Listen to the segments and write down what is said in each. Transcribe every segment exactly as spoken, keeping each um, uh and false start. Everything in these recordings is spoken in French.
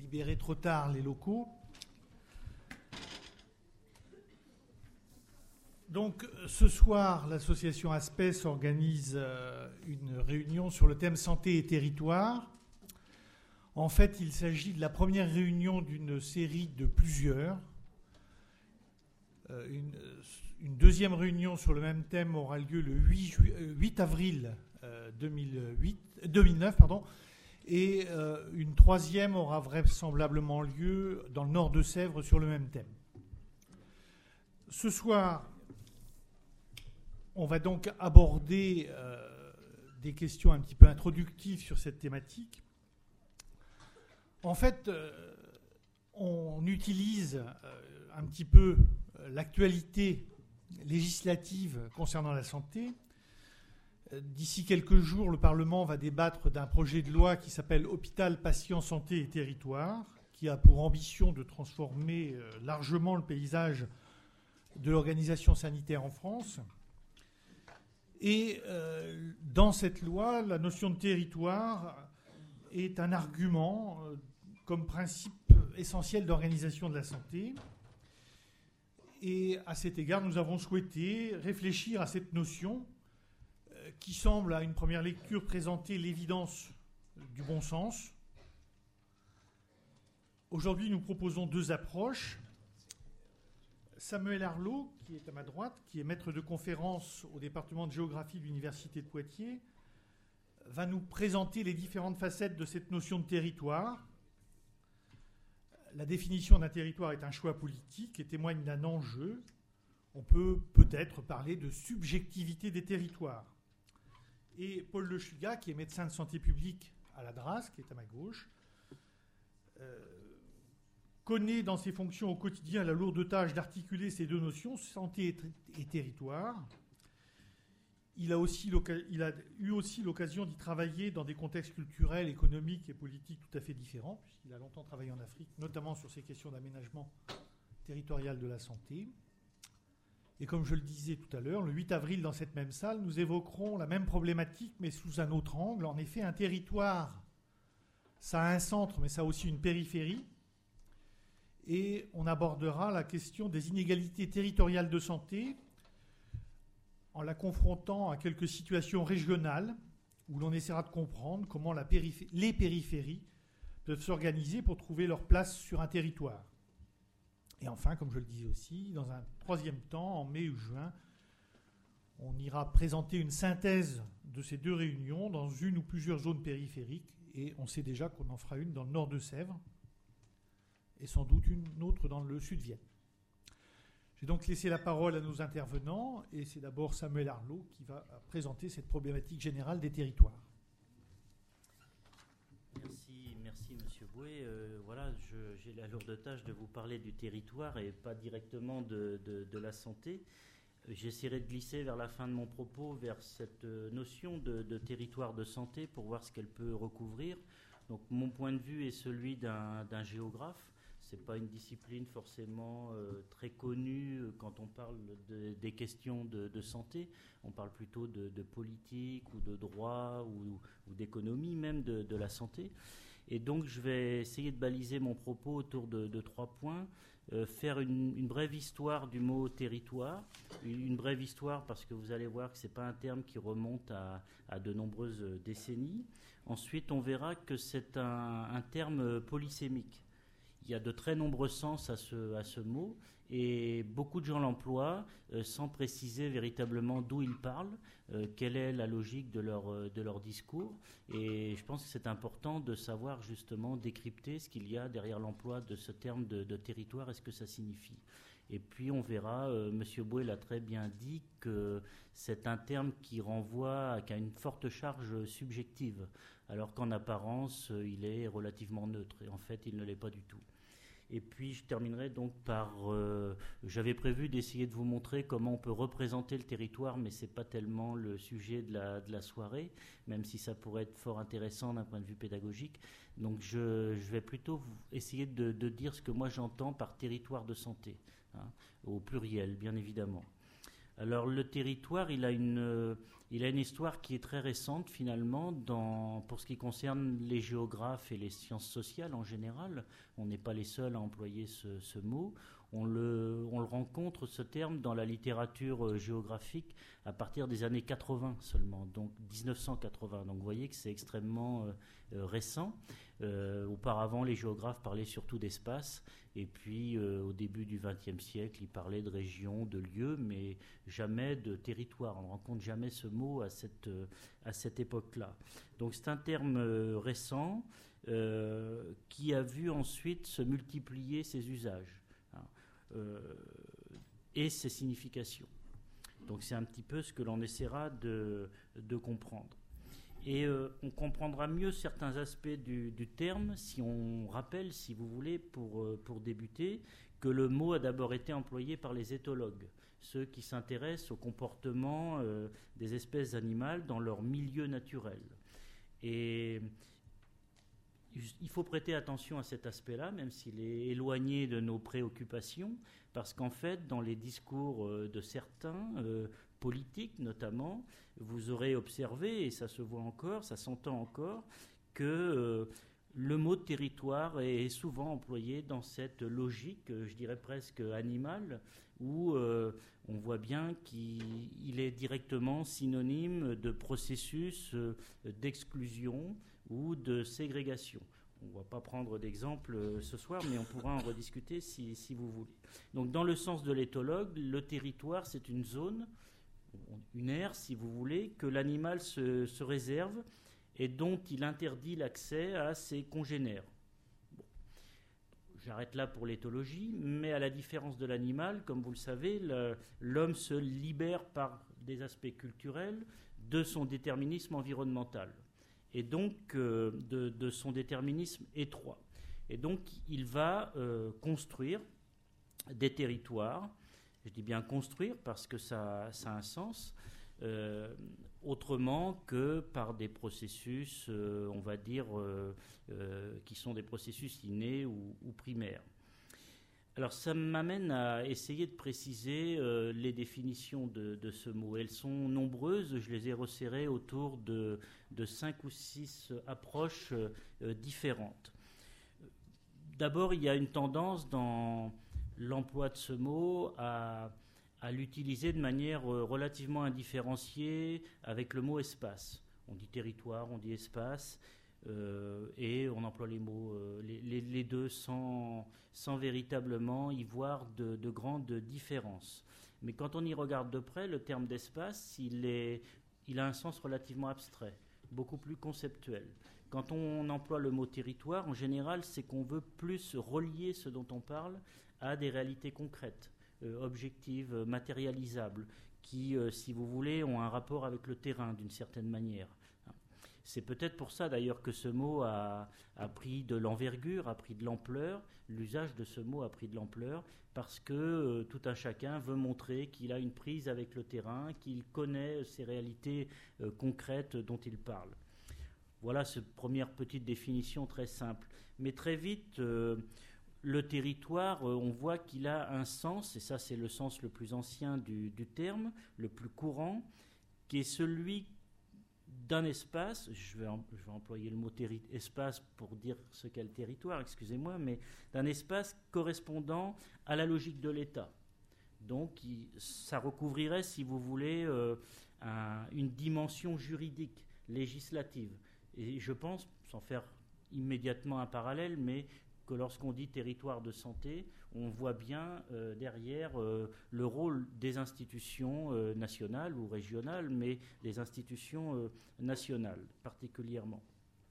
libéré trop tard les locaux. Donc, ce soir, l'association ASPES organise euh, une réunion sur le thème santé et territoire. En fait, il s'agit de la première réunion d'une série de plusieurs. Euh, une, une deuxième réunion sur le même thème aura lieu le huit avril euh, deux mille huit, deux mille neuf, pardon, et euh, une troisième aura vraisemblablement lieu dans le nord de Sèvres sur le même thème. Ce soir, on va donc aborder euh, des questions un petit peu introductives sur cette thématique. En fait, euh, on utilise euh, un petit peu euh, l'actualité législative concernant la santé. Euh, d'ici quelques jours, le Parlement va débattre d'un projet de loi qui s'appelle Hôpital, Patients, Santé et Territoire, qui a pour ambition de transformer euh, largement le paysage de l'organisation sanitaire en France. Et euh, dans cette loi, la notion de territoire est un argument euh, comme principe essentiel d'organisation de la santé. Et à cet égard, nous avons souhaité réfléchir à cette notion euh, qui semble, à une première lecture, présenter l'évidence du bon sens. Aujourd'hui, nous proposons deux approches. Samuel Arlot, qui est à ma droite, qui est maître de conférence au département de géographie de l'Université de Poitiers, va nous présenter les différentes facettes de cette notion de territoire. La définition d'un territoire est un choix politique et témoigne d'un enjeu. On peut peut-être parler de subjectivité des territoires. Et Paul Le Chugat, qui est médecin de santé publique à la D R A S, qui est à ma gauche, euh, connaît dans ses fonctions au quotidien la lourde tâche d'articuler ces deux notions, santé et territoire. Il a, aussi il a eu aussi l'occasion d'y travailler dans des contextes culturels, économiques et politiques tout à fait différents, puisqu'il a longtemps travaillé en Afrique, notamment sur ces questions d'aménagement territorial de la santé. Et comme je le disais tout à l'heure, le huit avril, dans cette même salle, nous évoquerons la même problématique, mais sous un autre angle. En effet, un territoire, ça a un centre, mais ça a aussi une périphérie. Et on abordera la question des inégalités territoriales de santé en la confrontant à quelques situations régionales où l'on essaiera de comprendre comment la périph- les périphéries peuvent s'organiser pour trouver leur place sur un territoire. Et enfin, comme je le disais aussi, dans un troisième temps, en mai ou juin, on ira présenter une synthèse de ces deux réunions dans une ou plusieurs zones périphériques, et on sait déjà qu'on en fera une dans le nord de Sèvres, et sans doute une autre dans le sud-Vienne. J'ai donc laissé la parole à nos intervenants, et c'est d'abord Samuel Arlot qui va présenter cette problématique générale des territoires. Merci, merci Monsieur Bouet. Euh, voilà, je, j'ai la lourde tâche de vous parler du territoire et pas directement de, de, de la santé. J'essaierai de glisser vers la fin de mon propos vers cette notion de, de territoire de santé pour voir ce qu'elle peut recouvrir. Donc mon point de vue est celui d'un, d'un géographe. Ce n'est pas une discipline forcément euh, très connue quand on parle de, des questions de, de santé. On parle plutôt de, de politique ou de droit ou, ou d'économie même de, de la santé. Et donc je vais essayer de baliser mon propos autour de, de trois points. Euh, faire une, une brève histoire du mot territoire. Une brève histoire parce que vous allez voir que ce n'est pas un terme qui remonte à, à de nombreuses décennies. Ensuite, on verra que c'est un, un terme polysémique. Il y a de très nombreux sens à ce, à ce mot et beaucoup de gens l'emploient euh, sans préciser véritablement d'où ils parlent, euh, quelle est la logique de leur, euh, de leur discours. Et je pense que c'est important de savoir justement décrypter ce qu'il y a derrière l'emploi de ce terme de, de territoire et ce que ça signifie. Et puis on verra, euh, M. Bouet l'a très bien dit, que c'est un terme qui renvoie à, à une forte charge subjective, alors qu'en apparence, euh, il est relativement neutre. Et en fait, il ne l'est pas du tout. Et puis je terminerai donc par... Euh, j'avais prévu d'essayer de vous montrer comment on peut représenter le territoire, mais ce n'est pas tellement le sujet de la, de la soirée, même si ça pourrait être fort intéressant d'un point de vue pédagogique. Donc je, je vais plutôt essayer de, de dire ce que moi j'entends par territoire de santé, hein, au pluriel, bien évidemment. Alors le territoire, il a une, il a une histoire qui est très récente finalement dans, pour ce qui concerne les géographes et les sciences sociales en général. On n'est pas les seuls à employer ce, ce mot. On le, on le rencontre, ce terme, dans la littérature géographique à partir des années quatre-vingts seulement, donc dix-neuf cent quatre-vingts. Donc vous voyez que c'est extrêmement euh, récent. Euh, auparavant, les géographes parlaient surtout d'espace, et puis euh, au début du vingtième siècle, ils parlaient de régions, de lieux, mais jamais de territoire. On ne rencontre jamais ce mot à cette, euh, à cette époque-là. Donc c'est un terme euh, récent euh, qui a vu ensuite se multiplier ses usages. Euh, et ses significations. Donc c'est un petit peu ce que l'on essaiera de, de comprendre. Et euh, on comprendra mieux certains aspects du, du terme si on rappelle, si vous voulez, pour, euh, pour débuter, que le mot a d'abord été employé par les éthologues, ceux qui s'intéressent au comportement euh, des espèces animales dans leur milieu naturel. Et il faut prêter attention à cet aspect-là, même s'il est éloigné de nos préoccupations, parce qu'en fait, dans les discours de certains, euh, politiques notamment, vous aurez observé, et ça se voit encore, ça s'entend encore, que euh, le mot territoire est souvent employé dans cette logique, je dirais presque animale, où euh, on voit bien qu'il est directement synonyme de processus euh, d'exclusion ou de ségrégation. On ne va pas prendre d'exemple euh, ce soir, mais on pourra en rediscuter si, si vous voulez. Donc, dans le sens de l'éthologue, le territoire, c'est une zone, une aire, si vous voulez, que l'animal se, se réserve et dont il interdit l'accès à ses congénères. Bon. J'arrête là pour l'éthologie, mais à la différence de l'animal, comme vous le savez, le, l'homme se libère par des aspects culturels de son déterminisme environnemental, et donc euh, de, de son déterminisme étroit. Et donc il va euh, construire des territoires, je dis bien construire parce que ça, ça a un sens, euh, autrement que par des processus, euh, on va dire, euh, euh, qui sont des processus innés ou, ou primaires. Alors ça m'amène à essayer de préciser euh, les définitions de, de ce mot. Elles sont nombreuses, je les ai resserrées autour de, de cinq ou six approches euh, différentes. D'abord, il y a une tendance dans l'emploi de ce mot à, à l'utiliser de manière euh, relativement indifférenciée avec le mot espace. On dit territoire, on dit espace, euh, et on emploie les mots, euh, les, les, les deux sans, sans véritablement y voir de, de grandes différences. Mais quand on y regarde de près, le terme d'espace, il, est, il a un sens relativement abstrait, beaucoup plus conceptuel. Quand on emploie le mot territoire, en général, c'est qu'on veut plus relier ce dont on parle à des réalités concrètes, euh, objectives, matérialisables, qui, euh, si vous voulez, ont un rapport avec le terrain d'une certaine manière. C'est peut-être pour ça d'ailleurs que ce mot a, a pris de l'envergure, a pris de l'ampleur. L'usage de ce mot a pris de l'ampleur parce que euh, tout un chacun veut montrer qu'il a une prise avec le terrain, qu'il connaît ces réalités euh, concrètes dont il parle. Voilà cette première petite définition très simple. Mais très vite, euh, le territoire, euh, on voit qu'il a un sens, et ça c'est le sens le plus ancien du, du terme, le plus courant, qui est celui d'un espace, je vais, en, je vais employer le mot terri- espace pour dire ce qu'est le territoire, excusez-moi, mais d'un espace correspondant à la logique de l'État. Donc il, ça recouvrirait, si vous voulez, euh, un, une dimension juridique, législative. Et je pense, sans faire immédiatement un parallèle, mais que lorsqu'on dit territoire de santé, on voit bien euh, derrière euh, le rôle des institutions euh, nationales ou régionales, mais des institutions euh, nationales particulièrement.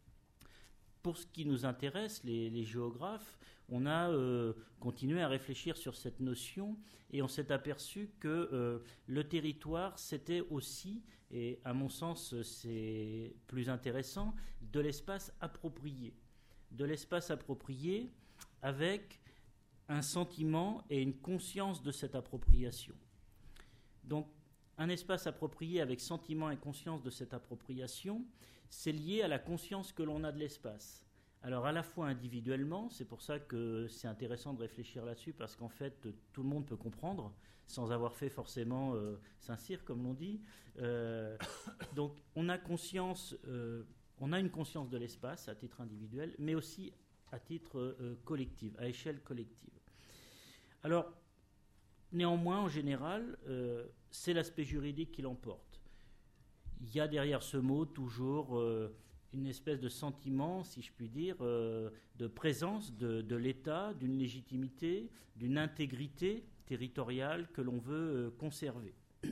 Pour ce qui nous intéresse, les, les géographes, on a euh, continué à réfléchir sur cette notion et on s'est aperçu que euh, le territoire, c'était aussi, et à mon sens c'est plus intéressant, de l'espace approprié. De l'espace approprié avec un sentiment et une conscience de cette appropriation. Donc, un espace approprié avec sentiment et conscience de cette appropriation, c'est lié à la conscience que l'on a de l'espace, Alors à la fois individuellement, c'est pour ça que c'est intéressant de réfléchir là-dessus, parce qu'en fait, tout le monde peut comprendre, sans avoir fait forcément euh, Saint-Cyr, comme l'on dit. Euh, donc on a conscience, euh, on a une conscience de l'espace à titre individuel, mais aussi à titre euh, collectif, à échelle collective. Alors, néanmoins, en général, euh, c'est l'aspect juridique qui l'emporte. Il y a derrière ce mot toujours euh, une espèce de sentiment, si je puis dire, euh, de présence de, de l'État, d'une légitimité, d'une intégrité territoriale que l'on veut euh, conserver.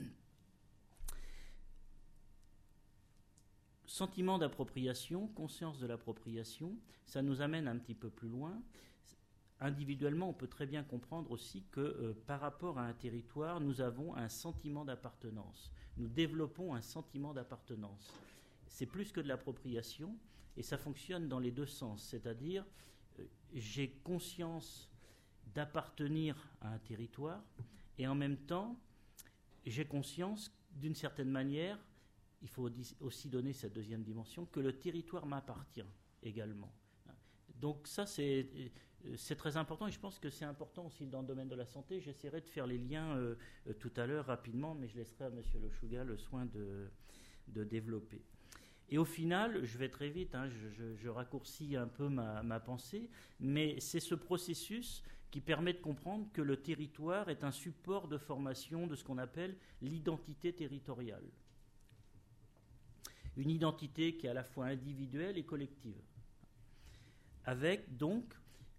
Sentiment d'appropriation, conscience de l'appropriation, ça nous amène un petit peu plus loin. Individuellement, on peut très bien comprendre aussi que euh, par rapport à un territoire, nous avons un sentiment d'appartenance. Nous développons un sentiment d'appartenance. C'est plus que de l'appropriation, et ça fonctionne dans les deux sens. C'est-à-dire, euh, j'ai conscience d'appartenir à un territoire, et en même temps, j'ai conscience, d'une certaine manière, il faut aussi donner cette deuxième dimension, que le territoire m'appartient également. Donc ça, c'est... C'est très important et je pense que c'est important aussi dans le domaine de la santé. J'essaierai de faire les liens euh, euh, tout à l'heure rapidement, mais je laisserai à M. Le Chouga le soin de, de développer. Et au final, je vais très vite, hein, je, je, je raccourcis un peu ma, ma pensée, mais c'est ce processus qui permet de comprendre que le territoire est un support de formation de ce qu'on appelle l'identité territoriale. Une identité qui est à la fois individuelle et collective. Avec donc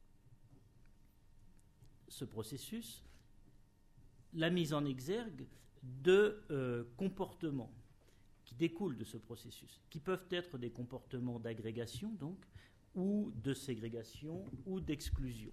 ce processus, la mise en exergue de euh, comportements qui découlent de ce processus, qui peuvent être des comportements d'agrégation, donc, ou de ségrégation, ou d'exclusion.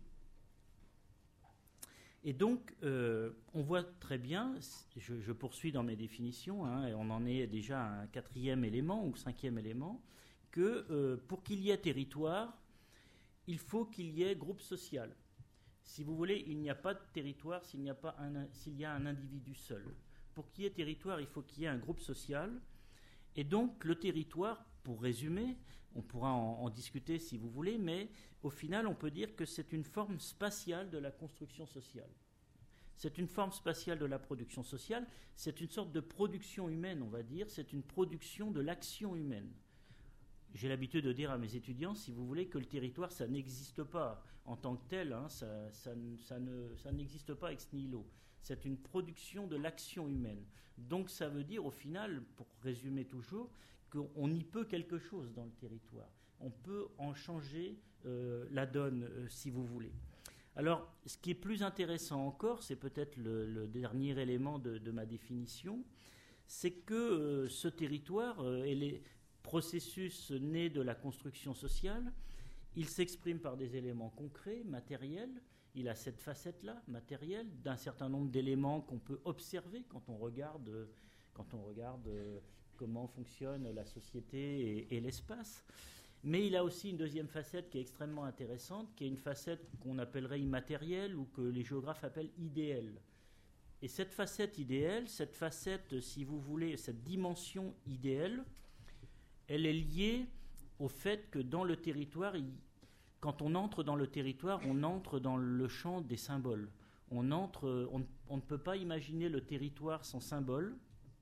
Et donc, euh, on voit très bien, je, je poursuis dans mes définitions, hein, et on en est déjà à un quatrième élément ou cinquième élément, que euh, pour qu'il y ait territoire, il faut qu'il y ait groupe social. Si vous voulez, il n'y a pas de territoire s'il n'y a pas un, s'il y a un individu seul. Pour qu'il y ait territoire, il faut qu'il y ait un groupe social. Et donc, le territoire, pour résumer, on pourra en, en discuter si vous voulez, mais au final, on peut dire que c'est une forme spatiale de la construction sociale. C'est une forme spatiale de la production sociale. C'est une sorte de production humaine, on va dire. C'est une production de l'action humaine. J'ai l'habitude de dire à mes étudiants, si vous voulez, que le territoire, ça n'existe pas en tant que tel, hein, ça, ça, ça, ne, ça n'existe pas ex nihilo. C'est une production de l'action humaine. Donc ça veut dire, au final, pour résumer toujours, qu'on y peut quelque chose dans le territoire. On peut en changer euh, la donne, euh, si vous voulez. Alors, ce qui est plus intéressant encore, c'est peut-être le, le dernier élément de, de ma définition, c'est que euh, ce territoire, euh, et les processus né de la construction sociale, il s'exprime par des éléments concrets, matériels. Il a cette facette-là, matérielle, d'un certain nombre d'éléments qu'on peut observer quand on regarde, quand on regarde comment fonctionne la société et, et l'espace. Mais il a aussi une deuxième facette qui est extrêmement intéressante, qui est une facette qu'on appellerait immatérielle ou que les géographes appellent idéale. Et cette facette idéale, cette facette, si vous voulez, cette dimension idéale, elle est liée au fait que dans le territoire, il, quand on entre dans le territoire, on entre dans le champ des symboles. On, entre, on, on ne peut pas imaginer le territoire sans symbole.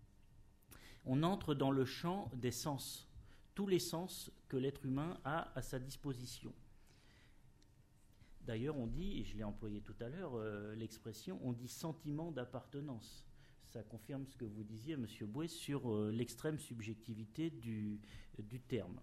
On entre dans le champ des sens, tous les sens que l'être humain a à sa disposition. D'ailleurs, on dit, et je l'ai employé tout à l'heure, euh, l'expression, on dit sentiment d'appartenance. Ça confirme ce que vous disiez, M. Bouet, sur euh, l'extrême subjectivité du, du terme.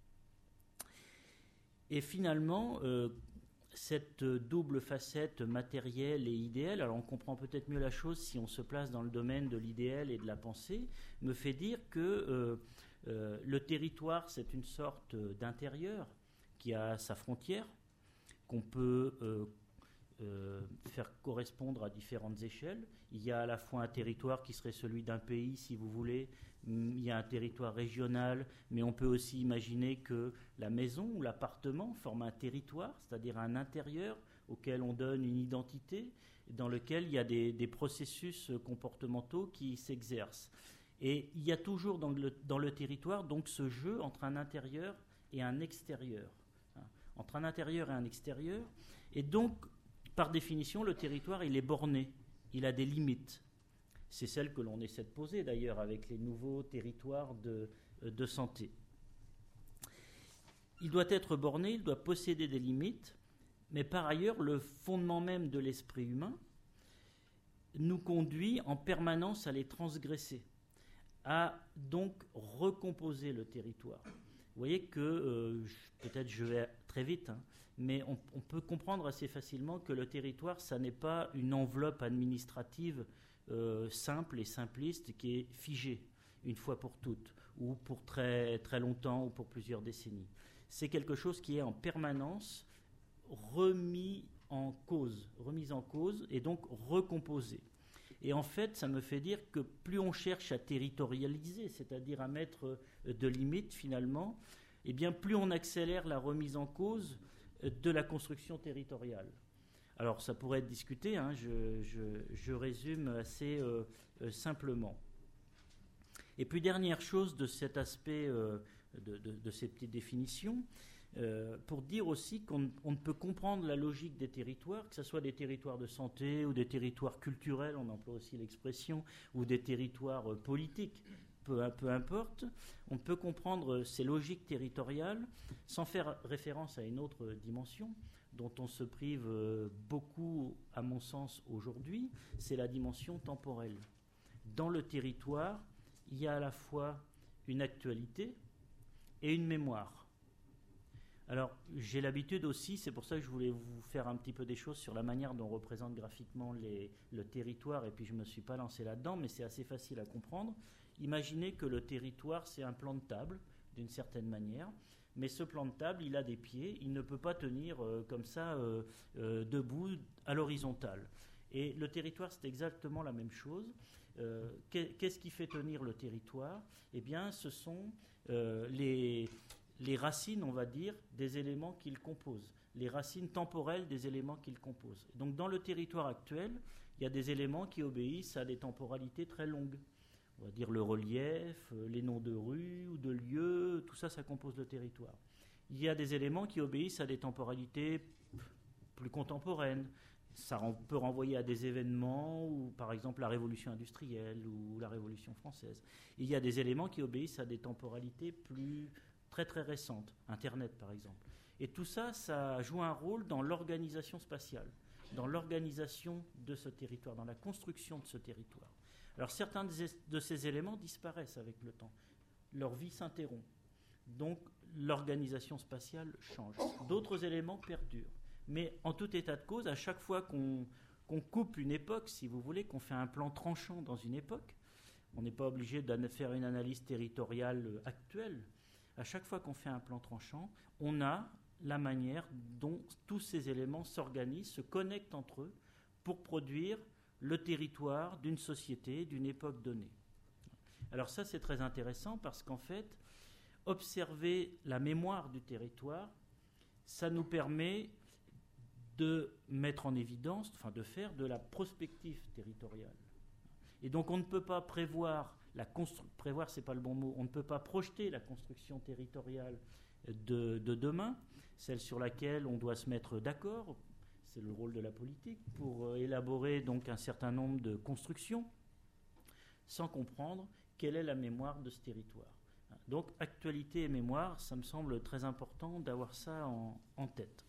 Et finalement, euh, cette double facette matérielle et idéale, alors on comprend peut-être mieux la chose si on se place dans le domaine de l'idéal et de la pensée, me fait dire que euh, euh, le territoire, c'est une sorte d'intérieur qui a sa frontière, qu'on peut euh, euh, faire correspondre à différentes échelles. Il y a à la fois un territoire qui serait celui d'un pays, si vous voulez, il y a un territoire régional, mais on peut aussi imaginer que la maison ou l'appartement forme un territoire, c'est-à-dire un intérieur auquel on donne une identité, dans lequel il y a des, des processus comportementaux qui s'exercent. Et il y a toujours dans le, dans le territoire donc ce jeu entre un intérieur et un extérieur. entre un intérieur et un extérieur. Et donc, par définition, le territoire, il est borné, il a des limites. C'est celle que l'on essaie de poser d'ailleurs avec les nouveaux territoires de, de santé. Il doit être borné, il doit posséder des limites, mais par ailleurs, le fondement même de l'esprit humain nous conduit en permanence à les transgresser, à donc recomposer le territoire. Vous voyez que, euh, peut-être je vais très vite, hein, mais on, on peut comprendre assez facilement que le territoire, ça n'est pas une enveloppe administrative euh, simple et simpliste qui est figée une fois pour toutes, ou pour très, très longtemps, ou pour plusieurs décennies. C'est quelque chose qui est en permanence remis en cause, remis en cause et donc recomposé. Et en fait, ça me fait dire que plus on cherche à territorialiser, c'est-à-dire à mettre de limites finalement, eh bien plus on accélère la remise en cause de la construction territoriale. Alors ça pourrait être discuté, hein, je, je, je résume assez euh, euh, simplement. Et puis dernière chose de cet aspect, euh, de, de, de ces petites définitions, Euh, pour dire aussi qu'on on ne peut comprendre la logique des territoires, que ce soit des territoires de santé ou des territoires culturels, on emploie aussi l'expression, ou des territoires euh, politiques, peu, peu importe, on peut comprendre ces logiques territoriales sans faire référence à une autre dimension dont on se prive euh, beaucoup, à mon sens, aujourd'hui, c'est la dimension temporelle. Dans le territoire, il y a à la fois une actualité et une mémoire. Alors, j'ai l'habitude aussi, c'est pour ça que je voulais vous faire un petit peu des choses sur la manière dont on représente graphiquement les, le territoire, et puis je ne me suis pas lancé là-dedans, mais c'est assez facile à comprendre. Imaginez que le territoire, c'est un plan de table, d'une certaine manière, mais ce plan de table, il a des pieds, il ne peut pas tenir euh, comme ça, euh, euh, debout, à l'horizontale. Et le territoire, c'est exactement la même chose. Euh, qu'est-ce qui fait tenir le territoire ? Eh bien, ce sont euh, les... les racines, on va dire, des éléments qu'il compose, les racines temporelles des éléments qu'il compose. Donc dans le territoire actuel, il y a des éléments qui obéissent à des temporalités très longues. On va dire le relief, les noms de rues ou de lieux, tout ça, ça compose le territoire. Il y a des éléments qui obéissent à des temporalités plus contemporaines. Ça peut renvoyer à des événements, ou par exemple la révolution industrielle ou la révolution française. Il y a des éléments qui obéissent à des temporalités plus très très récentes, Internet par exemple. Et tout ça, ça joue un rôle dans l'organisation spatiale, dans l'organisation de ce territoire, dans la construction de ce territoire. Alors certains de ces éléments disparaissent avec le temps, leur vie s'interrompt, donc l'organisation spatiale change. D'autres éléments perdurent. Mais en tout état de cause, à chaque fois qu'on, qu'on coupe une époque, si vous voulez, qu'on fait un plan tranchant dans une époque, on n'est pas obligé de faire une analyse territoriale actuelle. À chaque fois qu'on fait un plan tranchant, on a la manière dont tous ces éléments s'organisent, se connectent entre eux pour produire le territoire d'une société, d'une époque donnée. Alors ça, c'est très intéressant parce qu'en fait, observer la mémoire du territoire, ça nous permet de mettre en évidence, enfin de faire de la prospective territoriale. Et donc on ne peut pas prévoir, la constru- prévoir c'est pas le bon mot, on ne peut pas projeter la construction territoriale de, de demain, celle sur laquelle on doit se mettre d'accord, c'est le rôle de la politique, pour élaborer donc un certain nombre de constructions, sans comprendre quelle est la mémoire de ce territoire. Donc actualité et mémoire, ça me semble très important d'avoir ça en, en tête.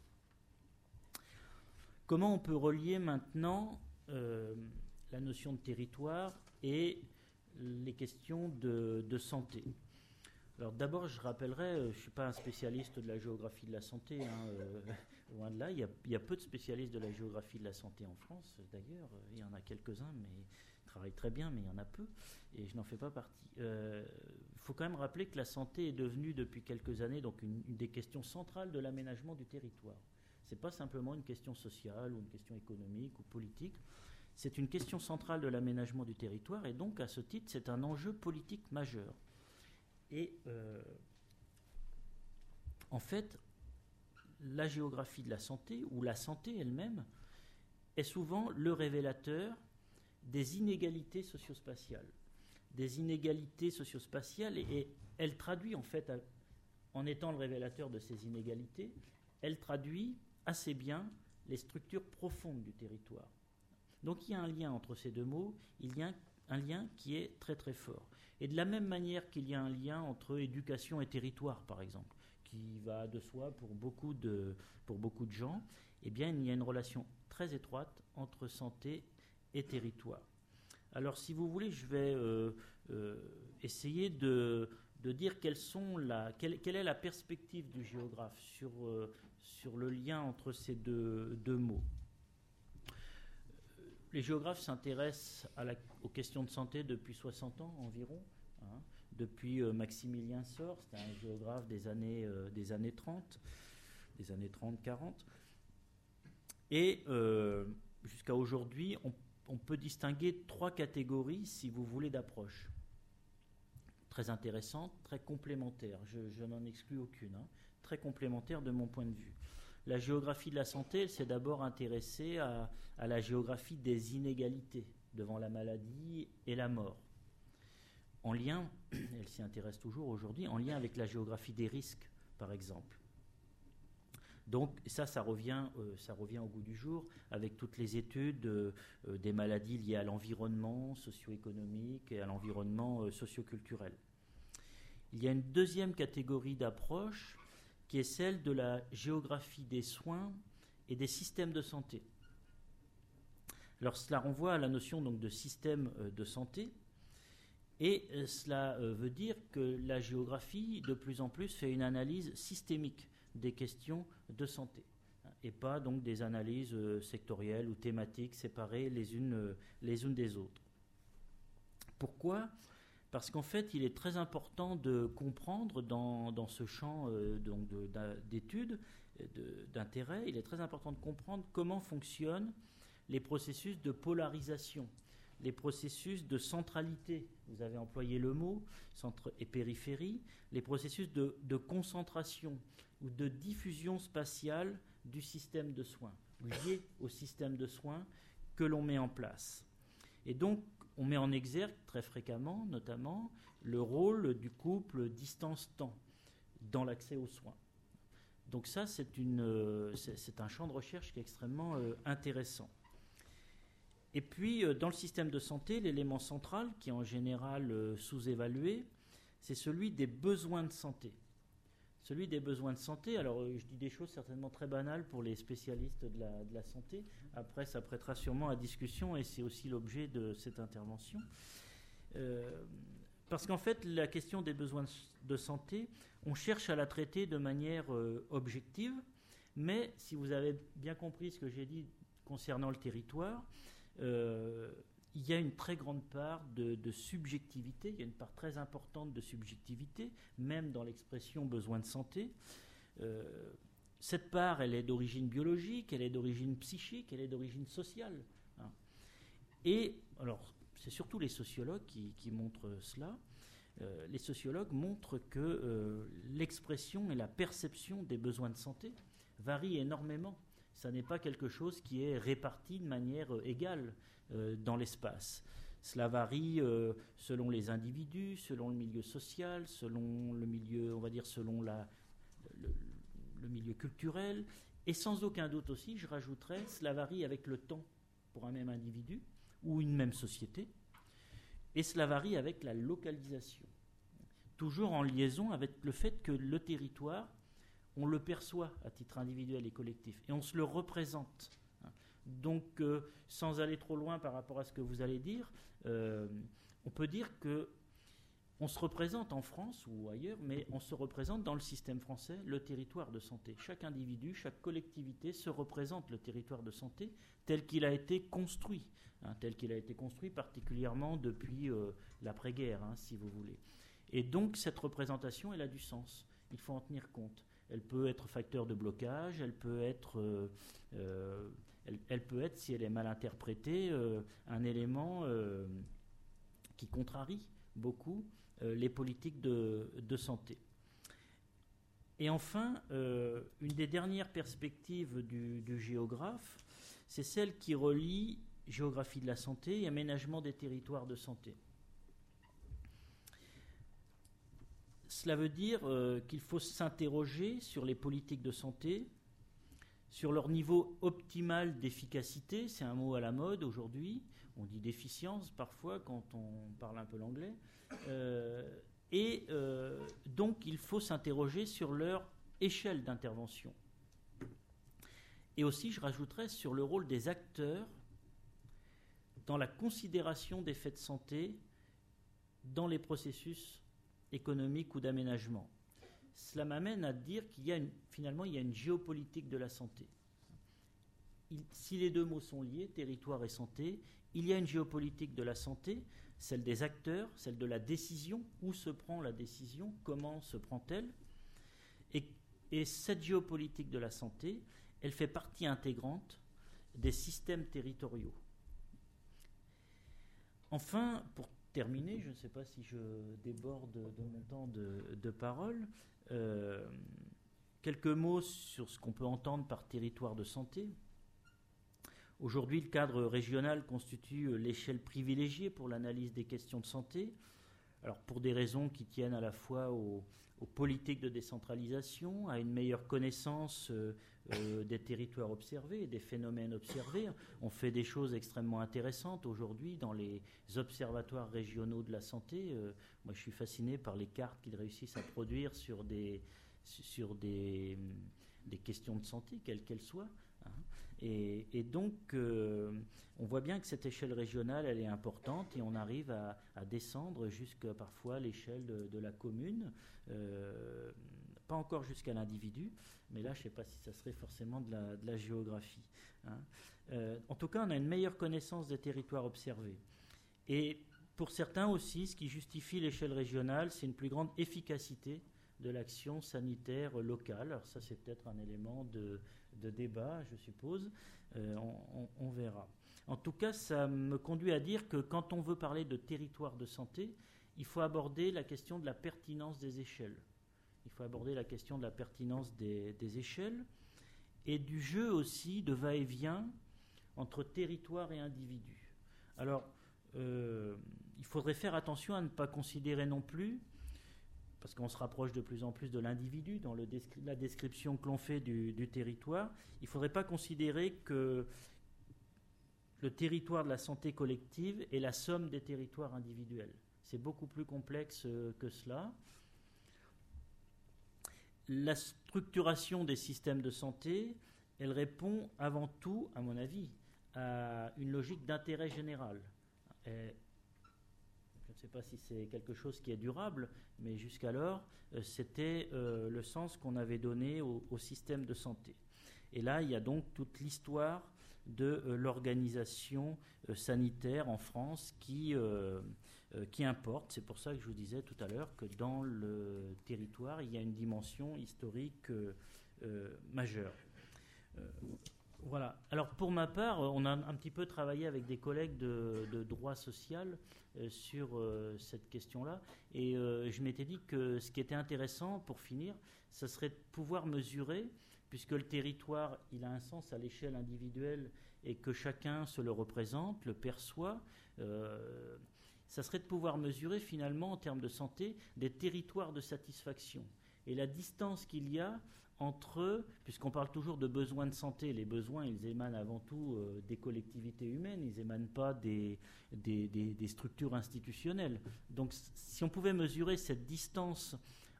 Comment on peut relier maintenant euh, la notion de territoire et les questions de, de santé? Alors d'abord, je rappellerai, je ne suis pas un spécialiste de la géographie de la santé, hein, euh, loin de là. Il y, a, il y a peu de spécialistes de la géographie de la santé en France, d'ailleurs. Il y en a quelques-uns, mais ils travaillent très bien, mais il y en a peu, et je n'en fais pas partie. Il euh, faut quand même rappeler que la santé est devenue depuis quelques années donc une, une des questions centrales de l'aménagement du territoire. Ce n'est pas simplement une question sociale ou une question économique ou politique, c'est une question centrale de l'aménagement du territoire, et donc à ce titre, c'est un enjeu politique majeur. Et euh, en fait, la géographie de la santé, ou la santé elle-même, est souvent le révélateur des inégalités socio-spatiales. Des inégalités socio-spatiales, et, et elle traduit en fait, en étant le révélateur de ces inégalités, elle traduit assez bien les structures profondes du territoire. Donc il y a un lien entre ces deux mots, il y a un lien qui est très très fort. Et de la même manière qu'il y a un lien entre éducation et territoire, par exemple, qui va de soi pour beaucoup de, pour beaucoup de gens, eh bien il y a une relation très étroite entre santé et territoire. Alors si vous voulez, je vais euh, euh, essayer de, de dire quelles sont la, quelle, quelle est la perspective du géographe sur, euh, sur le lien entre ces deux, deux mots. Les géographes s'intéressent à la, aux questions de santé depuis soixante ans environ. Hein, depuis euh, Maximilien Sor, c'était un géographe des années, euh, des années trente, des années trente quarante. Et euh, jusqu'à aujourd'hui, on, on peut distinguer trois catégories, si vous voulez, d'approches. Très intéressantes, très complémentaires. Je, je n'en exclus aucune. Hein, très complémentaires de mon point de vue. La géographie de la santé, elle s'est d'abord intéressée à, à la géographie des inégalités devant la maladie et la mort. En lien, elle s'y intéresse toujours aujourd'hui, en lien avec la géographie des risques, par exemple. Donc ça, ça revient, euh, ça revient au goût du jour avec toutes les études euh, euh, des maladies liées à l'environnement socio-économique et à l'environnement euh, socio-culturel. Il y a une deuxième catégorie d'approche qui est celle de la géographie des soins et des systèmes de santé. Alors cela renvoie à la notion donc de système euh, de santé, et euh, cela euh, veut dire que la géographie, de plus en plus, fait une analyse systémique des questions de santé, hein, et pas donc des analyses euh, sectorielles ou thématiques séparées les unes, euh, les unes des autres. Pourquoi ? Parce qu'en fait, il est très important de comprendre dans, dans ce champ euh, donc de, d'études, de, d'intérêt, il est très important de comprendre comment fonctionnent les processus de polarisation, les processus de centralité, vous avez employé le mot, centre et périphérie, les processus de, de concentration ou de diffusion spatiale du système de soins, lié au système de soins que l'on met en place. Et donc, on met en exergue très fréquemment, notamment, le rôle du couple distance-temps dans l'accès aux soins. Donc ça, c'est, une, c'est, c'est un champ de recherche qui est extrêmement euh, intéressant. Et puis, euh, dans le système de santé, l'élément central, qui est en général euh, sous-évalué, c'est celui des besoins de santé. Celui des besoins de santé, alors euh, je dis des choses certainement très banales pour les spécialistes de la, de la santé. Après, ça prêtera sûrement à discussion et c'est aussi l'objet de cette intervention. Euh, parce qu'en fait, la question des besoins de santé, on cherche à la traiter de manière euh, objective, mais si vous avez bien compris ce que j'ai dit concernant le territoire, euh, il y a une très grande part de, de subjectivité, il y a une part très importante de subjectivité, même dans l'expression besoin de santé. Euh, cette part, elle est d'origine biologique, elle est d'origine psychique, elle est d'origine sociale. Hein. Et, alors, c'est surtout les sociologues qui, qui montrent cela. Euh, les sociologues montrent que euh, l'expression et la perception des besoins de santé varient énormément. Ça n'est pas quelque chose qui est réparti de manière euh, égale euh, dans l'espace. Cela varie euh, selon les individus, selon le milieu social, selon le milieu, on va dire, selon la, le, le milieu culturel. Et sans aucun doute aussi, je rajouterais, cela varie avec le temps pour un même individu ou une même société. Et cela varie avec la localisation. Toujours en liaison avec le fait que le territoire, on le perçoit à titre individuel et collectif, et on se le représente. Donc, euh, sans aller trop loin par rapport à ce que vous allez dire, euh, on peut dire qu'on se représente en France ou ailleurs, mais on se représente dans le système français le territoire de santé. Chaque individu, chaque collectivité se représente le territoire de santé tel qu'il a été construit, hein, tel qu'il a été construit particulièrement depuis euh, l'après-guerre, hein, si vous voulez. Et donc, cette représentation, elle a du sens. Il faut en tenir compte. Elle peut être facteur de blocage, elle peut être, euh, euh, elle, elle peut être, si elle est mal interprétée, euh, un élément euh, qui contrarie beaucoup euh, les politiques de, de santé. Et enfin, euh, une des dernières perspectives du, du géographe, c'est celle qui relie géographie de la santé et aménagement des territoires de santé. Cela veut dire euh, qu'il faut s'interroger sur les politiques de santé sur leur niveau optimal d'efficacité, c'est un mot à la mode aujourd'hui, on dit d'efficience parfois quand on parle un peu l'anglais, euh, et euh, donc il faut s'interroger sur leur échelle d'intervention. Et aussi, je rajouterais sur le rôle des acteurs dans la considération des faits de santé dans les processus économiques ou d'aménagement. Cela m'amène à dire qu'il y a une, finalement il y a une géopolitique de la santé. Il, si les deux mots sont liés, territoire et santé, il y a une géopolitique de la santé, celle des acteurs, celle de la décision, où se prend la décision, comment se prend-elle, et, et cette géopolitique de la santé, elle fait partie intégrante des systèmes territoriaux. Enfin, pour terminer, je ne sais pas si je déborde de mon temps de, de parole, euh, quelques mots sur ce qu'on peut entendre par territoire de santé. Aujourd'hui, le cadre régional constitue l'échelle privilégiée pour l'analyse des questions de santé. Alors, pour des raisons qui tiennent à la fois aux, aux politiques de décentralisation, à une meilleure connaissance euh, euh, des territoires observés et des phénomènes observés. On fait des choses extrêmement intéressantes aujourd'hui dans les observatoires régionaux de la santé. Euh, moi, je suis fasciné par les cartes qu'ils réussissent à produire sur des, sur des, des questions de santé, quelles qu'elles soient. Hein. Et, et donc, euh, on voit bien que cette échelle régionale, elle est importante et on arrive à, à descendre jusqu'à parfois l'échelle de, de la commune, euh, pas encore jusqu'à l'individu, mais là, je ne sais pas si ça serait forcément de la, de la géographie. Hein. Euh, en tout cas, on a une meilleure connaissance des territoires observés. Et pour certains aussi, ce qui justifie l'échelle régionale, c'est une plus grande efficacité de l'action sanitaire locale. Alors ça, c'est peut-être un élément de, de débat, je suppose. Euh, on, on, on verra. En tout cas, ça me conduit à dire que quand on veut parler de territoire de santé, il faut aborder la question de la pertinence des échelles. Il faut aborder la question de la pertinence des, des échelles et du jeu aussi de va-et-vient entre territoire et individu. Alors, euh, il faudrait faire attention à ne pas considérer non plus, parce qu'on se rapproche de plus en plus de l'individu dans le descri- la description que l'on fait du, du territoire, il ne faudrait pas considérer que le territoire de la santé collective est la somme des territoires individuels. C'est beaucoup plus complexe que cela. La structuration des systèmes de santé, elle répond avant tout, à mon avis, à une logique d'intérêt général. Et je ne sais pas si c'est quelque chose qui est durable, mais jusqu'alors, euh, c'était euh, le sens qu'on avait donné au, au système de santé. Et là, il y a donc toute l'histoire de euh, l'organisation euh, sanitaire en France qui, euh, euh, qui importe. C'est pour ça que je vous disais tout à l'heure que dans le territoire, il y a une dimension historique euh, euh, majeure. Euh, voilà. Alors pour ma part, on a un petit peu travaillé avec des collègues de, de droit social euh, sur euh, cette question-là, et euh, je m'étais dit que ce qui était intéressant, pour finir, ça serait de pouvoir mesurer, puisque le territoire, il a un sens à l'échelle individuelle et que chacun se le représente, le perçoit, euh, ça serait de pouvoir mesurer finalement en termes de santé des territoires de satisfaction et la distance qu'il y a entre, puisqu'on parle toujours de besoins de santé, les besoins, ils émanent avant tout euh, des collectivités humaines, ils émanent pas des, des, des, des structures institutionnelles. Donc si on pouvait mesurer cette distance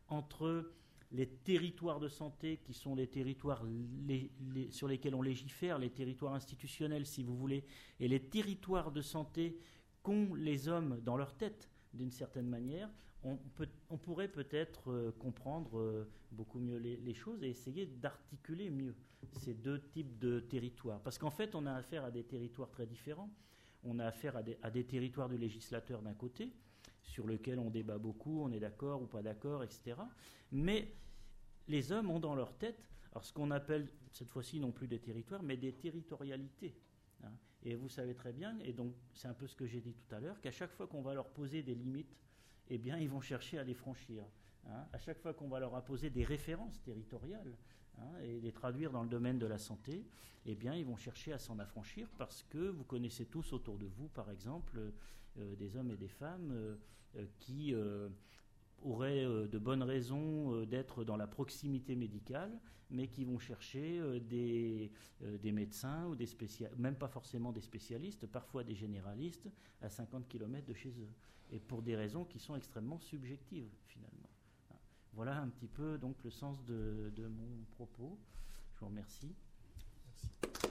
entre les territoires de santé, qui sont les territoires les, les, sur lesquels on légifère, les territoires institutionnels, si vous voulez, et les territoires de santé qu'ont les hommes dans leur tête, d'une certaine manière, on, peut, on pourrait peut-être euh, comprendre euh, beaucoup mieux les, les choses et essayer d'articuler mieux ces deux types de territoires. Parce qu'en fait, on a affaire à des territoires très différents. On a affaire à des, à des territoires du législateur d'un côté, sur lesquels on débat beaucoup, on est d'accord ou pas d'accord, et cetera. Mais les hommes ont dans leur tête, alors ce qu'on appelle cette fois-ci non plus des territoires, mais des territorialités. Hein. Et vous savez très bien, et donc c'est un peu ce que j'ai dit tout à l'heure, qu'à chaque fois qu'on va leur poser des limites, eh bien ils vont chercher à les franchir. Hein. À chaque fois qu'on va leur imposer des références territoriales, hein, et les traduire dans le domaine de la santé, eh bien ils vont chercher à s'en affranchir parce que vous connaissez tous autour de vous, par exemple, euh, des hommes et des femmes euh, euh, qui... Euh, auraient euh, de bonnes raisons euh, d'être dans la proximité médicale, mais qui vont chercher euh, des, euh, des médecins, ou des spécial... même pas forcément des spécialistes, parfois des généralistes, à cinquante kilomètres de chez eux, et pour des raisons qui sont extrêmement subjectives, finalement. Voilà un petit peu donc le sens de, de mon propos. Je vous remercie. Merci.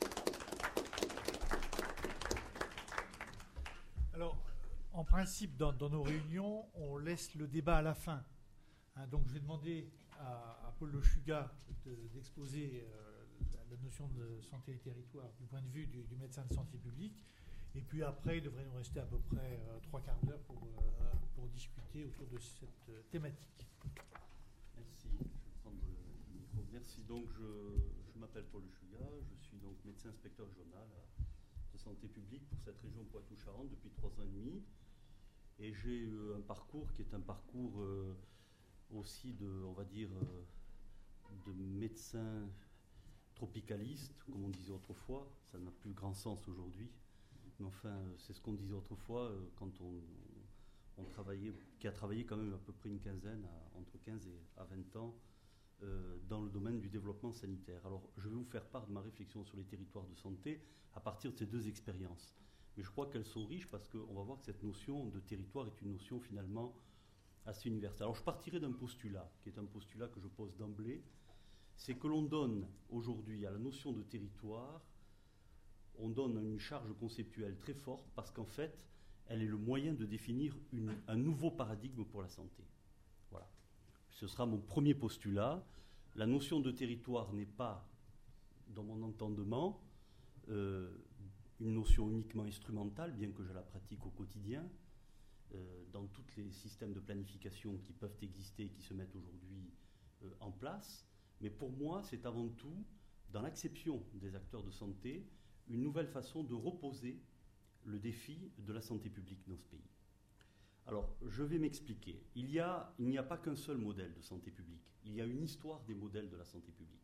Alors, en principe, dans, dans nos réunions, on laisse le débat à la fin. Hein, donc, je vais demander à, à Paul Le Chuga de, d'exposer euh, la, la notion de santé et territoire du point de vue du, du médecin de santé publique. Et puis après, il devrait nous rester à peu près euh, trois quarts d'heure pour, euh, pour discuter autour de cette euh, thématique. Merci. Je vais prendre le micro. Merci. Donc, je, je m'appelle Paul Le Chuga. Je suis donc médecin inspecteur régional de santé publique pour cette région Poitou-Charentes depuis trois ans et demi. Et j'ai euh, un parcours qui est un parcours euh, aussi de, on va dire, euh, de médecin tropicaliste, comme on disait autrefois. Ça n'a plus grand sens aujourd'hui. Mais enfin, c'est ce qu'on disait autrefois euh, quand on, on travaillait, qui a travaillé quand même à peu près une quinzaine, à, entre quinze et à vingt ans, euh, dans le domaine du développement sanitaire. Alors, je vais vous faire part de ma réflexion sur les territoires de santé à partir de ces deux expériences. Mais je crois qu'elles sont riches parce qu'on va voir que cette notion de territoire est une notion finalement assez universelle. Alors, je partirai d'un postulat, qui est un postulat que je pose d'emblée, c'est que l'on donne aujourd'hui à la notion de territoire, on donne une charge conceptuelle très forte parce qu'en fait, elle est le moyen de définir une, un nouveau paradigme pour la santé. Voilà. Ce sera mon premier postulat. La notion de territoire n'est pas, dans mon entendement, euh, une notion uniquement instrumentale, bien que je la pratique au quotidien, euh, dans tous les systèmes de planification qui peuvent exister et qui se mettent aujourd'hui euh, en place. Mais pour moi, c'est avant tout, dans l'acception des acteurs de santé, une nouvelle façon de reposer le défi de la santé publique dans ce pays. Alors, je vais m'expliquer. Il y a, il n'y a pas qu'un seul modèle de santé publique. Il y a une histoire des modèles de la santé publique.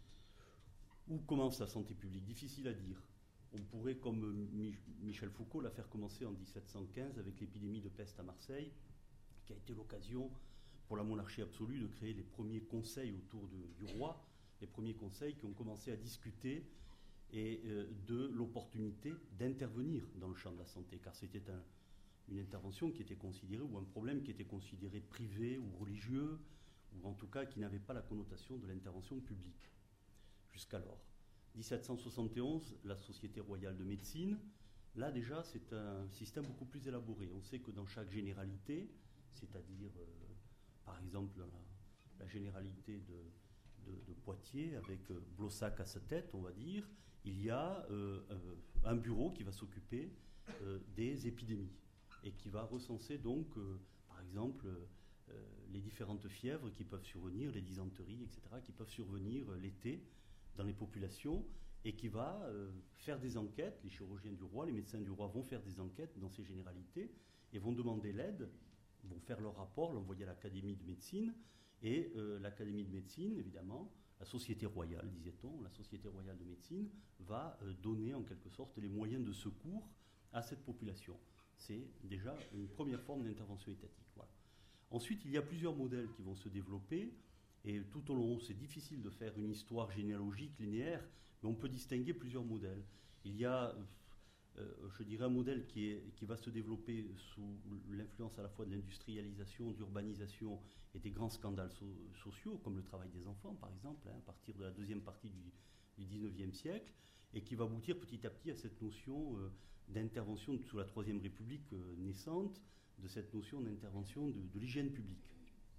Où commence la santé publique? Difficile à dire. On pourrait, comme Michel Foucault, la faire commencer en dix-sept cent quinze avec l'épidémie de peste à Marseille, qui a été l'occasion pour la monarchie absolue de créer les premiers conseils autour de, du roi, les premiers conseils qui ont commencé à discuter et euh, de l'opportunité d'intervenir dans le champ de la santé, car c'était un, une intervention qui était considérée, ou un problème qui était considéré privé ou religieux, ou en tout cas qui n'avait pas la connotation de l'intervention publique, jusqu'alors. dix-sept cent soixante et onze, la Société royale de médecine, là déjà c'est un système beaucoup plus élaboré. On sait que dans chaque généralité, c'est-à-dire euh, par exemple la, la généralité de, de, de Poitiers, avec euh, Blossac à sa tête, on va dire, il y a euh, euh, un bureau qui va s'occuper euh, des épidémies et qui va recenser donc, euh, par exemple, euh, les différentes fièvres qui peuvent survenir, les dysenteries, et cetera, qui peuvent survenir euh, l'été dans les populations et qui va euh, faire des enquêtes. Les chirurgiens du roi, les médecins du roi vont faire des enquêtes dans ces généralités et vont demander l'aide, vont faire leur rapport, l'envoyer à l'Académie de médecine et euh, l'Académie de médecine, évidemment, la Société royale, disait-on, la Société royale de médecine va euh, donner en quelque sorte les moyens de secours à cette population. C'est déjà une première forme d'intervention étatique. Voilà. Ensuite, il y a plusieurs modèles qui vont se développer et tout au long, c'est difficile de faire une histoire généalogique linéaire, mais on peut distinguer plusieurs modèles. Il y a, euh, je dirais, un modèle qui, est, qui va se développer sous l'influence à la fois de l'industrialisation, d'urbanisation et des grands scandales so- sociaux, comme le travail des enfants, par exemple, hein, à partir de la deuxième partie du, du dix-neuvième siècle, et qui va aboutir petit à petit à cette notion euh, d'intervention sous la Troisième République euh, naissante, de cette notion d'intervention de, de l'hygiène publique.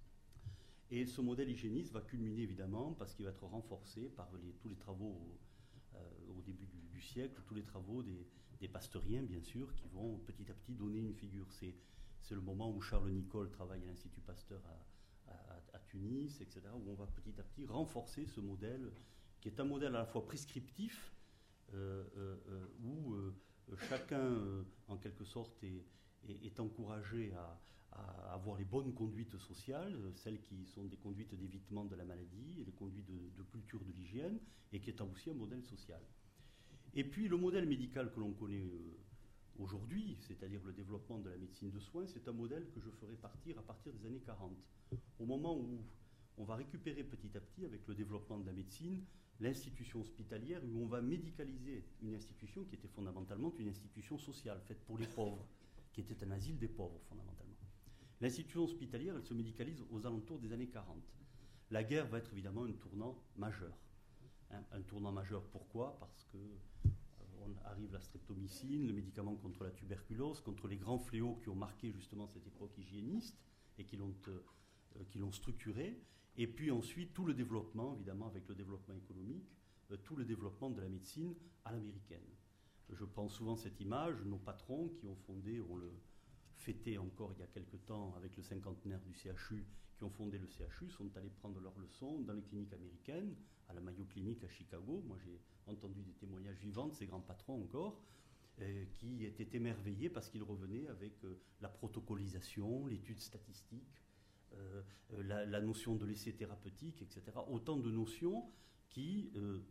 Et ce modèle hygiéniste va culminer évidemment parce qu'il va être renforcé par les, tous les travaux euh, au début du, du siècle, tous les travaux des, des pasteuriens bien sûr, qui vont petit à petit donner une figure. C'est, c'est le moment où Charles Nicolle travaille à l'Institut Pasteur à, à, à Tunis, et cetera, où on va petit à petit renforcer ce modèle qui est un modèle à la fois prescriptif, euh, euh, euh, où euh, chacun, euh, en quelque sorte, est, est, est encouragé à, à avoir les bonnes conduites sociales, celles qui sont des conduites d'évitement de la maladie, et les conduites de, de culture de l'hygiène, et qui est aussi un modèle social. Et puis le modèle médical que l'on connaît euh, aujourd'hui, c'est-à-dire le développement de la médecine de soins, c'est un modèle que je ferai partir à partir des années quarante. Au moment où on va récupérer petit à petit, avec le développement de la médecine, l'institution hospitalière, où on va médicaliser une institution qui était fondamentalement une institution sociale, faite pour les pauvres, qui était un asile des pauvres, fondamentalement. L'institution hospitalière, elle se médicalise aux alentours des années quarante. La guerre va être évidemment un tournant majeur. Hein, un tournant majeur, pourquoi ? Parce que euh, on arrive la streptomycine, le médicament contre la tuberculose, contre les grands fléaux qui ont marqué justement cette époque hygiéniste et qui l'ont, euh, qui l'ont structurée. Et puis ensuite, tout le développement, évidemment, avec le développement économique, euh, tout le développement de la médecine à l'américaine. Je prends souvent cette image, nos patrons qui ont fondé, on le fêtait encore il y a quelque temps avec le cinquantenaire du C H U, qui ont fondé le C H U, sont allés prendre leurs leçons dans les cliniques américaines, à la Mayo Clinic à Chicago. Moi, j'ai entendu des témoignages vivants de ces grands patrons encore, euh, qui étaient émerveillés parce qu'ils revenaient avec euh, la protocolisation, l'étude statistique, euh, euh, la, la notion de l'essai thérapeutique, et cetera. Autant de notions qui euh,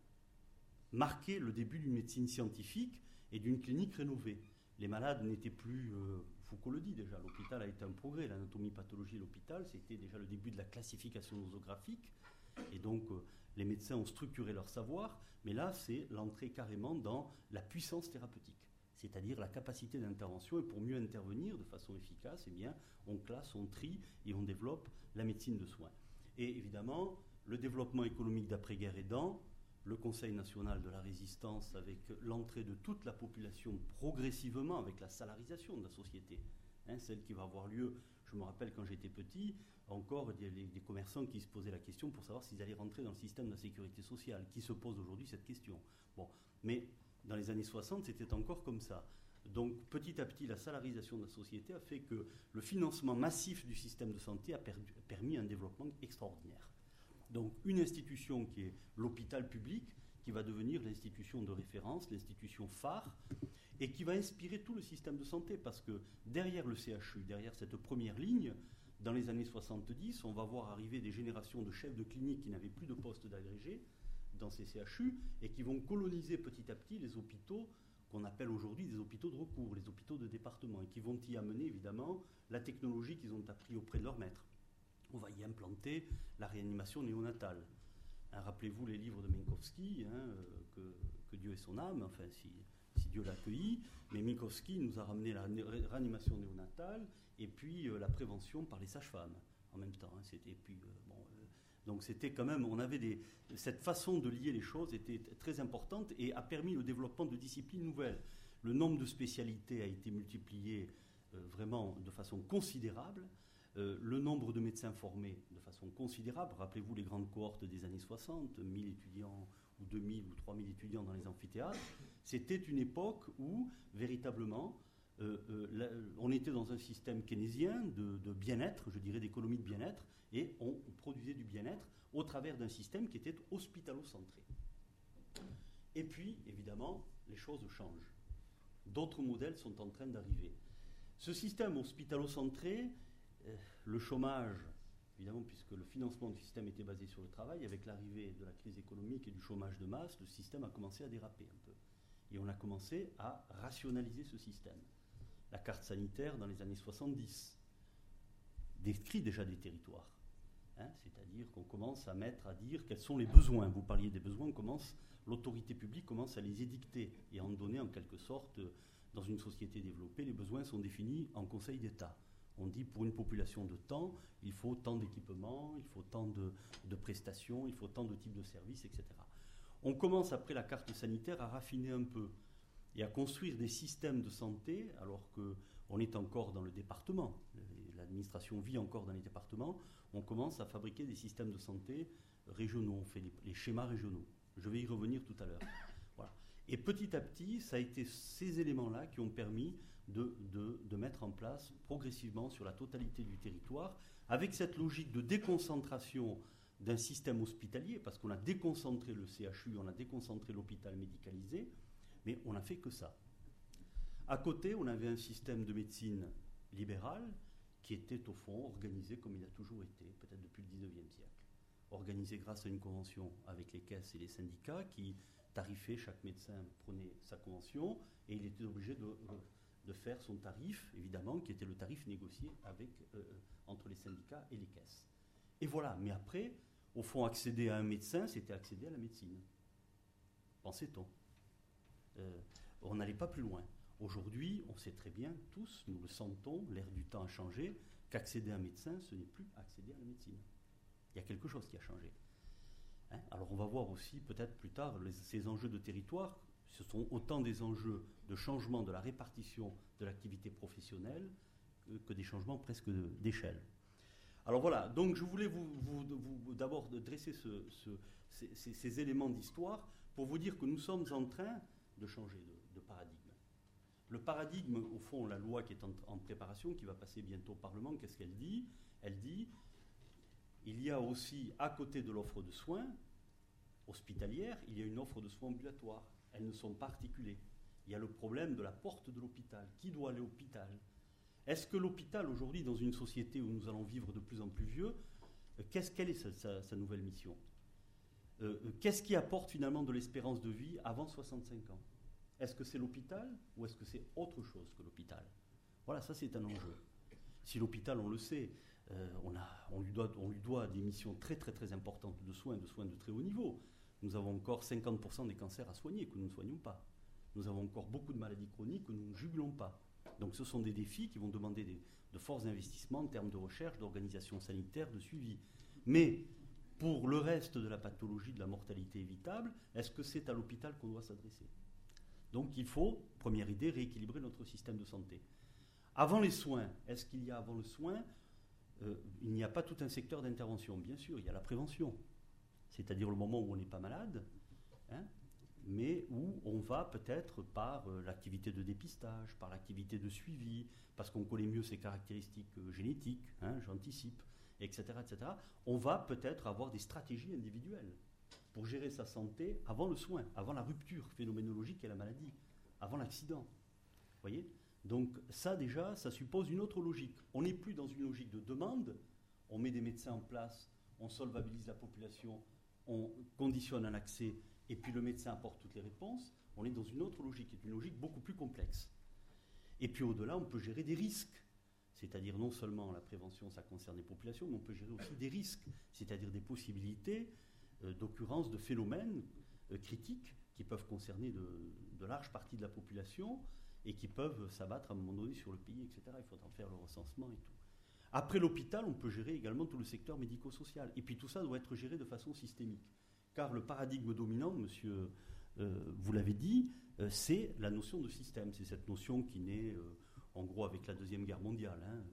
marquaient le début d'une médecine scientifique et d'une clinique rénovée. Les malades n'étaient plus... Euh, Foucault le dit déjà, l'hôpital a été un progrès. L'anatomie-pathologie de l'hôpital, c'était déjà le début de la classification nosographique. Et donc, euh, les médecins ont structuré leur savoir. Mais là, c'est l'entrée carrément dans la puissance thérapeutique, c'est-à-dire la capacité d'intervention. Et pour mieux intervenir de façon efficace, eh bien, on classe, on trie et on développe la médecine de soins. Et évidemment, le développement économique d'après-guerre aidant, le Conseil national de la résistance avec l'entrée de toute la population progressivement, avec la salarisation de la société, hein, celle qui va avoir lieu, je me rappelle quand j'étais petit, encore des, des commerçants qui se posaient la question pour savoir s'ils allaient rentrer dans le système de la sécurité sociale, qui se pose aujourd'hui cette question. Bon, mais dans les années soixante, c'était encore comme ça. Donc petit à petit, la salarisation de la société a fait que le financement massif du système de santé a perdu, permis un développement extraordinaire. Donc une institution qui est l'hôpital public, qui va devenir l'institution de référence, l'institution phare, et qui va inspirer tout le système de santé, parce que derrière le C H U, derrière cette première ligne, dans les années soixante-dix, on va voir arriver des générations de chefs de clinique qui n'avaient plus de poste d'agrégés dans ces C H U, et qui vont coloniser petit à petit les hôpitaux qu'on appelle aujourd'hui des hôpitaux de recours, les hôpitaux de département, et qui vont y amener évidemment la technologie qu'ils ont appris auprès de leurs maîtres. On va y implanter la réanimation néonatale. Hein, rappelez-vous les livres de Minkowski, hein, euh, que, que Dieu ait son âme, enfin si, si Dieu l'a accueilli, mais Minkowski nous a ramené la né- réanimation néonatale et puis euh, la prévention par les sages-femmes en même temps. Hein, c'était, puis, euh, bon, euh, donc c'était quand même, on avait des, cette façon de lier les choses était très importante et a permis le développement de disciplines nouvelles. Le nombre de spécialités a été multiplié euh, vraiment de façon considérable. Euh, le nombre de médecins formés de façon considérable, rappelez-vous les grandes cohortes des années soixante, mille étudiants ou deux mille ou trois mille étudiants dans les amphithéâtres, c'était une époque où véritablement euh, euh, la, on était dans un système keynésien de, de bien-être, je dirais d'économie de bien-être, et on produisait du bien-être au travers d'un système qui était hospitalo-centré. Et puis, évidemment, les choses changent. D'autres modèles sont en train d'arriver. Ce système hospitalo-centré, le chômage, évidemment, puisque le financement du système était basé sur le travail, avec l'arrivée de la crise économique et du chômage de masse, le système a commencé à déraper un peu. Et on a commencé à rationaliser ce système. La carte sanitaire, dans les années soixante-dix, décrit déjà des territoires. Hein, c'est-à-dire qu'on commence à mettre, à dire quels sont les besoins. Vous parliez des besoins, on commence, l'autorité publique commence à les édicter et à en donner en quelque sorte, dans une société développée, les besoins sont définis en Conseil d'État. On dit pour une population de temps, il faut tant d'équipements, il faut tant de, de prestations, il faut tant de types de services, et cetera. On commence après la carte sanitaire à raffiner un peu et à construire des systèmes de santé alors qu'on est encore dans le département. L'administration vit encore dans les départements. On commence à fabriquer des systèmes de santé régionaux, on fait les, les schémas régionaux. Je vais y revenir tout à l'heure. Voilà. Et petit à petit, ça a été ces éléments-là qui ont permis De, de, de mettre en place progressivement sur la totalité du territoire, avec cette logique de déconcentration d'un système hospitalier, parce qu'on a déconcentré le C H U, on a déconcentré l'hôpital médicalisé, mais on n'a fait que ça. À côté, on avait un système de médecine libérale qui était au fond organisé comme il a toujours été, peut-être depuis le dix-neuvième siècle. Organisé grâce à une convention avec les caisses et les syndicats qui tarifé, chaque médecin prenait sa convention et il était obligé de, de faire son tarif, évidemment, qui était le tarif négocié avec, euh, entre les syndicats et les caisses. Et voilà, mais après, au fond, accéder à un médecin, c'était accéder à la médecine. Pensait-on. Euh, on n'allait pas plus loin. Aujourd'hui, on sait très bien, tous, nous le sentons, l'air du temps a changé, qu'accéder à un médecin, ce n'est plus accéder à la médecine. Il y a quelque chose qui a changé. Hein? Alors on va voir aussi, peut-être plus tard, les, ces enjeux de territoire, ce sont autant des enjeux de changement de la répartition de l'activité professionnelle que, que des changements presque de, d'échelle. Alors voilà, donc je voulais vous, vous, vous d'abord dresser ce, ce, ces, ces, ces éléments d'histoire pour vous dire que nous sommes en train de changer de, de paradigme. Le paradigme, au fond, la loi qui est en, en préparation, qui va passer bientôt au Parlement, qu'est-ce qu'elle dit ? Elle dit, il y a aussi, à côté de l'offre de soins hospitalière, il y a une offre de soins ambulatoires. Elles ne sont pas articulées. Il y a le problème de la porte de l'hôpital. Qui doit aller à l'hôpital ? Est-ce que l'hôpital, aujourd'hui, dans une société où nous allons vivre de plus en plus vieux, qu'est-ce, quelle est sa, sa, sa nouvelle mission ? euh, Qu'est-ce qui apporte finalement de l'espérance de vie avant soixante-cinq ans ? Est-ce que c'est l'hôpital ou est-ce que c'est autre chose que l'hôpital ? Voilà, ça c'est un enjeu. Si l'hôpital, on le sait, euh, on, a, on, lui doit, on lui doit des missions très très très importantes de soins, de soins de très haut niveau. Nous avons encore cinquante pour cent des cancers à soigner que nous ne soignons pas. Nous avons encore beaucoup de maladies chroniques que nous ne juguelons pas. Donc ce sont des défis qui vont demander des, de forts investissements en termes de recherche, d'organisation sanitaire, de suivi. Mais pour le reste de la pathologie, de la mortalité évitable, est-ce que c'est à l'hôpital qu'on doit s'adresser ? Donc il faut, première idée, rééquilibrer notre système de santé. Avant les soins, est-ce qu'il y a avant le soin, euh, il n'y a pas tout un secteur d'intervention ? Bien sûr, il y a la prévention, c'est-à-dire le moment où on n'est pas malade, hein, mais où on va peut-être par euh, l'activité de dépistage, par l'activité de suivi, parce qu'on connaît mieux ses caractéristiques euh, génétiques, hein, j'anticipe, et cetera, et cetera. On va peut-être avoir des stratégies individuelles pour gérer sa santé avant le soin, avant la rupture phénoménologique et la maladie, avant l'accident. Vous voyez ? Donc ça déjà, ça suppose une autre logique. On n'est plus dans une logique de demande, on met des médecins en place, on solvabilise la population, on conditionne un accès, et puis le médecin apporte toutes les réponses. On est dans une autre logique, qui est une logique beaucoup plus complexe. Et puis au-delà, on peut gérer des risques. C'est-à-dire non seulement la prévention, ça concerne les populations, mais on peut gérer aussi des risques, c'est-à-dire des possibilités euh, d'occurrence de phénomènes euh, critiques qui peuvent concerner de, de larges parties de la population et qui peuvent s'abattre à un moment donné sur le pays, et cetera. Il faudra faire le recensement et tout. Après l'hôpital, on peut gérer également tout le secteur médico-social. Et puis tout ça doit être géré de façon systémique. Car le paradigme dominant, monsieur, euh, vous l'avez dit, euh, c'est la notion de système. C'est cette notion qui naît, euh, en gros, avec la Deuxième Guerre mondiale. Hein,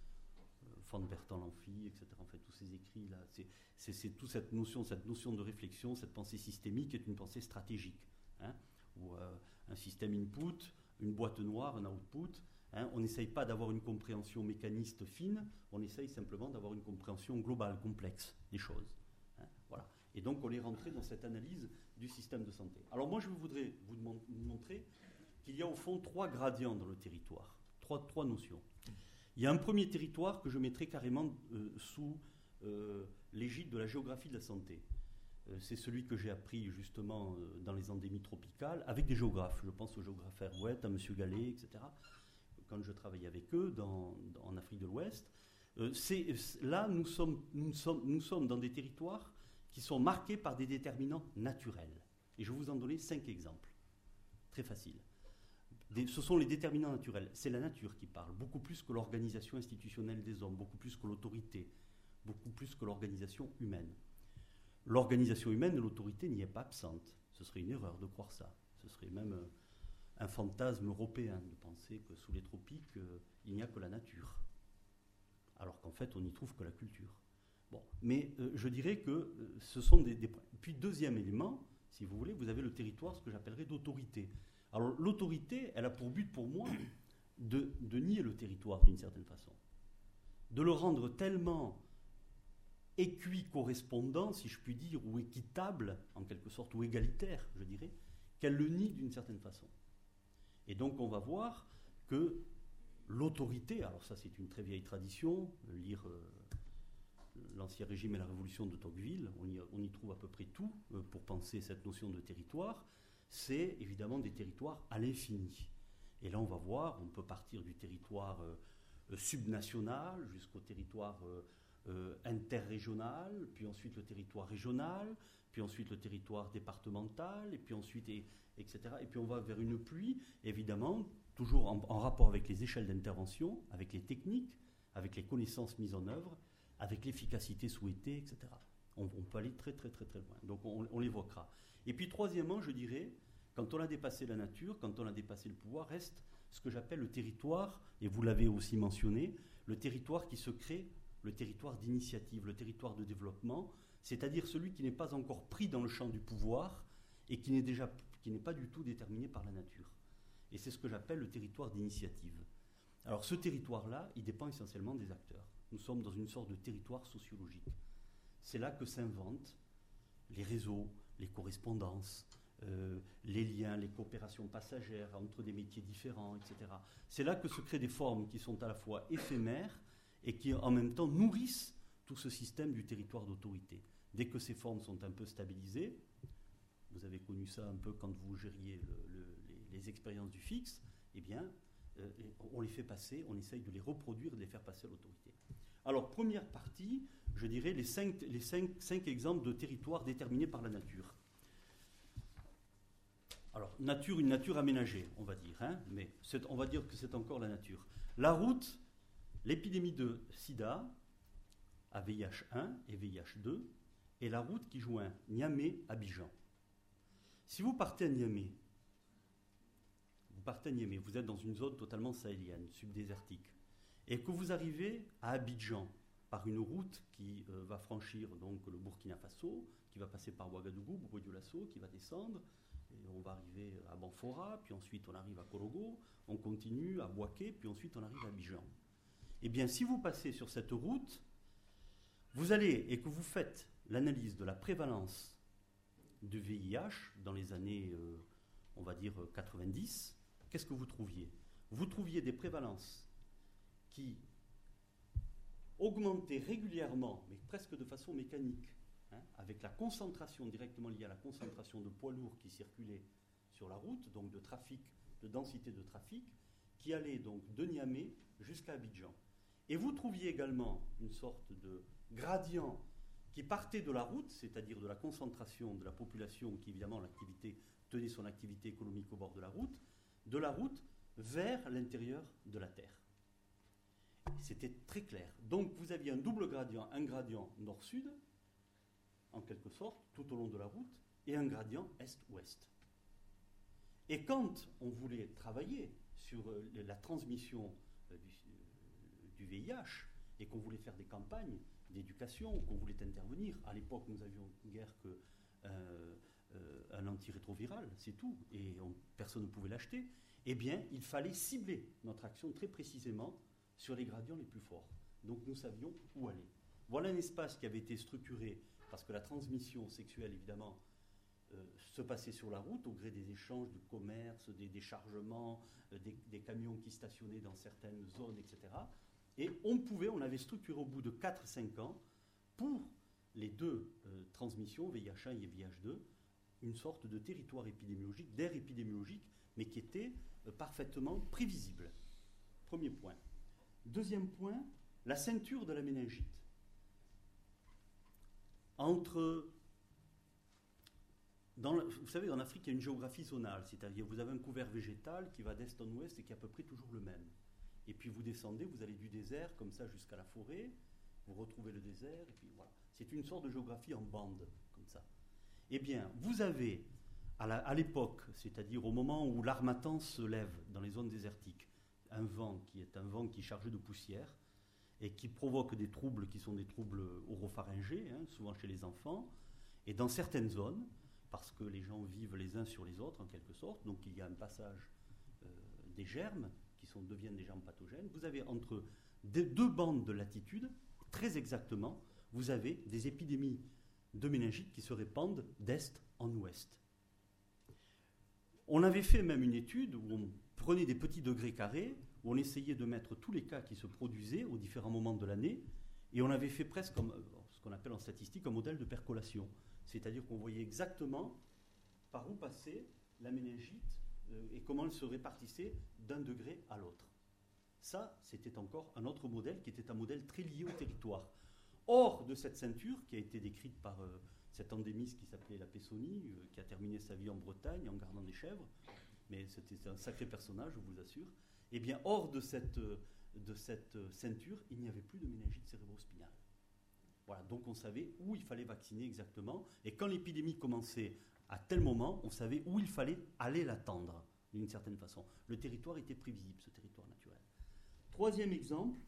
euh, Von Bertalan l'amphi, et cetera. En fait, tous ces écrits-là. C'est, c'est, c'est toute cette notion, cette notion de réflexion, cette pensée systémique est une pensée stratégique. Hein, où euh, un système input, une boîte noire, un output. Hein, on n'essaye pas d'avoir une compréhension mécaniste fine, on essaye simplement d'avoir une compréhension globale, complexe des choses. Hein, voilà. Et donc on est rentré dans cette analyse du système de santé. Alors moi je voudrais vous montrer qu'il y a au fond trois gradients dans le territoire, trois, trois notions. Il y a un premier territoire que je mettrai carrément euh, sous euh, l'égide de la géographie de la santé. Euh, c'est celui que j'ai appris justement euh, dans les endémies tropicales avec des géographes. Je pense au géographe Herouet, à M. Gallet, et cetera. Quand je travaillais avec eux dans, dans, en Afrique de l'Ouest, euh, c'est, là nous sommes, nous, sommes, nous sommes dans des territoires qui sont marqués par des déterminants naturels. Et je vais vous en donner cinq exemples. Très facile. Des, ce sont les déterminants naturels. C'est la nature qui parle, beaucoup plus que l'organisation institutionnelle des hommes, beaucoup plus que l'autorité, beaucoup plus que l'organisation humaine. L'organisation humaine et l'autorité n'y est pas absente. Ce serait une erreur de croire ça. Ce serait même euh, un fantasme européen de penser que sous les tropiques, euh, il n'y a que la nature. Alors qu'en fait, on n'y trouve que la culture. Bon, mais euh, je dirais que euh, ce sont des, des... Puis deuxième élément, si vous voulez, vous avez le territoire, ce que j'appellerais d'autorité. Alors l'autorité, elle a pour but pour moi de, de nier le territoire d'une certaine façon. De le rendre tellement équi-correspondant, si je puis dire, ou équitable, en quelque sorte, ou égalitaire, je dirais, qu'elle le nie d'une certaine façon. Et donc on va voir que l'autorité, alors ça c'est une très vieille tradition, lire... Euh, l'Ancien Régime et la Révolution de Tocqueville, on y, on y trouve à peu près tout euh, pour penser cette notion de territoire. C'est évidemment des territoires à l'infini. Et là, on va voir, on peut partir du territoire euh, subnational jusqu'au territoire euh, euh, interrégional, puis ensuite le territoire régional, puis ensuite le territoire départemental, et puis ensuite, et, etc. Et puis on va vers une pluie, évidemment, toujours en, en rapport avec les échelles d'intervention, avec les techniques, avec les connaissances mises en œuvre, avec l'efficacité souhaitée, et cetera. On, on peut aller très très très très loin. Donc on, on l'évoquera. Et puis troisièmement, je dirais, quand on a dépassé la nature, quand on a dépassé le pouvoir, reste ce que j'appelle le territoire, et vous l'avez aussi mentionné, le territoire qui se crée, le territoire d'initiative, le territoire de développement, c'est-à-dire celui qui n'est pas encore pris dans le champ du pouvoir et qui n'est déjà, qui n'est pas du tout déterminé par la nature. Et c'est ce que j'appelle le territoire d'initiative. Alors ce territoire-là, il dépend essentiellement des acteurs. Nous sommes dans une sorte de territoire sociologique. C'est là que s'inventent les réseaux, les correspondances, euh, les liens, les coopérations passagères entre des métiers différents, et cetera. C'est là que se créent des formes qui sont à la fois éphémères et qui en même temps nourrissent tout ce système du territoire d'autorité. Dès que ces formes sont un peu stabilisées, vous avez connu ça un peu quand vous gériez le, le, les, les expériences du fixe, eh bien, euh, on les fait passer, on essaye de les reproduire, de les faire passer à l'autorité. Alors, première partie, je dirais les cinq, les cinq, cinq exemples de territoires déterminés par la nature. Alors, nature, une nature aménagée, on va dire, hein, mais on va dire que c'est encore la nature. La route, l'épidémie de sida, à V I H un et V I H deux, et la route qui joint Niamey à Abidjan. Si vous partez à Niamey, vous partez à Niamey, vous êtes dans une zone totalement sahélienne, subdésertique, et que vous arrivez à Abidjan par une route qui euh, va franchir donc le Burkina Faso, qui va passer par Ouagadougou, Bobo Dioulasso, qui va descendre, et on va arriver à Banfora, puis ensuite on arrive à Korogo, on continue à Bouaké, puis ensuite on arrive à Abidjan. Eh bien, si vous passez sur cette route, vous allez, et que vous faites l'analyse de la prévalence du V I H dans les années, euh, on va dire, quatre-vingt-dix, qu'est-ce que vous trouviez? Vous trouviez des prévalences qui augmentaient régulièrement, mais presque de façon mécanique, hein, avec la concentration directement liée à la concentration de poids lourds qui circulaient sur la route, donc de trafic, de densité de trafic, qui allait donc de Niamey jusqu'à Abidjan. Et vous trouviez également une sorte de gradient qui partait de la route, c'est-à-dire de la concentration de la population qui, évidemment, l'activité, tenait son activité économique au bord de la route, de la route vers l'intérieur de la Terre. C'était très clair. Donc, vous aviez un double gradient, un gradient nord-sud, en quelque sorte, tout au long de la route, et un gradient est-ouest. Et quand on voulait travailler sur la transmission du, du V I H, et qu'on voulait faire des campagnes d'éducation, qu'on voulait intervenir, à l'époque, nous avions guère que euh, euh, un antirétroviral, c'est tout, et on, personne ne pouvait l'acheter, eh bien, il fallait cibler notre action très précisément sur les gradients les plus forts. Donc, nous savions où aller. Voilà un espace qui avait été structuré, parce que la transmission sexuelle, évidemment, euh, se passait sur la route, au gré des échanges, du commerce, des déchargements, euh, des, des camions qui stationnaient dans certaines zones, et cetera. Et on pouvait, on avait structuré au bout de quatre à cinq ans, pour les deux euh, transmissions, V I H un et V I H deux, une sorte de territoire épidémiologique, d'aire épidémiologique, mais qui était euh, parfaitement prévisible. Premier point. Deuxième point, la ceinture de la méningite. Entre, dans la, vous savez, en Afrique, il y a une géographie zonale, c'est-à-dire vous avez un couvert végétal qui va d'est en ouest et qui est à peu près toujours le même. Et puis vous descendez, vous allez du désert comme ça jusqu'à la forêt, vous retrouvez le désert, et puis voilà. C'est une sorte de géographie en bande, comme ça. Eh bien, vous avez, à, la, à l'époque, c'est-à-dire au moment où l'harmattan se lève dans les zones désertiques, un vent qui est un vent qui est chargé de poussière et qui provoque des troubles qui sont des troubles oropharyngés, hein, souvent chez les enfants, et dans certaines zones, parce que les gens vivent les uns sur les autres en quelque sorte, donc il y a un passage euh, des germes qui sont, deviennent des germes pathogènes. Vous avez entre des deux bandes de latitude, très exactement, vous avez des épidémies de méningite qui se répandent d'est en ouest. On avait fait même une étude où on prenait des petits degrés carrés, où on essayait de mettre tous les cas qui se produisaient aux différents moments de l'année, Et on avait fait presque comme euh, ce qu'on appelle en statistique un modèle de percolation. C'est-à-dire qu'on voyait exactement par où passait la méningite euh, et comment elle se répartissait d'un degré à l'autre. Ça, c'était encore un autre modèle qui était un modèle très lié au territoire. Hors de cette ceinture qui a été décrite par euh, cet endémiste qui s'appelait la Pessonie, euh, qui a terminé sa vie en Bretagne en gardant des chèvres, mais c'était un sacré personnage, je vous assure. Eh bien, hors de cette, de cette ceinture, il n'y avait plus de méningite cérébrospinale. Voilà, donc on savait où il fallait vacciner exactement, et quand l'épidémie commençait à tel moment, on savait où il fallait aller l'attendre, d'une certaine façon. Le territoire était prévisible, ce territoire naturel. Troisième exemple,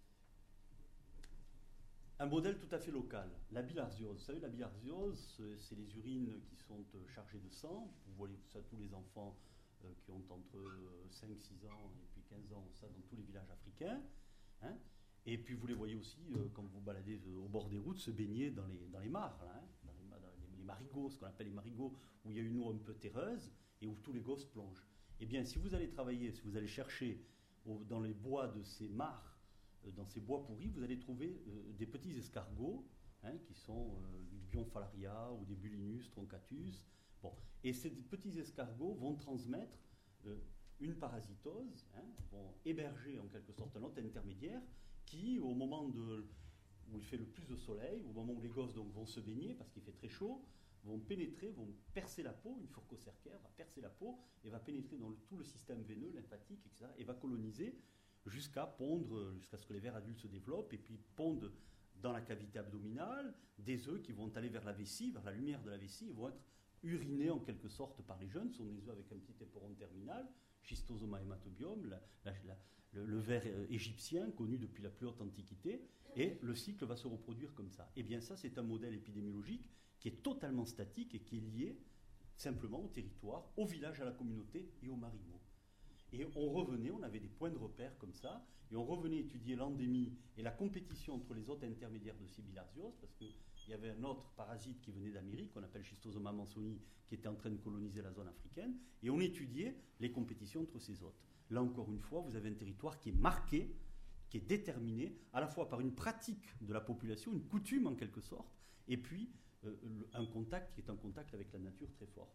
un modèle tout à fait local, la bilharziose. Vous savez, la bilharziose, c'est les urines qui sont chargées de sang. Vous voyez ça, tous les enfants euh, qui ont entre cinq six ans et puis quinze ans, ça dans tous les villages africains. Hein. Et puis vous les voyez aussi, euh, quand vous baladez euh, au bord des routes, se baigner dans les, dans les mares, là, hein, dans, les, dans les, les marigots, ce qu'on appelle les marigots, où il y a une eau un peu terreuse et où tous les gosses plongent. Eh bien, si vous allez travailler, si vous allez chercher au, dans les bois de ces mares, dans ces bois pourris, vous allez trouver euh, des petits escargots, hein, qui sont euh, du Bionfalaria ou des Bulinus troncatus. Bon. Et ces petits escargots vont transmettre euh, une parasitose, hein, vont héberger en quelque sorte un hôte intermédiaire qui, au moment de, où il fait le plus de soleil, au moment où les gosses donc, vont se baigner, parce qu'il fait très chaud, vont pénétrer, vont percer la peau, une fourcocercaire va percer la peau et va pénétrer dans le, tout le système veineux, lymphatique, et cetera, et va coloniser jusqu'à pondre, jusqu'à ce que les vers adultes se développent, et puis pondent dans la cavité abdominale des œufs qui vont aller vers la vessie, vers la lumière de la vessie, et vont être urinés en quelque sorte par les jeunes. Ce sont des œufs avec un petit éperon terminal, Schistosoma hematobium, la, la, la, le, le ver égyptien connu depuis la plus haute antiquité, et le cycle va se reproduire comme ça. Et bien ça, c'est un modèle épidémiologique qui est totalement statique et qui est lié simplement au territoire, au village, à la communauté et aux marimots. Et on revenait, on avait des points de repère comme ça, et on revenait étudier l'endémie et la compétition entre les hôtes intermédiaires de ces bilharzioses, parce qu'il y avait un autre parasite qui venait d'Amérique, qu'on appelle Schistosoma mansoni, qui était en train de coloniser la zone africaine, et on étudiait les compétitions entre ces hôtes. Là encore une fois, vous avez un territoire qui est marqué, qui est déterminé, à la fois par une pratique de la population, une coutume en quelque sorte, et puis euh, un contact qui est un contact avec la nature très fort.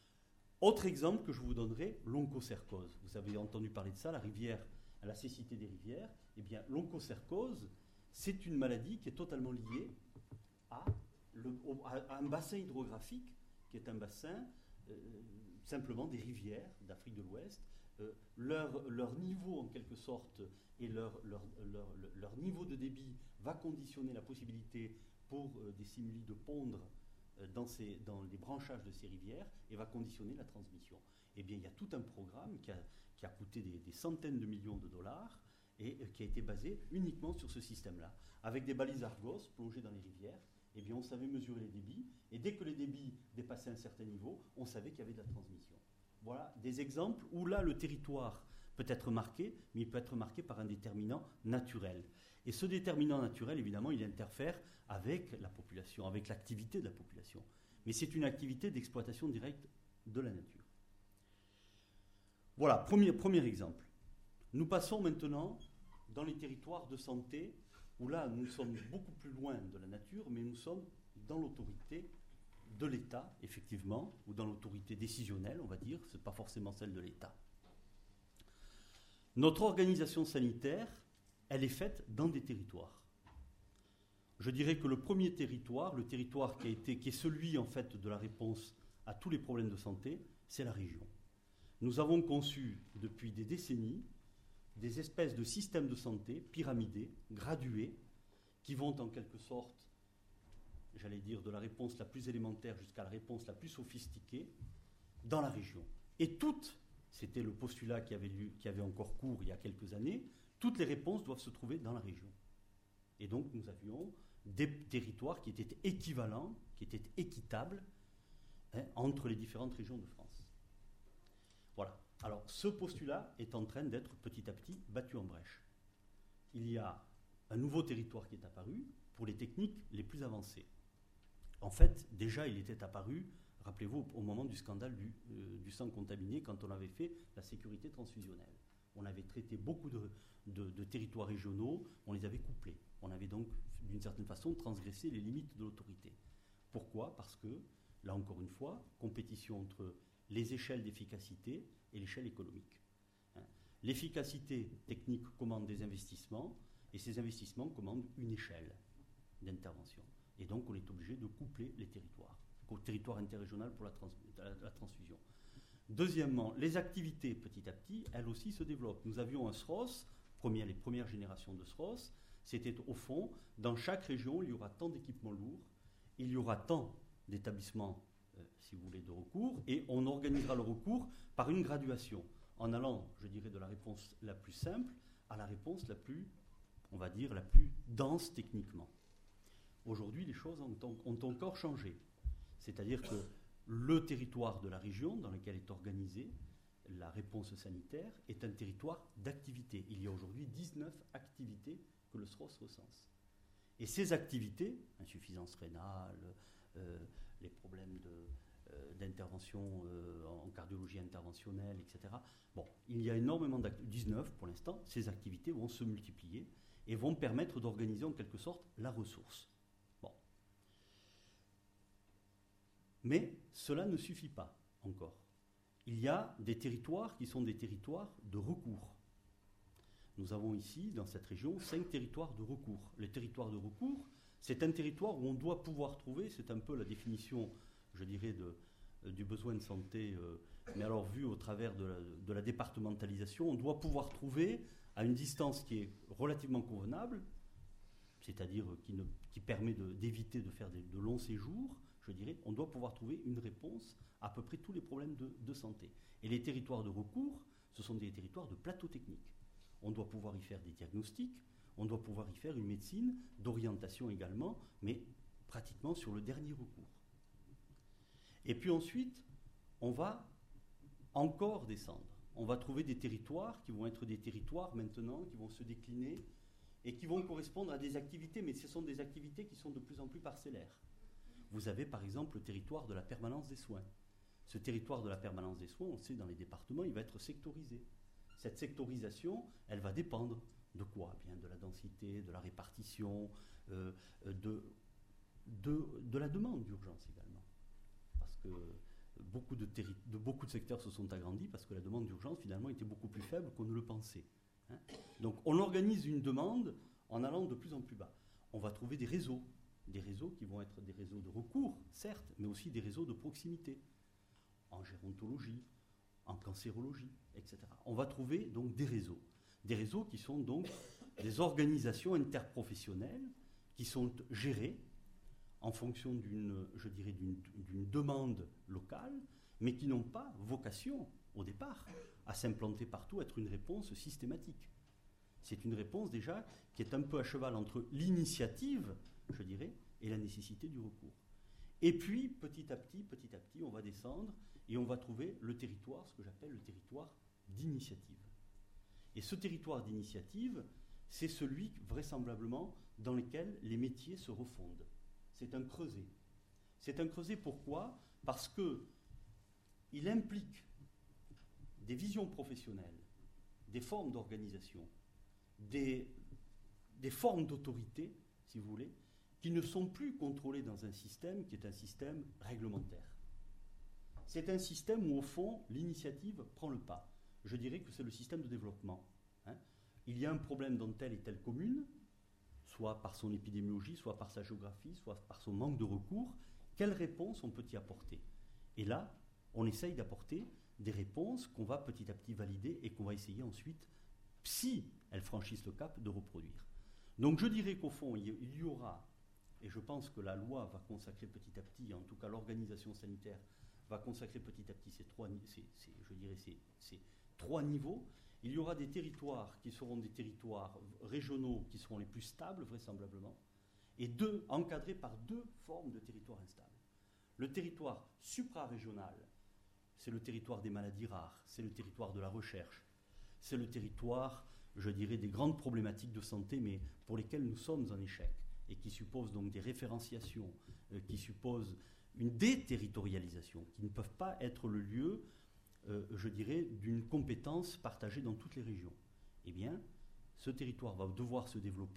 Autre exemple que je vous donnerai, l'onchocercose. Vous avez entendu parler de ça, la rivière, la cécité des rivières. Eh bien, l'onchocercose, c'est une maladie qui est totalement liée à, le, à un bassin hydrographique, qui est un bassin euh, simplement des rivières d'Afrique de l'Ouest. Euh, leur, leur niveau, en quelque sorte, et leur, leur, leur, leur niveau de débit va conditionner la possibilité pour euh, des simili de pondre Dans, ces, dans les branchages de ces rivières et va conditionner la transmission. Eh bien, il y a tout un programme qui a, qui a coûté des, des centaines de millions de dollars et euh, qui a été basé uniquement sur ce système-là. Avec des balises Argos plongées dans les rivières, eh bien, on savait mesurer les débits et dès que les débits dépassaient un certain niveau, on savait qu'il y avait de la transmission. Voilà des exemples où là, le territoire peut être marqué, mais il peut être marqué par un déterminant naturel. Et ce déterminant naturel, évidemment, il interfère avec la population, avec l'activité de la population. Mais c'est une activité d'exploitation directe de la nature. Voilà, premier, premier exemple. Nous passons maintenant dans les territoires de santé, où là, nous sommes beaucoup plus loin de la nature, mais nous sommes dans l'autorité de l'État, effectivement, ou dans l'autorité décisionnelle, on va dire, ce n'est pas forcément celle de l'État. Notre organisation sanitaire, elle est faite dans des territoires. Je dirais que le premier territoire, le territoire qui, a été, qui est celui en fait de la réponse à tous les problèmes de santé, c'est la région. Nous avons conçu depuis des décennies des espèces de systèmes de santé pyramidés, gradués, qui vont en quelque sorte, j'allais dire, de la réponse la plus élémentaire jusqu'à la réponse la plus sophistiquée dans la région. Et toutes, c'était le postulat qui avait, lieu, qui avait encore cours il y a quelques années, toutes les réponses doivent se trouver dans la région. Et donc nous avions des territoires qui étaient équivalents, qui étaient équitables, hein, entre les différentes régions de France. Voilà. Alors ce postulat est en train d'être petit à petit battu en brèche. Il y a un nouveau territoire qui est apparu pour les techniques les plus avancées. En fait, déjà il était apparu, rappelez-vous, au moment du scandale du, euh, du sang contaminé, quand on avait fait la sécurité transfusionnelle. On avait traité beaucoup de, de, de territoires régionaux, on les avait couplés. On avait donc, d'une certaine façon, transgressé les limites de l'autorité. Pourquoi ? Parce que, là encore une fois, compétition entre les échelles d'efficacité et l'échelle économique. Hein. L'efficacité technique commande des investissements, et ces investissements commandent une échelle d'intervention. Et donc, on est obligé de coupler les territoires, au territoire interrégional pour la, trans, la, la transfusion. Deuxièmement, les activités, petit à petit, elles aussi se développent. Nous avions un S R O S, première, les premières générations de S R O S, c'était au fond, dans chaque région, il y aura tant d'équipements lourds, il y aura tant d'établissements, euh, si vous voulez, de recours, et on organisera le recours par une graduation, en allant, je dirais, de la réponse la plus simple à la réponse la plus, on va dire, la plus dense techniquement. Aujourd'hui, les choses ont, ont encore changé. C'est-à-dire que le territoire de la région dans lequel est organisée la réponse sanitaire est un territoire d'activité. Il y a aujourd'hui dix-neuf activités que le S R O S recense. Et ces activités, insuffisance rénale, euh, les problèmes de, euh, d'intervention euh, en cardiologie interventionnelle, et cetera. Bon, il y a énormément d'activités, dix-neuf pour l'instant, ces activités vont se multiplier et vont permettre d'organiser en quelque sorte la ressource. Bon. Mais cela ne suffit pas encore. Il y a des territoires qui sont des territoires de recours. Nous avons ici, dans cette région, cinq territoires de recours. Les territoires de recours, c'est un territoire où on doit pouvoir trouver, c'est un peu la définition, je dirais, de, euh, du besoin de santé, euh, mais alors vu au travers de la, de la départementalisation, on doit pouvoir trouver, à une distance qui est relativement convenable, c'est-à-dire qui, ne, qui permet de, d'éviter de faire des, de longs séjours, je dirais, on doit pouvoir trouver une réponse à peu près tous les problèmes de, de santé. Et les territoires de recours, ce sont des territoires de plateau technique. On doit pouvoir y faire des diagnostics, on doit pouvoir y faire une médecine d'orientation également, mais pratiquement sur le dernier recours. Et puis ensuite, on va encore descendre. On va trouver des territoires qui vont être des territoires maintenant, qui vont se décliner et qui vont correspondre à des activités, mais ce sont des activités qui sont de plus en plus parcellaires. Vous avez par exemple le territoire de la permanence des soins. Ce territoire de la permanence des soins, on le sait dans les départements, il va être sectorisé. Cette sectorisation, elle va dépendre de quoi ? Bien de la densité, de la répartition, euh, de, de, de la demande d'urgence également. Parce que beaucoup de, terri- de beaucoup de secteurs se sont agrandis parce que la demande d'urgence finalement était beaucoup plus faible qu'on ne le pensait. Hein. Donc on organise une demande en allant de plus en plus bas. On va trouver des réseaux, des réseaux qui vont être des réseaux de recours, certes, mais aussi des réseaux de proximité, en gérontologie, en cancérologie, et cetera. On va trouver donc des réseaux. Des réseaux qui sont donc des organisations interprofessionnelles qui sont gérées en fonction d'une, je dirais, d'une, d'une demande locale, mais qui n'ont pas vocation, au départ, à s'implanter partout, à être une réponse systématique. C'est une réponse déjà qui est un peu à cheval entre l'initiative, je dirais, et la nécessité du recours. Et puis, petit à petit, petit à petit, on va descendre et on va trouver le territoire, ce que j'appelle le territoire d'initiative. Et ce territoire d'initiative, c'est celui, vraisemblablement, dans lequel les métiers se refondent. C'est un creuset. C'est un creuset pourquoi ? Parce qu'il implique des visions professionnelles, des formes d'organisation, des, des formes d'autorité, si vous voulez, qui ne sont plus contrôlées dans un système qui est un système réglementaire. C'est un système où, au fond, l'initiative prend le pas. Je dirais que c'est le système de développement. Hein. Il y a un problème dans telle et telle commune, soit par son épidémiologie, soit par sa géographie, soit par son manque de recours. Quelle réponse on peut y apporter ? Et là, on essaye d'apporter des réponses qu'on va petit à petit valider et qu'on va essayer ensuite, si elles franchissent le cap, de reproduire. Donc je dirais qu'au fond, il y aura, et je pense que la loi va consacrer petit à petit, en tout cas l'organisation sanitaire va consacrer petit à petit ces trois, ces, ces, je dirais ces, ces trois niveaux. Il y aura des territoires qui seront des territoires régionaux qui seront les plus stables, vraisemblablement, et deux, encadrés par deux formes de territoires instables. Le territoire suprarégional, c'est le territoire des maladies rares, c'est le territoire de la recherche, c'est le territoire, je dirais, des grandes problématiques de santé, mais pour lesquelles nous sommes en échec, et qui supposent donc des référenciations, euh, qui supposent une déterritorialisation, qui ne peuvent pas être le lieu, euh, je dirais, d'une compétence partagée dans toutes les régions. Eh bien, ce territoire va devoir se développer,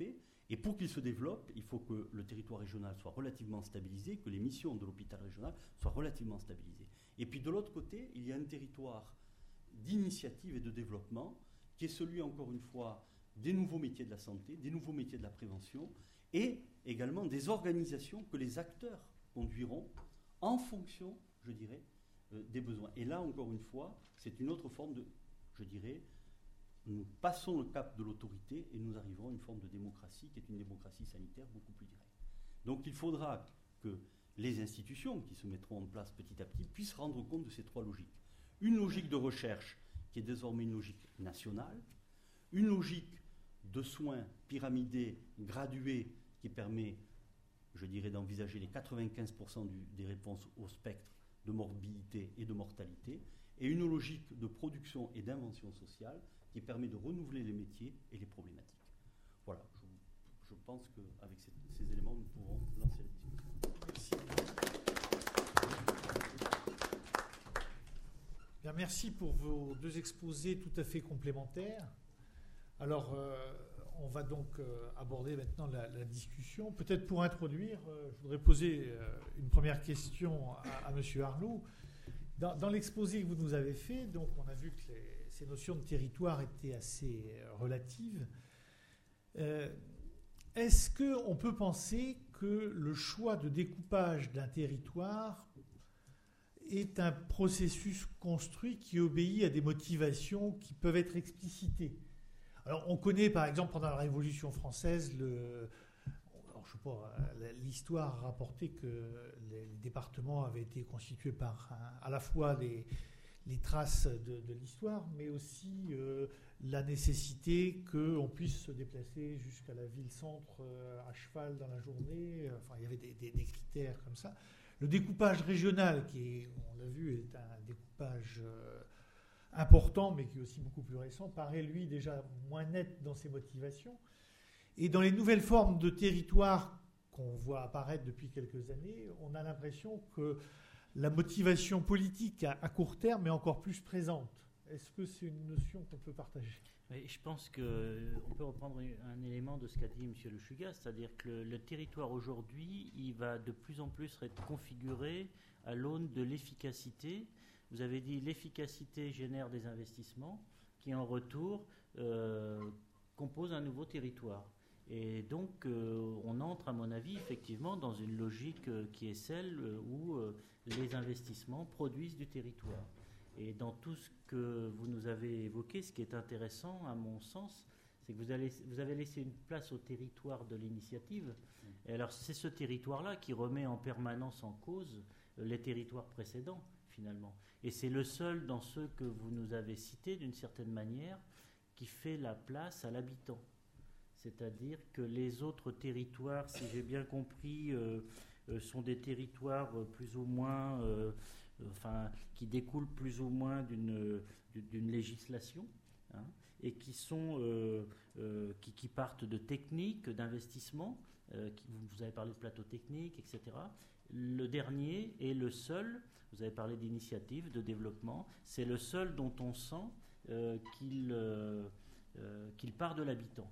Et pour qu'il se développe, il faut que le territoire régional soit relativement stabilisé, que les missions de l'hôpital régional soient relativement stabilisées. Et puis de l'autre côté, il y a un territoire d'initiative et de développement qui est celui, encore une fois, des nouveaux métiers de la santé, des nouveaux métiers de la prévention et également des organisations que les acteurs conduiront en fonction, je dirais, euh, des besoins. Et là, encore une fois, c'est une autre forme de, je dirais, nous passons le cap de l'autorité et nous arrivons à une forme de démocratie qui est une démocratie sanitaire beaucoup plus directe. Donc il faudra que les institutions qui se mettront en place petit à petit puissent rendre compte de ces trois logiques. Une logique de recherche qui est désormais une logique nationale, une logique de soins pyramidés, gradués, qui permet, je dirais, d'envisager les quatre-vingt-quinze pour cent du, des réponses au spectre de morbidité et de mortalité, et une logique de production et d'invention sociale qui permet de renouveler les métiers et les problématiques. Voilà, je, je pense qu'avec ces, ces éléments, nous pourrons lancer la discussion. Merci. Bien, merci pour vos deux exposés tout à fait complémentaires. Alors, euh, on va donc euh, aborder maintenant la, la discussion. Peut-être pour introduire, euh, je voudrais poser euh, une première question à, à M. Arlou. Dans, dans l'exposé que vous nous avez fait, donc on a vu que les, ces notions de territoire étaient assez relatives. Euh, est-ce qu'on peut penser que le choix de découpage d'un territoire est un processus construit qui obéit à des motivations qui peuvent être explicitées? Alors, on connaît, par exemple, pendant la Révolution française, le, alors, je sais pas, l'histoire a rapporté que les départements avaient été constitués par un, à la fois les, les traces de, de l'histoire, mais aussi euh, la nécessité qu'on puisse se déplacer jusqu'à la ville-centre euh, à cheval dans la journée. Enfin, il y avait des, des, des critères comme ça. Le découpage régional, qui est, on l'a vu, est un découpage euh, important, mais qui est aussi beaucoup plus récent, paraît, lui, déjà moins net dans ses motivations. Et dans les nouvelles formes de territoire qu'on voit apparaître depuis quelques années, on a l'impression que la motivation politique à, à court terme est encore plus présente. Est-ce que c'est une notion qu'on peut partager? Oui, je pense qu'on peut reprendre un élément de ce qu'a dit M. Le Chuga, c'est-à-dire que le, le territoire aujourd'hui, il va de plus en plus être configuré à l'aune de l'efficacité. Vous avez dit l'efficacité génère des investissements qui, en retour, euh, composent un nouveau territoire. Et donc, euh, on entre, à mon avis, effectivement, dans une logique euh, qui est celle où euh, les investissements produisent du territoire. Et dans tout ce que vous nous avez évoqué, ce qui est intéressant, à mon sens, c'est que vous, allez, vous avez laissé une place au territoire de l'initiative. Et alors, c'est ce territoire-là qui remet en permanence en cause les territoires précédents, finalement. Et c'est le seul dans ceux que vous nous avez cités, d'une certaine manière, qui fait la place à l'habitant. C'est-à-dire que les autres territoires, si j'ai bien compris, euh, euh, sont des territoires euh, plus ou moins, euh, euh, enfin, qui découlent plus ou moins d'une, d'une législation, hein, et qui sont, euh, euh, qui, qui partent de techniques, d'investissement. Euh, qui, vous avez parlé de plateaux techniques, et cetera. Le dernier est le seul. Vous avez parlé d'initiative, de développement. C'est le seul dont on sent euh, qu'il, euh, euh, qu'il part de l'habitant.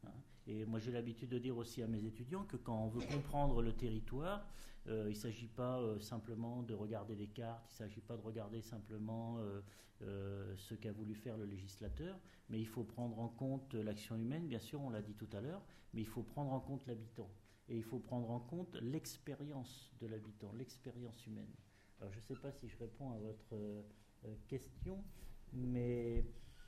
Et moi, j'ai l'habitude de dire aussi à mes étudiants que quand on veut comprendre le territoire, euh, il ne s'agit pas euh, simplement de regarder des cartes, il ne s'agit pas de regarder simplement euh, euh, ce qu'a voulu faire le législateur, mais il faut prendre en compte l'action humaine, bien sûr, on l'a dit tout à l'heure, mais il faut prendre en compte l'habitant. Et il faut prendre en compte l'expérience de l'habitant, l'expérience humaine. Alors, je ne sais pas si je réponds à votre euh, question, mais...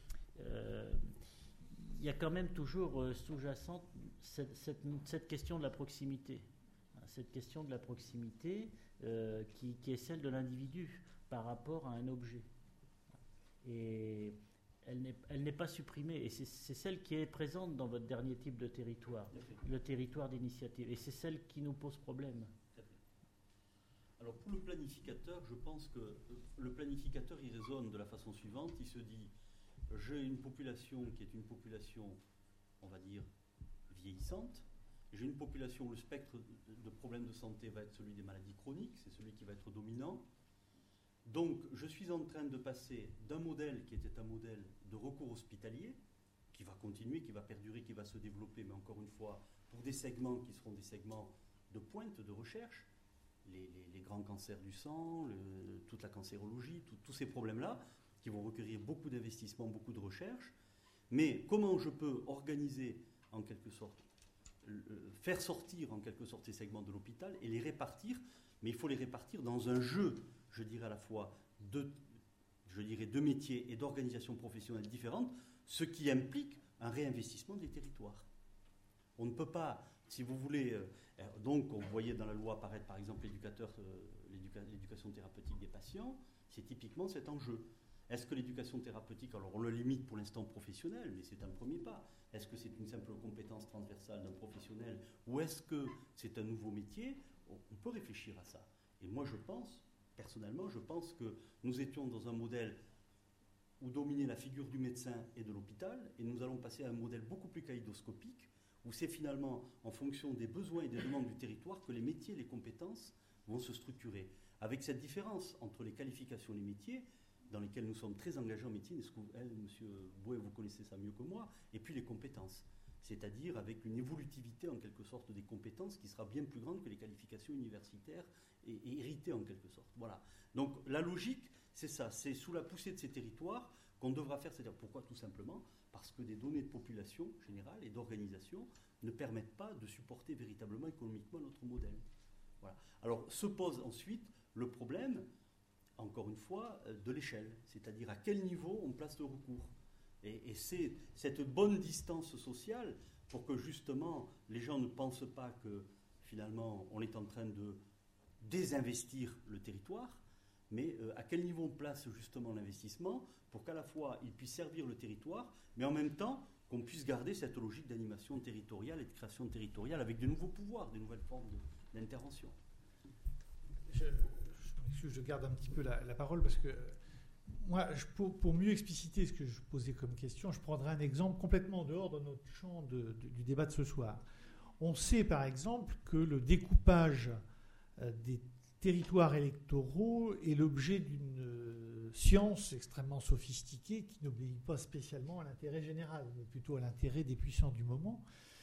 Euh, il y a quand même toujours euh, sous-jacente cette, cette, cette question de la proximité. Cette question de la proximité euh, qui, qui est celle de l'individu par rapport à un objet. Et elle n'est, elle n'est pas supprimée. Et c'est, c'est celle qui est présente dans votre dernier type de territoire, le territoire d'initiative. Et c'est celle qui nous pose problème. Alors pour le planificateur, je pense que le planificateur, il raisonne de la façon suivante. Il se dit... J'ai une population qui est une population, on va dire, vieillissante. J'ai une population où le spectre de problèmes de santé va être celui des maladies chroniques, c'est celui qui va être dominant. Donc, je suis en train de passer d'un modèle qui était un modèle de recours hospitalier, qui va continuer, qui va perdurer, qui va se développer, mais encore une fois, pour des segments qui seront des segments de pointe de recherche, les, les, les grands cancers du sang, le, toute la cancérologie, tout, tous ces problèmes-là, qui vont requérir beaucoup d'investissements, beaucoup de recherche. Mais comment je peux organiser, en quelque sorte, euh, faire sortir en quelque sorte ces segments de l'hôpital et les répartir, mais il faut les répartir dans un jeu, je dirais à la fois, de, je dirais, de métiers et d'organisations professionnelles différentes, ce qui implique un réinvestissement des territoires. On ne peut pas, si vous voulez, euh, donc on voyait dans la loi apparaître par exemple l'éducateur, euh, l'éduca, l'éducation thérapeutique des patients, c'est typiquement cet enjeu. Est-ce que l'éducation thérapeutique, alors on le limite pour l'instant professionnel, mais c'est un premier pas. Est-ce que c'est une simple compétence transversale d'un professionnel ou est-ce que c'est un nouveau métier? On peut réfléchir à ça. Et moi je pense, personnellement, je pense que nous étions dans un modèle où dominait la figure du médecin et de l'hôpital, et nous allons passer à un modèle beaucoup plus kaléidoscopique, où c'est finalement en fonction des besoins et des demandes du territoire que les métiers et les compétences vont se structurer. Avec cette différence entre les qualifications et les métiers, dans lesquels nous sommes très engagés en médecine, est-ce que vous, elle, monsieur Bouet, vous connaissez ça mieux que moi, et puis les compétences, c'est-à-dire avec une évolutivité en quelque sorte des compétences qui sera bien plus grande que les qualifications universitaires et, et héritées en quelque sorte. Voilà. Donc la logique, c'est ça, c'est sous la poussée de ces territoires qu'on devra faire, c'est-à-dire pourquoi? Tout simplement parce que des données de population générale et d'organisation ne permettent pas de supporter véritablement économiquement notre modèle. Voilà. Alors se pose ensuite le problème, encore une fois, de l'échelle, c'est-à-dire à quel niveau on place le recours. Et, et c'est cette bonne distance sociale pour que justement les gens ne pensent pas que finalement on est en train de désinvestir le territoire, mais euh, à quel niveau on place justement l'investissement pour qu'à la fois il puisse servir le territoire, mais en même temps qu'on puisse garder cette logique d'animation territoriale et de création territoriale avec de nouveaux pouvoirs, de nouvelles formes de, d'intervention. Je, je, je garde un petit peu la, la parole parce que moi, je, pour, pour mieux expliciter ce que je posais comme question, je prendrai un exemple complètement en dehors de notre champ de, de, du débat de ce soir. On sait par exemple que le découpage euh, des territoires électoraux est l'objet d'une euh, science extrêmement sophistiquée qui n'obéit pas spécialement à l'intérêt général, mais plutôt à l'intérêt des puissants du moment.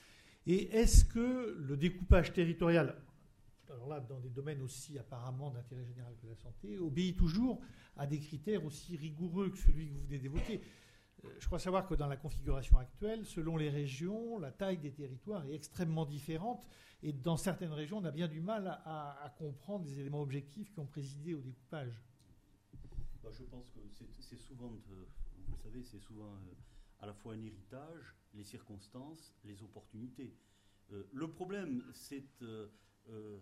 Et est-ce que le découpage territorial, alors là, dans des domaines aussi apparemment d'intérêt général que la santé, obéit toujours à des critères aussi rigoureux que celui que vous venez d'évoquer? Je crois savoir que dans la configuration actuelle, selon les régions, la taille des territoires est extrêmement différente. Et dans certaines régions, on a bien du mal à, à comprendre des éléments objectifs qui ont présidé au découpage. Ben, je pense que c'est, c'est souvent, de, vous le savez, c'est souvent euh, à la fois un héritage, les circonstances, les opportunités. Euh, le problème, c'est... Euh, euh,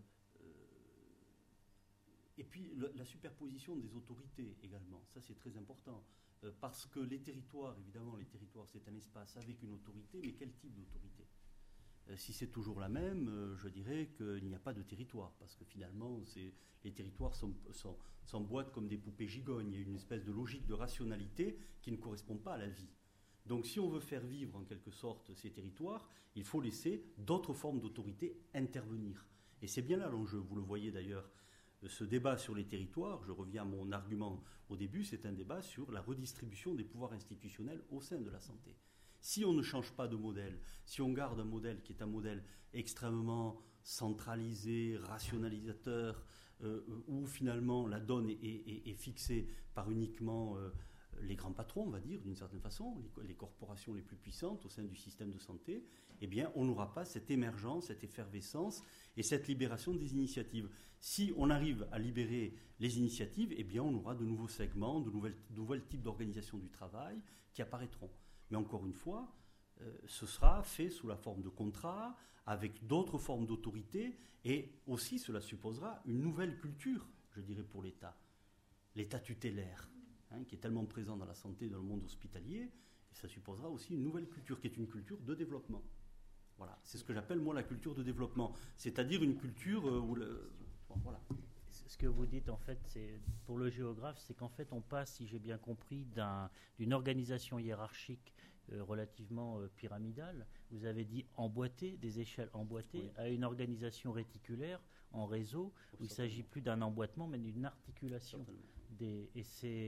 et puis le, la superposition des autorités également, ça c'est très important. Euh, parce que les territoires, évidemment, les territoires, c'est un espace avec une autorité, mais quel type d'autorité? euh, Si c'est toujours la même, euh, je dirais qu'il n'y a pas de territoire, parce que finalement, c'est, les territoires sont, sont, s'emboîtent comme des poupées gigognes. Il y a une espèce de logique de rationalité qui ne correspond pas à la vie. Donc si on veut faire vivre en quelque sorte ces territoires, il faut laisser d'autres formes d'autorité intervenir. Et c'est bien là l'enjeu, vous le voyez d'ailleurs. Ce débat sur les territoires, je reviens à mon argument au début, c'est un débat sur la redistribution des pouvoirs institutionnels au sein de la santé. Si on ne change pas de modèle, si on garde un modèle qui est un modèle extrêmement centralisé, rationalisateur, euh, où finalement la donne est, est, est fixée par uniquement euh, les grands patrons, on va dire, d'une certaine façon, les, les corporations les plus puissantes au sein du système de santé, eh bien, on n'aura pas cette émergence, cette effervescence et cette libération des initiatives. Si on arrive à libérer les initiatives, eh bien, on aura de nouveaux segments, de nouvelles, de nouveaux types d'organisation du travail qui apparaîtront. Mais encore une fois, euh, ce sera fait sous la forme de contrats, avec d'autres formes d'autorité, et aussi cela supposera une nouvelle culture, je dirais, pour l'État. L'État tutélaire, hein, qui est tellement présent dans la santé, dans le monde hospitalier, et ça supposera aussi une nouvelle culture, qui est une culture de développement. Voilà, c'est ce que j'appelle, moi, la culture de développement. C'est-à-dire une culture euh, où... Le, bon, voilà. Ce que vous dites, en fait, c'est, pour le géographe, c'est qu'en fait, on passe, si j'ai bien compris, d'un, d'une organisation hiérarchique euh, relativement euh, pyramidale, vous avez dit emboîtée, des échelles emboîtées, oui, à une organisation réticulaire en réseau, où il ne s'agit plus d'un emboîtement, mais d'une articulation. Des, et c'est,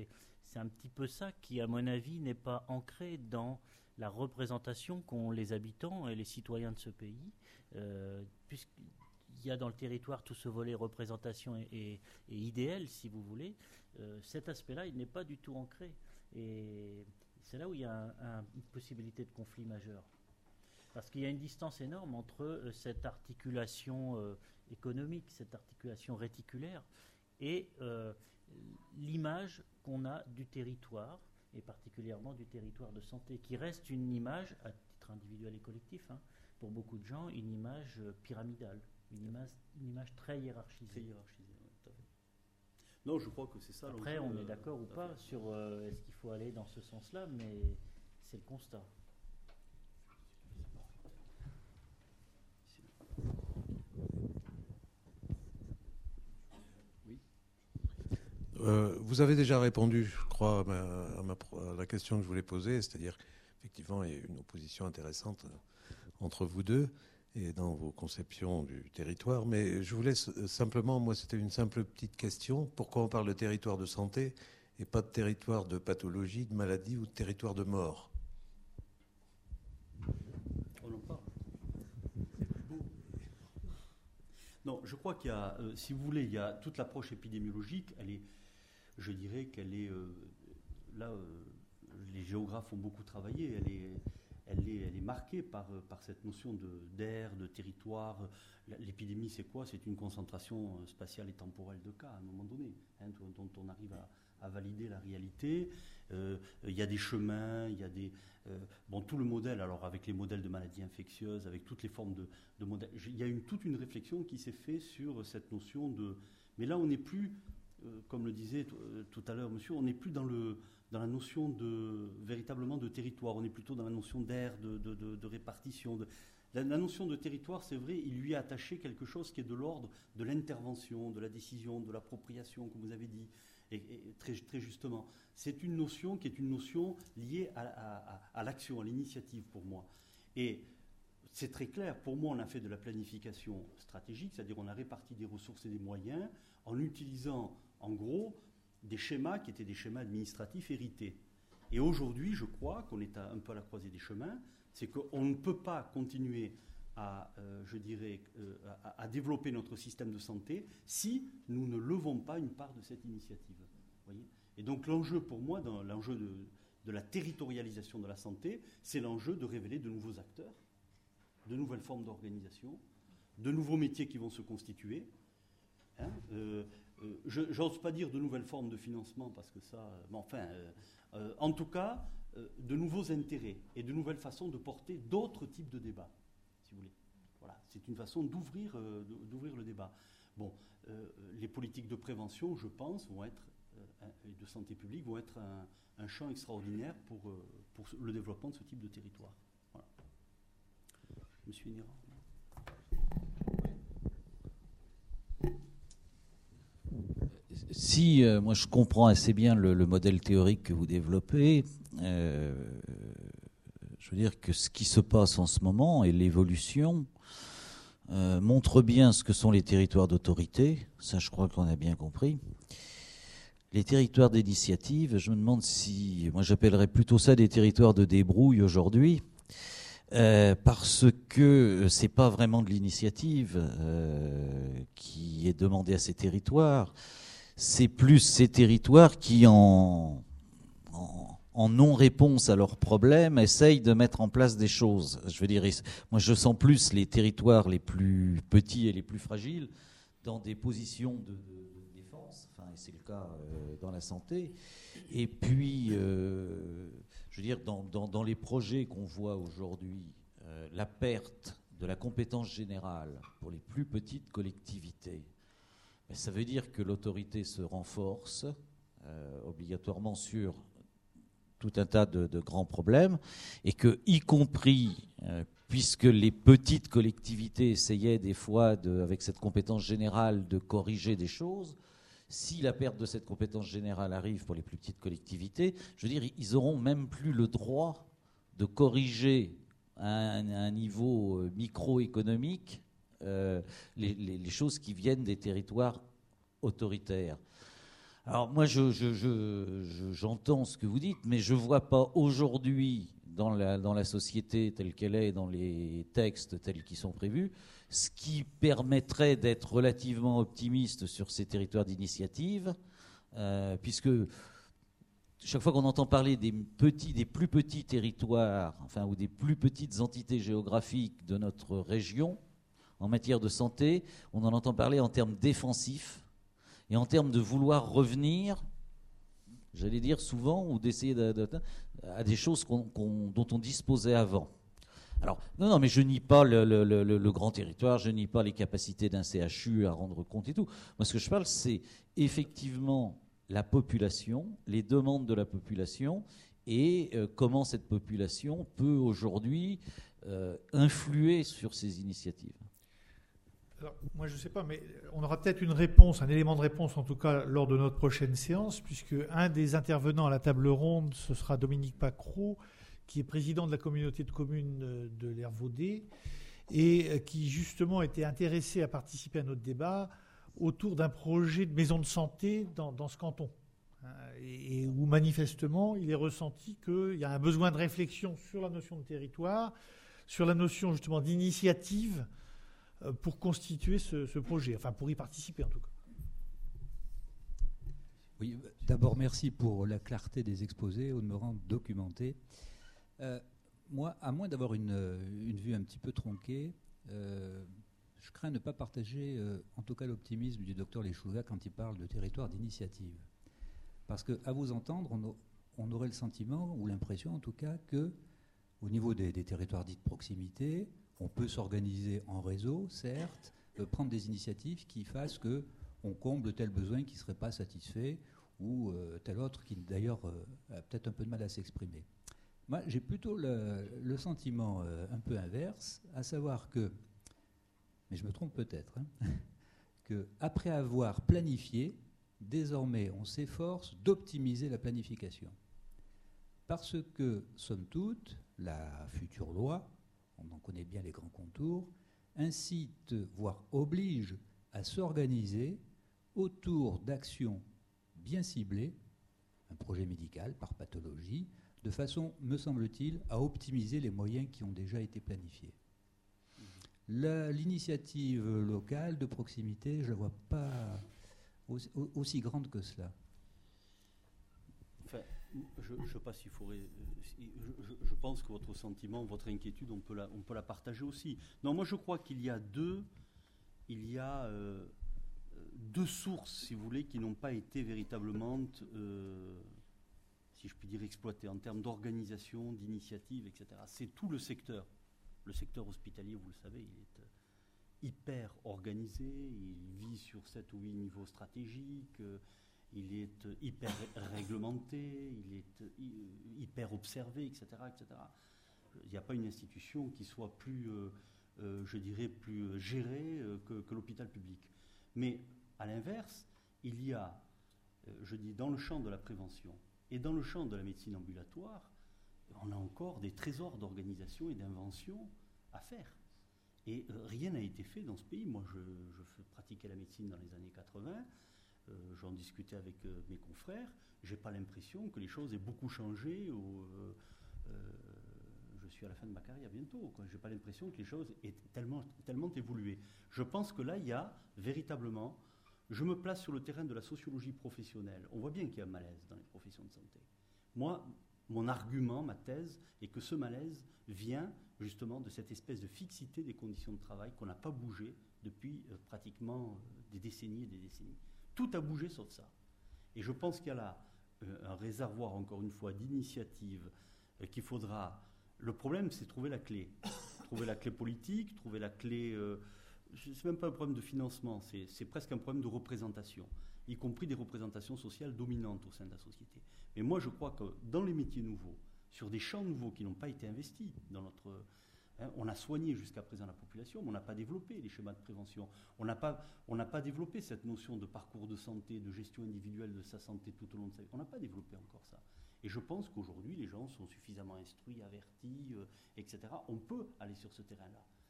c'est un petit peu ça qui, à mon avis, n'est pas ancré dans la représentation qu'ont les habitants et les citoyens de ce pays, euh, puisqu'il y a dans le territoire tout ce volet représentation et, et, et idéal, si vous voulez. Euh, cet aspect-là, il n'est pas du tout ancré. Et c'est là où il y a un, un, une possibilité de conflit majeur. Parce qu'il y a une distance énorme entre euh, cette articulation euh, économique, cette articulation réticulaire, et euh, l'image qu'on a du territoire, et particulièrement du territoire de santé, qui reste une image, à titre individuel et collectif, hein, pour beaucoup de gens, une image euh, pyramidale, une image, une image très hiérarchisée. Très hiérarchisée, oui, tout à fait. Non, je crois que c'est ça. Après, on euh, est d'accord ou pas sur euh, est-ce qu'il faut aller dans ce sens-là, mais c'est le constat. Euh, vous avez déjà répondu, je crois, à, ma, à, ma, à la question que je voulais poser, c'est-à-dire qu'effectivement, il y a une opposition intéressante entre vous deux et dans vos conceptions du territoire. Mais je voulais simplement, moi, c'était une simple petite question. Pourquoi on parle de territoire de santé et pas de territoire de pathologie, de maladie ou de territoire de mort? On en parle. Non, je crois qu'il y a, euh, si vous voulez, il y a toute l'approche épidémiologique, elle est, je dirais qu'elle est, euh, là, euh, les géographes ont beaucoup travaillé, elle est, elle est, elle est marquée par, par cette notion de, d'air, de territoire. L'épidémie, c'est quoi? C'est une concentration spatiale et temporelle de cas, à un moment donné, hein, dont on arrive à, à valider la réalité. Euh, il y a des chemins, il y a des... Euh, bon, tout le modèle, alors avec les modèles de maladies infectieuses, avec toutes les formes de, de modèles, il y a une, toute une réflexion qui s'est faite sur cette notion de... Mais là, on n'est plus, euh, comme le disait t- tout à l'heure monsieur, on n'est plus dans, le, dans la notion de, véritablement de territoire, on est plutôt dans la notion d'aire, de, de, de, de répartition. De, la, la notion de territoire, c'est vrai, il lui a attaché quelque chose qui est de l'ordre de l'intervention, de la décision, de l'appropriation, comme vous avez dit. Et, et très, très justement, c'est une notion qui est une notion liée à, à, à l'action, à l'initiative pour moi. Et c'est très clair, pour moi on a fait de la planification stratégique, c'est-à-dire on a réparti des ressources et des moyens en utilisant en gros des schémas qui étaient des schémas administratifs hérités. Et aujourd'hui je crois qu'on est à, un peu à la croisée des chemins, c'est qu'on ne peut pas continuer à, euh, je dirais, euh, à, à développer notre système de santé si nous ne levons pas une part de cette initiative. Voyez ? Et donc l'enjeu pour moi, dans l'enjeu de, de la territorialisation de la santé, c'est l'enjeu de révéler de nouveaux acteurs, de nouvelles formes d'organisation, de nouveaux métiers qui vont se constituer. Hein, euh, euh, je n'ose pas dire de nouvelles formes de financement parce que ça... Euh, mais enfin, euh, euh, en tout cas, euh, de nouveaux intérêts et de nouvelles façons de porter d'autres types de débats. Si vous voulez. Voilà, c'est une façon d'ouvrir, euh, d'ouvrir le débat. Bon, euh, les politiques de prévention, je pense, vont être, euh, et de santé publique, vont être un, un champ extraordinaire pour, euh, pour le développement de ce type de territoire. Voilà. Monsieur Hénira. Si euh, moi je comprends assez bien le, le modèle théorique que vous développez, euh, je veux dire que ce qui se passe en ce moment et l'évolution euh, montre bien ce que sont les territoires d'autorité. Ça, je crois qu'on a bien compris. Les territoires d'initiative, je me demande si, moi j'appellerais plutôt ça des territoires de débrouille aujourd'hui, euh, parce que c'est pas vraiment de l'initiative euh, qui est demandée à ces territoires. C'est plus ces territoires qui, en, en, en non-réponse à leurs problèmes, essayent de mettre en place des choses. Je veux dire, moi je sens plus les territoires les plus petits et les plus fragiles dans des positions de, de défense, enfin, et c'est le cas euh, dans la santé. Et puis, euh, je veux dire, dans, dans, dans les projets qu'on voit aujourd'hui, euh, la perte de la compétence générale pour les plus petites collectivités, ça veut dire que l'autorité se renforce euh, obligatoirement sur tout un tas de, de grands problèmes et que, y compris, euh, puisque les petites collectivités essayaient des fois, de, avec cette compétence générale, de corriger des choses, si la perte de cette compétence générale arrive pour les plus petites collectivités, je veux dire, ils n'auront même plus le droit de corriger à un, à un niveau microéconomique Euh, les, les, les choses qui viennent des territoires autoritaires. Alors moi, je, je, je, je, j'entends ce que vous dites, mais je ne vois pas aujourd'hui, dans la, dans la société telle qu'elle est, dans les textes tels qu'ils sont prévus, ce qui permettrait d'être relativement optimiste sur ces territoires d'initiative, euh, puisque chaque fois qu'on entend parler des petits, des plus petits territoires, enfin, ou des plus petites entités géographiques de notre région, en matière de santé, on en entend parler en termes défensifs et en termes de vouloir revenir, j'allais dire souvent, ou d'essayer de, de, à des choses qu'on, qu'on, dont on disposait avant. Alors, non, non, mais je nie pas le, le, le, le grand territoire, je nie pas les capacités d'un C H U à rendre compte et tout. Moi, ce que je parle, c'est effectivement la population, les demandes de la population et euh, comment cette population peut aujourd'hui euh, influer sur ces initiatives. Alors, moi, je ne sais pas, mais on aura peut-être une réponse, un élément de réponse en tout cas lors de notre prochaine séance, puisque un des intervenants à la table ronde, ce sera Dominique Pacreau, qui est président de la communauté de communes de l'Hervaudais et qui justement était intéressé à participer à notre débat autour d'un projet de maison de santé dans, dans ce canton. Et, et où manifestement, il est ressenti qu'il y a un besoin de réflexion sur la notion de territoire, sur la notion justement d'initiative pour constituer ce, ce projet, enfin pour y participer en tout cas. Oui, d'abord merci pour la clarté des exposés, au demeurant documentés. Euh, moi, à moins d'avoir une, une vue un petit peu tronquée, euh, je crains ne pas partager, euh, en tout cas, l'optimisme du docteur Lechuga quand il parle de territoire d'initiative. Parce qu'à vous entendre, on, a, on aurait le sentiment, ou l'impression en tout cas, qu'au niveau des, des territoires dits de proximité, on peut s'organiser en réseau, certes, euh, prendre des initiatives qui fassent qu'on comble tel besoin qui ne serait pas satisfait, ou euh, tel autre qui, d'ailleurs, euh, a peut-être un peu de mal à s'exprimer. Moi, j'ai plutôt le, le sentiment euh, un peu inverse, à savoir que, mais je me trompe peut-être, hein, qu'après avoir planifié, désormais, on s'efforce d'optimiser la planification. Parce que, somme toute, la future loi, on en connaît bien les grands contours, incite, voire oblige à s'organiser autour d'actions bien ciblées, un projet médical par pathologie, de façon, me semble-t-il, à optimiser les moyens qui ont déjà été planifiés. La, l'initiative locale de proximité, je ne la vois pas aussi, aussi grande que cela. Enfin, je ne sais pas s'il faudrait... Je, je, je pense que votre sentiment, votre inquiétude, on peut la, on peut la partager aussi. Non, moi je crois qu'il y a deux, il y a, euh, deux sources, si vous voulez, qui n'ont pas été véritablement... Euh, si je puis dire, exploité en termes d'organisation, d'initiative, et cetera. C'est tout le secteur. Le secteur hospitalier, vous le savez, il est hyper organisé, il vit sur sept ou huit niveaux stratégiques, il est hyper réglementé, il est hyper observé, et cetera, et cetera. Il n'y a pas une institution qui soit plus, euh, euh, je dirais, plus gérée euh, que, que l'hôpital public. Mais à l'inverse, il y a, euh, je dis, dans le champ de la prévention, et dans le champ de la médecine ambulatoire, on a encore des trésors d'organisation et d'invention à faire. Et euh, rien n'a été fait dans ce pays. Moi, je, je pratiquais la médecine dans les années quatre-vingts, euh, j'en discutais avec euh, mes confrères, j'ai pas l'impression que les choses aient beaucoup changé. Ou, euh, euh, je suis à la fin de ma carrière bientôt, quoi. J'ai pas l'impression que les choses aient tellement, tellement évolué. Je pense que là, il y a véritablement... Je me place sur le terrain de la sociologie professionnelle. On voit bien qu'il y a un malaise dans les professions de santé. Moi, mon argument, ma thèse, est que ce malaise vient justement de cette espèce de fixité des conditions de travail qu'on n'a pas bougé depuis euh, pratiquement euh, des décennies et des décennies. Tout a bougé sauf ça. Et je pense qu'il y a là euh, un réservoir, encore une fois, d'initiatives euh, qu'il faudra... Le problème, c'est trouver la clé. Trouver la clé politique, trouver la clé... Euh, c'est même pas un problème de financement, c'est, c'est presque un problème de représentation, y compris des représentations sociales dominantes au sein de la société. Mais moi, je crois que dans les métiers nouveaux, sur des champs nouveaux qui n'ont pas été investis dans notre... Hein, on a soigné jusqu'à présent la population, mais on n'a pas développé les schémas de prévention. On n'a pas, on n'a pas développé cette notion de parcours de santé, de gestion individuelle de sa santé tout au long de sa vie. On n'a pas développé encore ça. Et je pense qu'aujourd'hui, les gens sont suffisamment instruits, avertis, euh, et cetera. On peut aller sur ce terrain-là.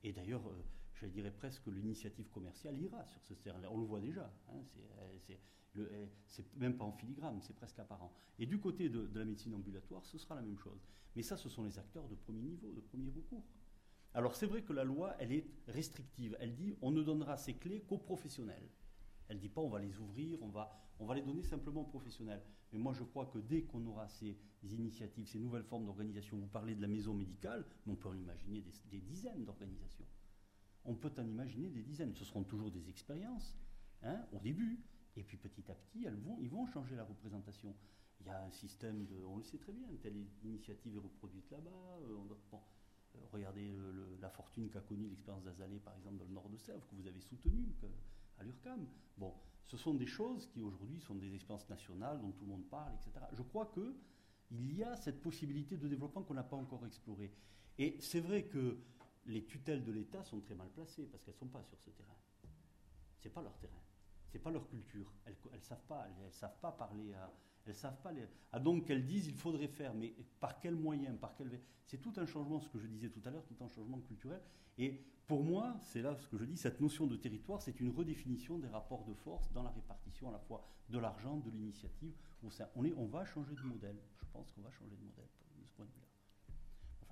Et d'ailleurs, euh, je dirais presque que l'initiative commerciale ira sur ce terrain-là. On le voit déjà. Hein, c'est, c'est, le, c'est même pas en filigrane, c'est presque apparent. Et du côté de, de la médecine ambulatoire, ce sera la même chose. Mais ça, ce sont les acteurs de premier niveau, de premier recours. Alors c'est vrai que la loi, elle est restrictive. Elle dit on ne donnera ces clés qu'aux professionnels. Elle ne dit pas on va les ouvrir, on va, on va les donner simplement aux professionnels. Mais moi je crois que dès qu'on aura ces initiatives, ces nouvelles formes d'organisation, vous parlez de la maison médicale, mais on peut en imaginer des, des dizaines d'organisations. On peut en imaginer des dizaines. Ce seront toujours des expériences, hein, au début. Et puis petit à petit, elles vont, ils vont changer la représentation. Il y a un système de, on le sait très bien, telle initiative est reproduite là-bas. Euh, on doit, bon, euh, regardez le, le, la fortune qu'a connue l'expérience d'Azalée, par exemple, dans le nord de Sèvres, que vous avez soutenue que, à l'U R C A M. Bon, ce sont des choses qui aujourd'hui sont des expériences nationales dont tout le monde parle, et cetera. Je crois qu'il y a cette possibilité de développement qu'on n'a pas encore explorée. Et c'est vrai que les tutelles de l'État sont très mal placées parce qu'elles ne sont pas sur ce terrain. Ce n'est pas leur terrain. Ce n'est pas leur culture. Elles ne savent pas. Elles ne savent pas parler à... Elles savent pas les... Ah, donc elles disent il faudrait faire, mais par quels moyens, par quel... C'est tout un changement, ce que je disais tout à l'heure, tout un changement culturel. Et pour moi, c'est là ce que je dis, cette notion de territoire, c'est une redéfinition des rapports de force dans la répartition à la fois de l'argent, de l'initiative. On, est, on va changer de modèle. Je pense qu'on va changer de modèle de ce point de vue-là. Enfin.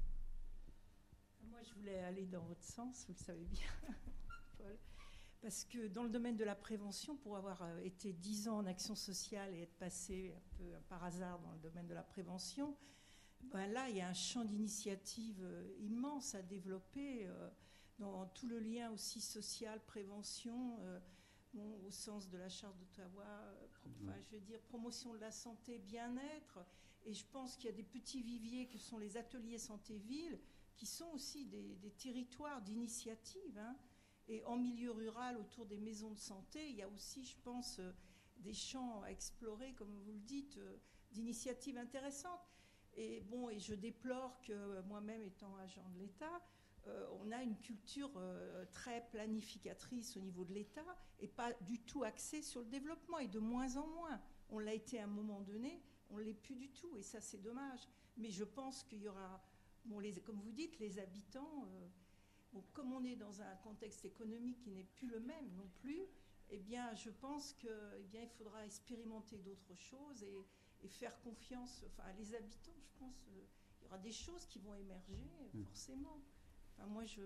Moi, je voulais aller dans votre sens, vous le savez bien, Paul. Parce que dans le domaine de la prévention, pour avoir été dix ans en action sociale et être passé un peu par hasard dans le domaine de la prévention, ben là, il y a un champ d'initiative immense à développer euh, dans tout le lien aussi social, prévention, euh, bon, au sens de la charte d'Ottawa, euh, enfin, je veux dire, promotion de la santé, bien-être. Et je pense qu'il y a des petits viviers que sont les ateliers santé-ville, qui sont aussi des, des territoires d'initiative, hein. Et en milieu rural, autour des maisons de santé, il y a aussi, je pense, euh, des champs à explorer, comme vous le dites, euh, d'initiatives intéressantes. Et bon, et je déplore que euh, moi-même, étant agent de l'État, euh, on a une culture euh, très planificatrice au niveau de l'État et pas du tout axée sur le développement, et de moins en moins. On l'a été à un moment donné, on ne l'est plus du tout, et ça, c'est dommage. Mais je pense qu'il y aura, bon, les, comme vous dites, les habitants... Euh, Bon, comme on est dans un contexte économique qui n'est plus le même non plus, eh bien, je pense qu'il eh bien, il faudra expérimenter d'autres choses et, et faire confiance. Enfin, les habitants, je pense, euh, il y aura des choses qui vont émerger, mmh. forcément. Enfin, moi, je...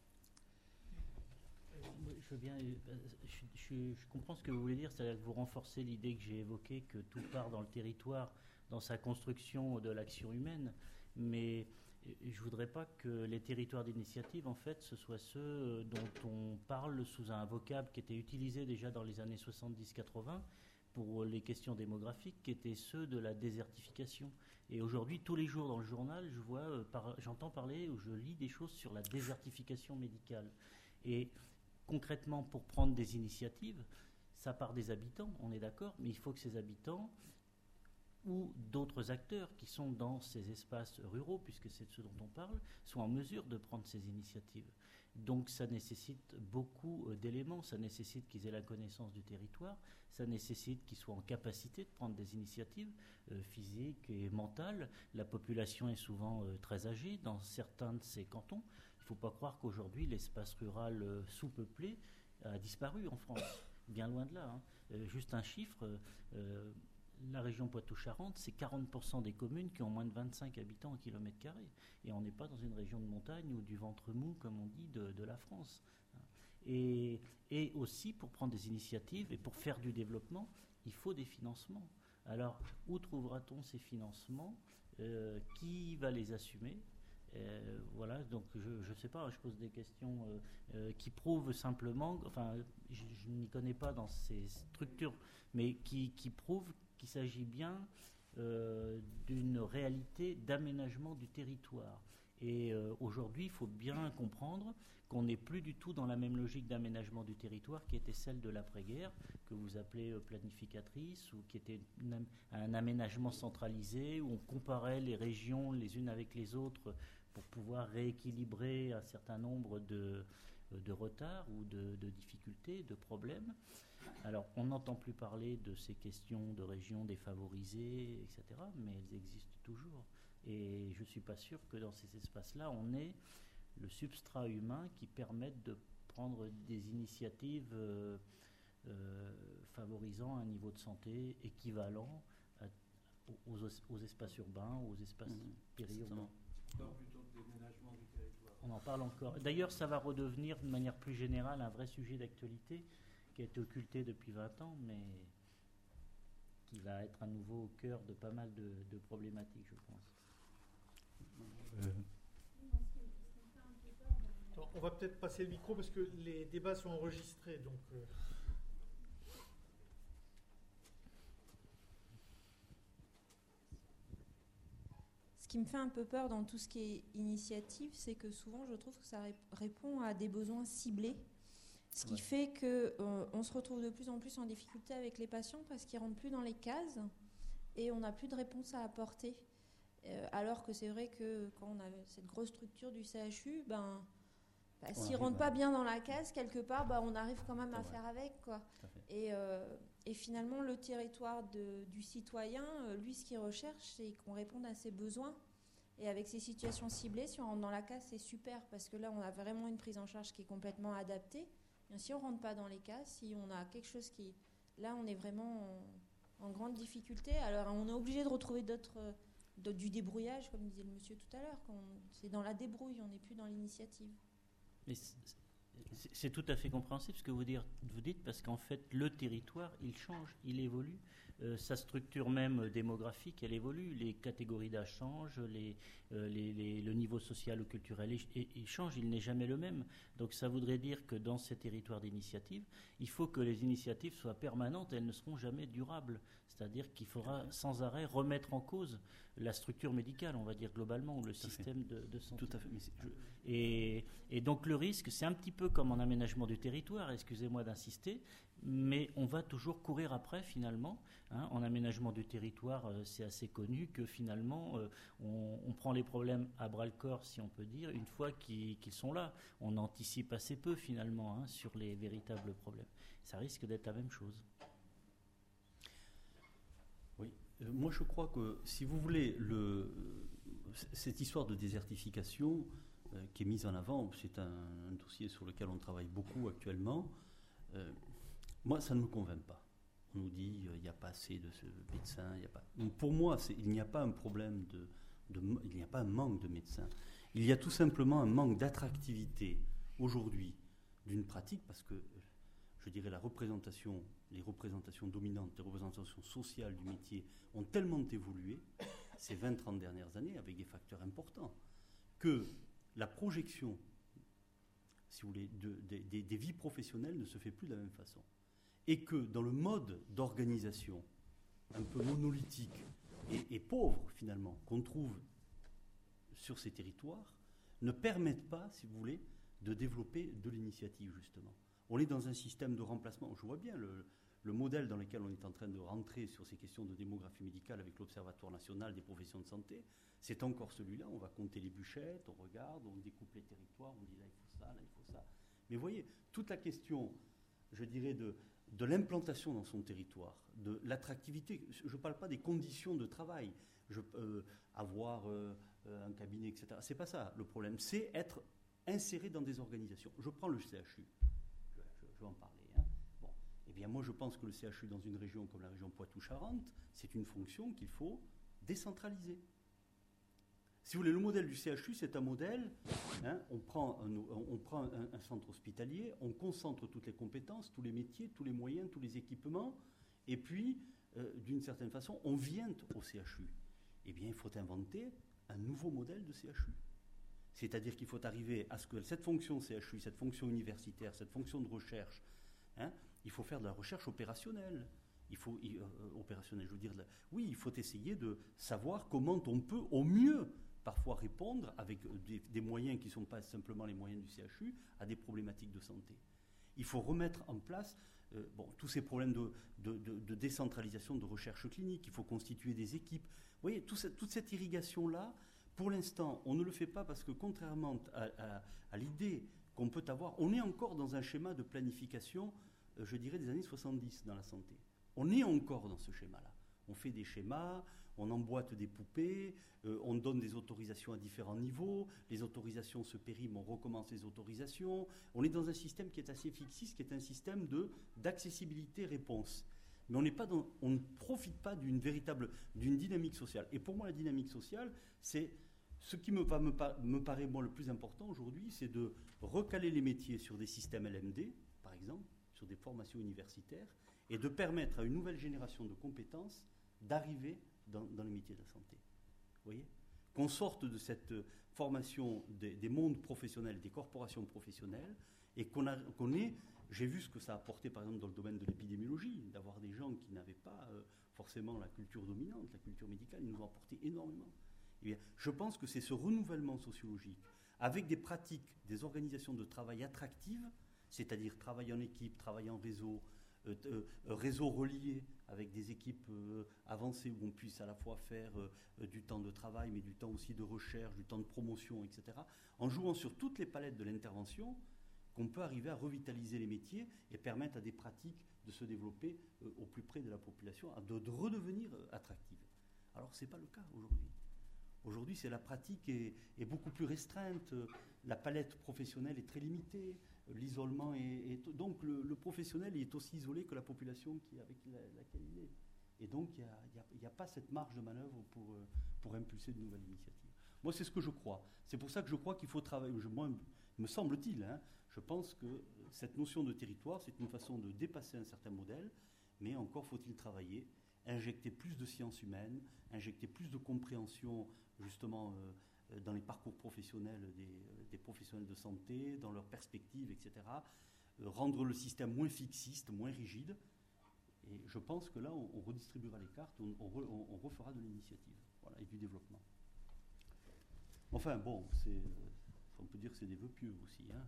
Je veux bien, je, je, je comprends ce que vous voulez dire, c'est-à-dire que vous renforcez l'idée que j'ai évoquée, que tout part dans le territoire, dans sa construction de l'action humaine, mais... Je ne voudrais pas que les territoires d'initiative, en fait, ce soient ceux dont on parle sous un vocable qui était utilisé déjà dans les années soixante-dix quatre-vingts pour les questions démographiques, qui étaient ceux de la désertification. Et aujourd'hui, tous les jours dans le journal, je vois, euh, par, j'entends parler ou je lis des choses sur la désertification médicale. Et concrètement, pour prendre des initiatives, ça part des habitants, on est d'accord, mais il faut que ces habitants... ou d'autres acteurs qui sont dans ces espaces ruraux, puisque c'est de ce dont on parle, soient en mesure de prendre ces initiatives. Donc ça nécessite beaucoup d'éléments, ça nécessite qu'ils aient la connaissance du territoire, ça nécessite qu'ils soient en capacité de prendre des initiatives euh, physiques et mentales. La population est souvent euh, très âgée dans certains de ces cantons. Il ne faut pas croire qu'aujourd'hui l'espace rural euh, sous-peuplé a disparu en France, bien loin de là. Hein. Euh, juste un chiffre... Euh, La région Poitou-Charentes, c'est quarante pour cent des communes qui ont moins de vingt-cinq habitants au kilomètre carré. Et on n'est pas dans une région de montagne ou du ventre mou, comme on dit, de, de la France. Et, et aussi, pour prendre des initiatives et pour faire du développement, il faut des financements. Alors, où trouvera-t-on ces financements ? euh, Qui va les assumer ? Euh, voilà, donc je ne sais pas, je pose des questions euh, euh, qui prouvent simplement, enfin, je, je n'y connais pas dans ces structures, mais qui, qui prouvent qu'il s'agit bien euh, d'une réalité d'aménagement du territoire. Et euh, aujourd'hui, il faut bien comprendre qu'on n'est plus du tout dans la même logique d'aménagement du territoire qui était celle de l'après-guerre, que vous appelez euh, planificatrice, ou qui était une, un aménagement centralisé, où on comparait les régions les unes avec les autres pour pouvoir rééquilibrer un certain nombre de, de retards ou de, de difficultés, de problèmes. Alors, on n'entend plus parler de ces questions de régions défavorisées, et cetera, mais elles existent toujours. Et je ne suis pas sûr que dans ces espaces-là, on ait le substrat humain qui permette de prendre des initiatives euh, euh, favorisant un niveau de santé équivalent à, aux, aux espaces urbains, aux espaces mmh, périurbains. On en parle encore. D'ailleurs, ça va redevenir de manière plus générale un vrai sujet d'actualité qui a été occulté depuis vingt ans, mais qui va être à nouveau au cœur de pas mal de, de problématiques, je pense. Euh. Alors, on va peut-être passer le micro parce que les débats sont enregistrés, donc... Euh... Ce qui me fait un peu peur dans tout ce qui est initiative, c'est que souvent je trouve que ça répond à des besoins ciblés, ce qui ouais. fait qu'on euh, se retrouve de plus en plus en difficulté avec les patients parce qu'ils ne rentrent plus dans les cases et on n'a plus de réponse à apporter. Euh, alors que c'est vrai que quand on a cette grosse structure du C H U, ben, ben, s'ils ne rentrent pas bien dans la case, quelque part, ben, on arrive quand même à faire avec, quoi. Et, euh, et finalement, le territoire de, du citoyen, lui, ce qu'il recherche, c'est qu'on réponde à ses besoins. Et avec ces situations ciblées, si on rentre dans la case, c'est super, parce que là, on a vraiment une prise en charge qui est complètement adaptée. Et si on ne rentre pas dans les cases, si on a quelque chose qui... Là, on est vraiment en, en grande difficulté. Alors, on est obligé de retrouver d'autres, d'autres, du débrouillage, comme disait le monsieur tout à l'heure. C'est dans la débrouille, on n'est plus dans l'initiative. Mais c'est tout à fait compréhensible ce que vous dites, parce qu'en fait, le territoire, il change, il évolue. Euh, sa structure même démographique, elle évolue. Les catégories d'âge changent, les, euh, les, les, le niveau social ou culturel il, il change, il n'est jamais le même. Donc ça voudrait dire que dans ces territoires d'initiative, il faut que les initiatives soient permanentes, elles ne seront jamais durables. C'est-à-dire qu'il faudra sans arrêt remettre en cause la structure médicale, on va dire globalement, le Tout système de, de santé. Tout à fait. Je, et, et donc le risque, c'est un petit peu comme en aménagement du territoire, excusez-moi d'insister, mais on va toujours courir après finalement. Hein, en aménagement du territoire, euh, c'est assez connu que finalement, euh, on, on prend les problèmes à bras-le-corps, si on peut dire, une fois qu'ils, qu'ils sont là. On anticipe assez peu finalement hein, sur les véritables problèmes. Ça risque d'être la même chose. Oui, euh, moi je crois que si vous voulez, le, cette histoire de désertification euh, qui est mise en avant, c'est un, un dossier sur lequel on travaille beaucoup actuellement. Euh, moi, ça ne me convainc pas. On nous dit qu'il euh, n'y a pas assez de médecins. Y a pas... Pour moi, c'est, il n'y a pas un problème de, de, il n'y a pas un manque de médecins. Il y a tout simplement un manque d'attractivité aujourd'hui d'une pratique parce que, je dirais, la représentation, les représentations dominantes, les représentations sociales du métier ont tellement évolué ces vingt à trente dernières années avec des facteurs importants que la projection, si vous voulez, de, de, de, des vies professionnelles ne se fait plus de la même façon. Et que dans le mode d'organisation un peu monolithique et, et pauvre, finalement, qu'on trouve sur ces territoires, ne permettent pas, si vous voulez, de développer de l'initiative, justement. On est dans un système de remplacement. Je vois bien le, le modèle dans lequel on est en train de rentrer sur ces questions de démographie médicale avec l'Observatoire national des professions de santé. C'est encore celui-là. On va compter les bûchettes, on regarde, on découpe les territoires, on dit là, il faut ça, là, il faut ça. Mais vous voyez, toute la question, je dirais, de... de l'implantation dans son territoire, de l'attractivité. Je ne parle pas des conditions de travail, je, euh, avoir euh, un cabinet, et cetera. Ce n'est pas ça le problème, c'est être inséré dans des organisations. Je prends le C H U, je, je, je vais en parler. Hein. Bon. Eh bien, moi, je pense que le C H U, dans une région comme la région Poitou-Charentes, c'est une fonction qu'il faut décentraliser. Si vous voulez, le modèle du C H U, c'est un modèle, hein, on prend, un, on prend un, un centre hospitalier, on concentre toutes les compétences, tous les métiers, tous les moyens, tous les équipements, et puis, euh, d'une certaine façon, on vient au C H U. Eh bien, il faut inventer un nouveau modèle de C H U. C'est-à-dire qu'il faut arriver à ce que cette fonction C H U, cette fonction universitaire, cette fonction de recherche, hein, il faut faire de la recherche opérationnelle. Il faut, euh, opérationnelle, je veux dire, oui, il faut essayer de savoir comment on peut au mieux parfois répondre avec des, des moyens qui ne sont pas simplement les moyens du C H U à des problématiques de santé. Il faut remettre en place euh, bon, tous ces problèmes de, de, de, de décentralisation de recherche clinique, il faut constituer des équipes. Vous voyez, tout cette, toute cette irrigation-là, pour l'instant, on ne le fait pas parce que contrairement à, à, à l'idée qu'on peut avoir, on est encore dans un schéma de planification, euh, je dirais, des années soixante-dix dans la santé. On est encore dans ce schéma-là. On fait des schémas, on emboîte des poupées, euh, on donne des autorisations à différents niveaux, les autorisations se périment, on recommence les autorisations. On est dans un système qui est assez fixiste, qui est un système de, d'accessibilité-réponse. Mais on, n'est pas dans, on ne profite pas d'une véritable d'une dynamique sociale. Et pour moi, la dynamique sociale, c'est ce qui me, va, me, me paraît moi le plus important aujourd'hui, c'est de recaler les métiers sur des systèmes L M D, par exemple, sur des formations universitaires, et de permettre à une nouvelle génération de compétences d'arriver dans, dans les métiers de la santé. Vous voyez ? Qu'on sorte de cette formation des, des mondes professionnels, des corporations professionnelles, et qu'on, a, qu'on ait, j'ai vu ce que ça a apporté par exemple dans le domaine de l'épidémiologie, d'avoir des gens qui n'avaient pas euh, forcément la culture dominante, la culture médicale, ils nous ont apporté énormément. Eh bien, je pense que c'est ce renouvellement sociologique, avec des pratiques, des organisations de travail attractives, c'est-à-dire travail en équipe, travail en réseau, euh, euh, réseau relié avec des équipes euh, avancées où on puisse à la fois faire euh, du temps de travail, mais du temps aussi de recherche, du temps de promotion, et cetera, en jouant sur toutes les palettes de l'intervention, qu'on peut arriver à revitaliser les métiers et permettre à des pratiques de se développer euh, au plus près de la population, de, de redevenir euh, attractives. Alors, ce n'est pas le cas aujourd'hui. Aujourd'hui, c'est la pratique est, est beaucoup plus restreinte, la palette professionnelle est très limitée, l'isolement est... est donc, le, le professionnel est aussi isolé que la population qui, avec la, laquelle il est. Et donc, il n'y a, a, a pas cette marge de manœuvre pour, pour impulser de nouvelles initiatives. Moi, c'est ce que je crois. C'est pour ça que je crois qu'il faut travailler... Je, moi, me semble-t-il, hein, je pense que cette notion de territoire, c'est une façon de dépasser un certain modèle, mais encore faut-il travailler, injecter plus de sciences humaines, injecter plus de compréhension, justement, euh, dans les parcours professionnels des, des professionnels de santé, dans leurs perspectives, et cetera, euh, rendre le système moins fixiste, moins rigide. Et je pense que là, on, on redistribuera les cartes, on, on, re, on refera de l'initiative, voilà, et du développement. Enfin, bon, c'est, on peut dire que c'est des vœux pieux aussi, hein.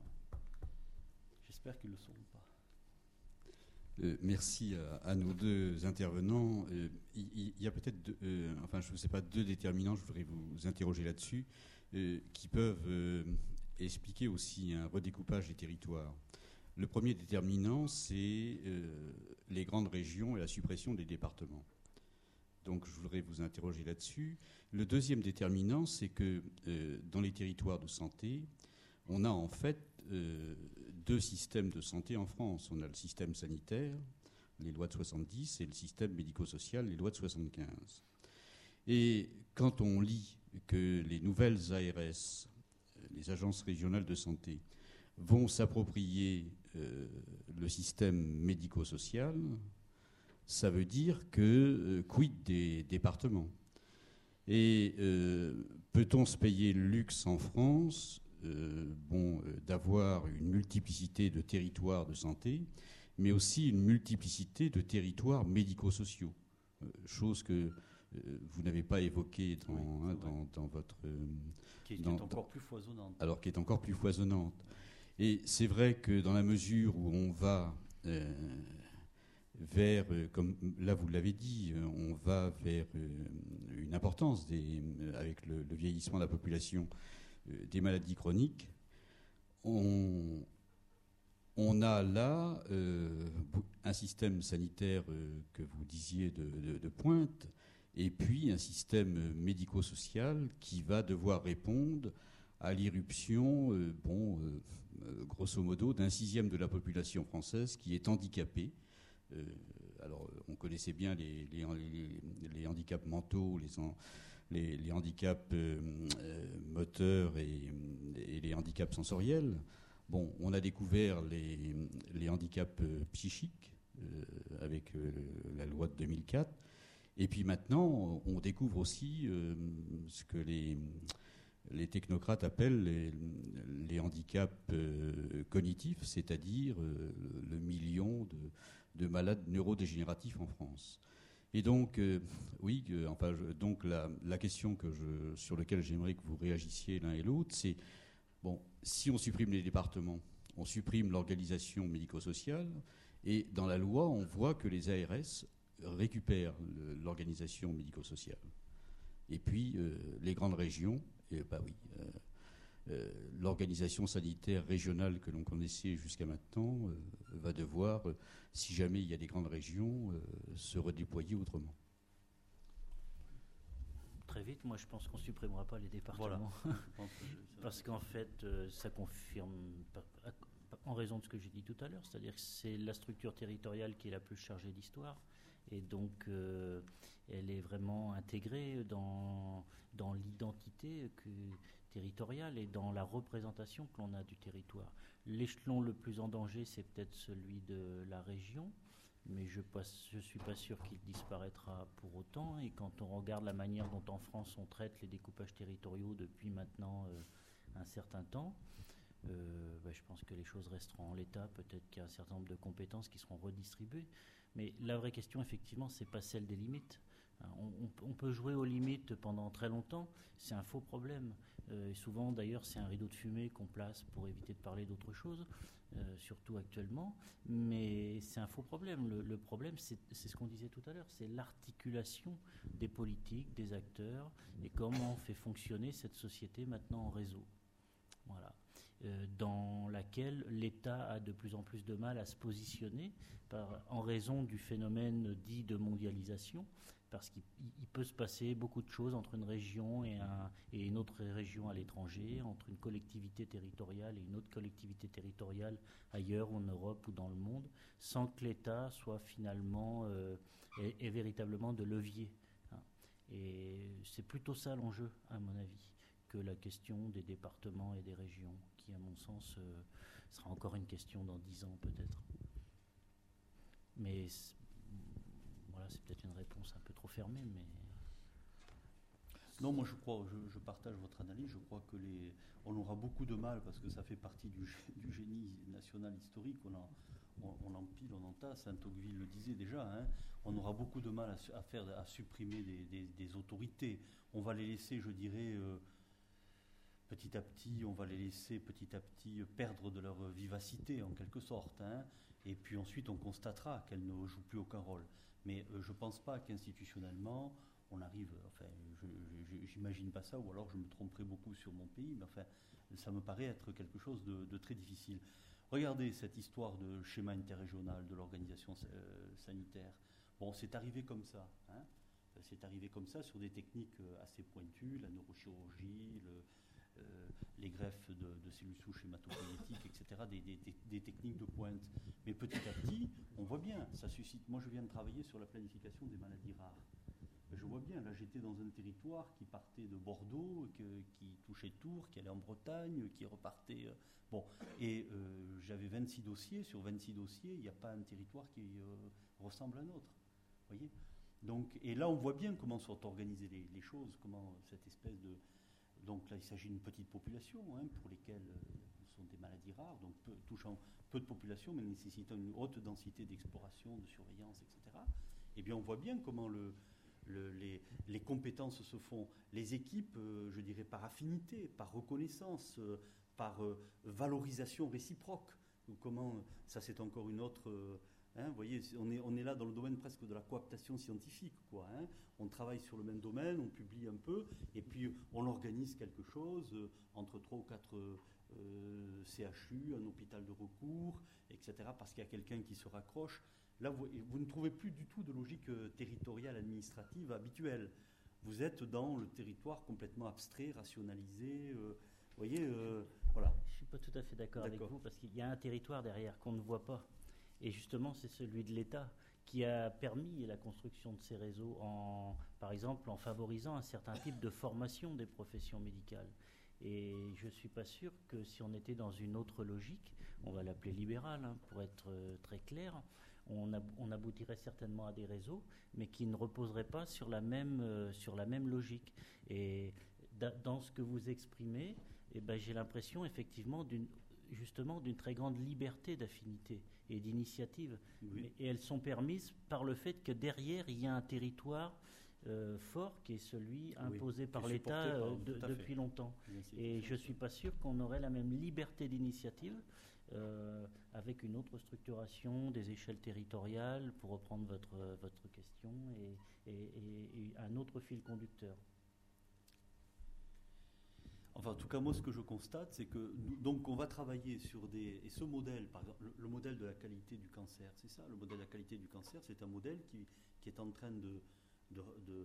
J'espère qu'ils ne le seront pas. Euh, merci à, à nos deux intervenants. Euh, il, il y a peut-être, deux, euh, enfin je ne sais pas, deux déterminants, je voudrais vous interroger là-dessus, euh, qui peuvent euh, expliquer aussi un redécoupage des territoires. Le premier déterminant, c'est euh, les grandes régions et la suppression des départements. Donc je voudrais vous interroger là-dessus. Le deuxième déterminant, c'est que euh, dans les territoires de santé, on a en fait euh, deux systèmes de santé en France. On a le système sanitaire, les lois de soixante-dix, et le système médico-social, les lois de soixante-quinze. Et quand on lit que les nouvelles A R S, les agences régionales de santé, vont s'approprier euh, le système médico-social, ça veut dire que euh, quid des départements ? Et euh, peut-on se payer le luxe en France Euh, bon, euh, d'avoir une multiplicité de territoires de santé, mais aussi une multiplicité de territoires médico-sociaux, euh, chose que euh, vous n'avez pas évoquée dans, oui, hein, dans, dans votre... Euh, qui est, dans, qui est encore plus foisonnante. Alors, qui est encore plus foisonnante. Et c'est vrai que dans la mesure où on va euh, vers, euh, comme là vous l'avez dit, euh, on va vers euh, une importance des, euh, avec le, le vieillissement de la population, des maladies chroniques, on, on a là euh, un système sanitaire euh, que vous disiez de, de, de pointe, et puis un système médico-social qui va devoir répondre à l'irruption, euh, bon, euh, grosso modo, d'un sixième de la population française qui est handicapée. Euh, alors, on connaissait bien les, les, les, les handicaps mentaux, les en, Les, les handicaps euh, euh, moteurs et, et les handicaps sensoriels. Bon, on a découvert les, les handicaps euh, psychiques euh, avec euh, la loi de deux mille quatre. Et puis maintenant, on découvre aussi euh, ce que les, les technocrates appellent les, les handicaps euh, cognitifs, c'est-à-dire euh, le million de, de malades neurodégénératifs en France. Et donc, euh, oui, euh, enfin, je, donc la, la question que je, sur laquelle j'aimerais que vous réagissiez l'un et l'autre, c'est, bon, si on supprime les départements, on supprime l'organisation médico-sociale, et dans la loi, on voit que les A R S récupèrent le, l'organisation médico-sociale. Et puis, euh, les grandes régions, et, bah oui, euh, euh, l'organisation sanitaire régionale que l'on connaissait jusqu'à maintenant euh, va devoir... Euh, si jamais il y a des grandes régions, euh, se redéployer autrement. très vite. Moi, je pense qu'on ne supprimera pas les départements. Voilà. Je pense que je- Parce qu'en fait, euh, ça confirme, en raison de ce que j'ai dit tout à l'heure, c'est-à-dire que c'est la structure territoriale qui est la plus chargée d'histoire. Et donc, euh, elle est vraiment intégrée dans, dans l'identité que, territoriale et dans la représentation que l'on a du territoire. L'échelon le plus en danger, c'est peut-être celui de la région, mais je ne suis pas sûr qu'il disparaîtra pour autant. Et quand on regarde la manière dont en France on traite les découpages territoriaux depuis maintenant euh, un certain temps, euh, bah, je pense que les choses resteront en l'état. Peut-être qu'il y a un certain nombre de compétences qui seront redistribuées. Mais la vraie question, effectivement, ce n'est pas celle des limites. On, on, on peut jouer aux limites pendant très longtemps, c'est un faux problème. Euh, et souvent, d'ailleurs, c'est un rideau de fumée qu'on place pour éviter de parler d'autre chose, euh, surtout actuellement. Mais c'est un faux problème. Le, le problème, c'est, c'est ce qu'on disait tout à l'heure, c'est l'articulation des politiques, des acteurs, et comment on fait fonctionner cette société maintenant en réseau. Voilà. Euh, dans laquelle l'État a de plus en plus de mal à se positionner par, en raison du phénomène dit de mondialisation, parce qu'il il peut se passer beaucoup de choses entre une région et, un, et une autre région à l'étranger, entre une collectivité territoriale et une autre collectivité territoriale ailleurs, en Europe ou dans le monde, sans que l'État soit finalement euh, ait, ait véritablement de levier. Hein. Et c'est plutôt ça l'enjeu, à mon avis, que la question des départements et des régions, qui, à mon sens, euh, sera encore une question dans dix ans peut-être. Mais c'est, voilà, c'est peut-être une réponse un peu trop fermée, mais... Non, moi je crois, je, je partage votre analyse, je crois que les, on aura beaucoup de mal, parce que ça fait partie du, du génie national historique, on en, on, on empile, on entasse, Saint-Tocqueville le disait déjà, hein, on aura beaucoup de mal à, à, faire, à supprimer des, des, des autorités. On va les laisser, je dirais... Euh, petit à petit, on va les laisser petit à petit perdre de leur vivacité en quelque sorte, hein, et puis ensuite on constatera qu'elles ne jouent plus aucun rôle. Mais euh, je ne pense pas qu'institutionnellement on arrive, enfin je, je, j'imagine pas ça, ou alors je me tromperai beaucoup sur mon pays, mais enfin ça me paraît être quelque chose de, de très difficile. Regardez cette histoire de schéma interrégional de l'organisation euh, sanitaire. Bon, c'est arrivé comme ça, hein, c'est arrivé comme ça sur des techniques assez pointues, la neurochirurgie, le Euh, les greffes de, de cellules souches hématopoïétiques, et cetera, des, des, des techniques de pointe. Mais petit à petit, on voit bien, ça suscite... Moi, je viens de travailler sur la planification des maladies rares. Je vois bien, là, j'étais dans un territoire qui partait de Bordeaux, que, qui touchait Tours, qui allait en Bretagne, qui repartait... Euh, bon, et euh, j'avais vingt-six dossiers. Sur vingt-six dossiers, il n'y a pas un territoire qui euh, ressemble à un autre. Vous voyez ? Donc, et là, on voit bien comment sont organisées les, les choses, comment cette espèce de... Donc là, il s'agit d'une petite population, hein, pour lesquelles euh, ce sont des maladies rares, donc peu, touchant peu de population, mais nécessitant une haute densité d'exploration, de surveillance, et cetera. Eh bien, on voit bien comment le, le, les, les compétences se font. Les équipes, euh, je dirais, par affinité, par reconnaissance, euh, par euh, valorisation réciproque. Ou comment, ça c'est encore une autre... Euh, Hein, vous voyez, on est, on est là dans le domaine presque de la cooptation scientifique, quoi, hein. On travaille sur le même domaine, on publie un peu, et puis on organise quelque chose euh, entre trois ou quatre euh, C H U, un hôpital de recours, et cetera, parce qu'il y a quelqu'un qui se raccroche. Là, vous, vous ne trouvez plus du tout de logique euh, territoriale administrative habituelle. Vous êtes dans le territoire complètement abstrait, rationalisé. Euh, vous voyez, euh, voilà. Je ne suis pas tout à fait d'accord, d'accord avec vous, parce qu'il y a un territoire derrière qu'on ne voit pas. Et justement, c'est celui de l'État qui a permis la construction de ces réseaux, en, par exemple en favorisant un certain type de formation des professions médicales. Et je ne suis pas sûr que si on était dans une autre logique, on va l'appeler libérale, hein, pour être euh, très clair, on, ab- on aboutirait certainement à des réseaux, mais qui ne reposeraient pas sur la même, euh, sur la même logique. Et da- dans ce que vous exprimez, eh ben, j'ai l'impression effectivement d'une... justement d'une très grande liberté d'affinité et d'initiative. Oui. Et elles sont permises par le fait que derrière, il y a un territoire euh, fort qui est celui imposé oui, par l'État par, euh, de, depuis fait. longtemps. Et je ne suis pas sûr qu'on aurait la même liberté d'initiative euh, avec une autre structuration des échelles territoriales, pour reprendre votre, votre question, et, et, et, et un autre fil conducteur. Enfin, en tout cas, moi, ce que je constate, c'est que nous, donc, on va travailler sur des... Et ce modèle, par exemple, le, le modèle de la qualité du cancer, c'est ça, le modèle de la qualité du cancer, c'est un modèle qui, qui est en train de, de, de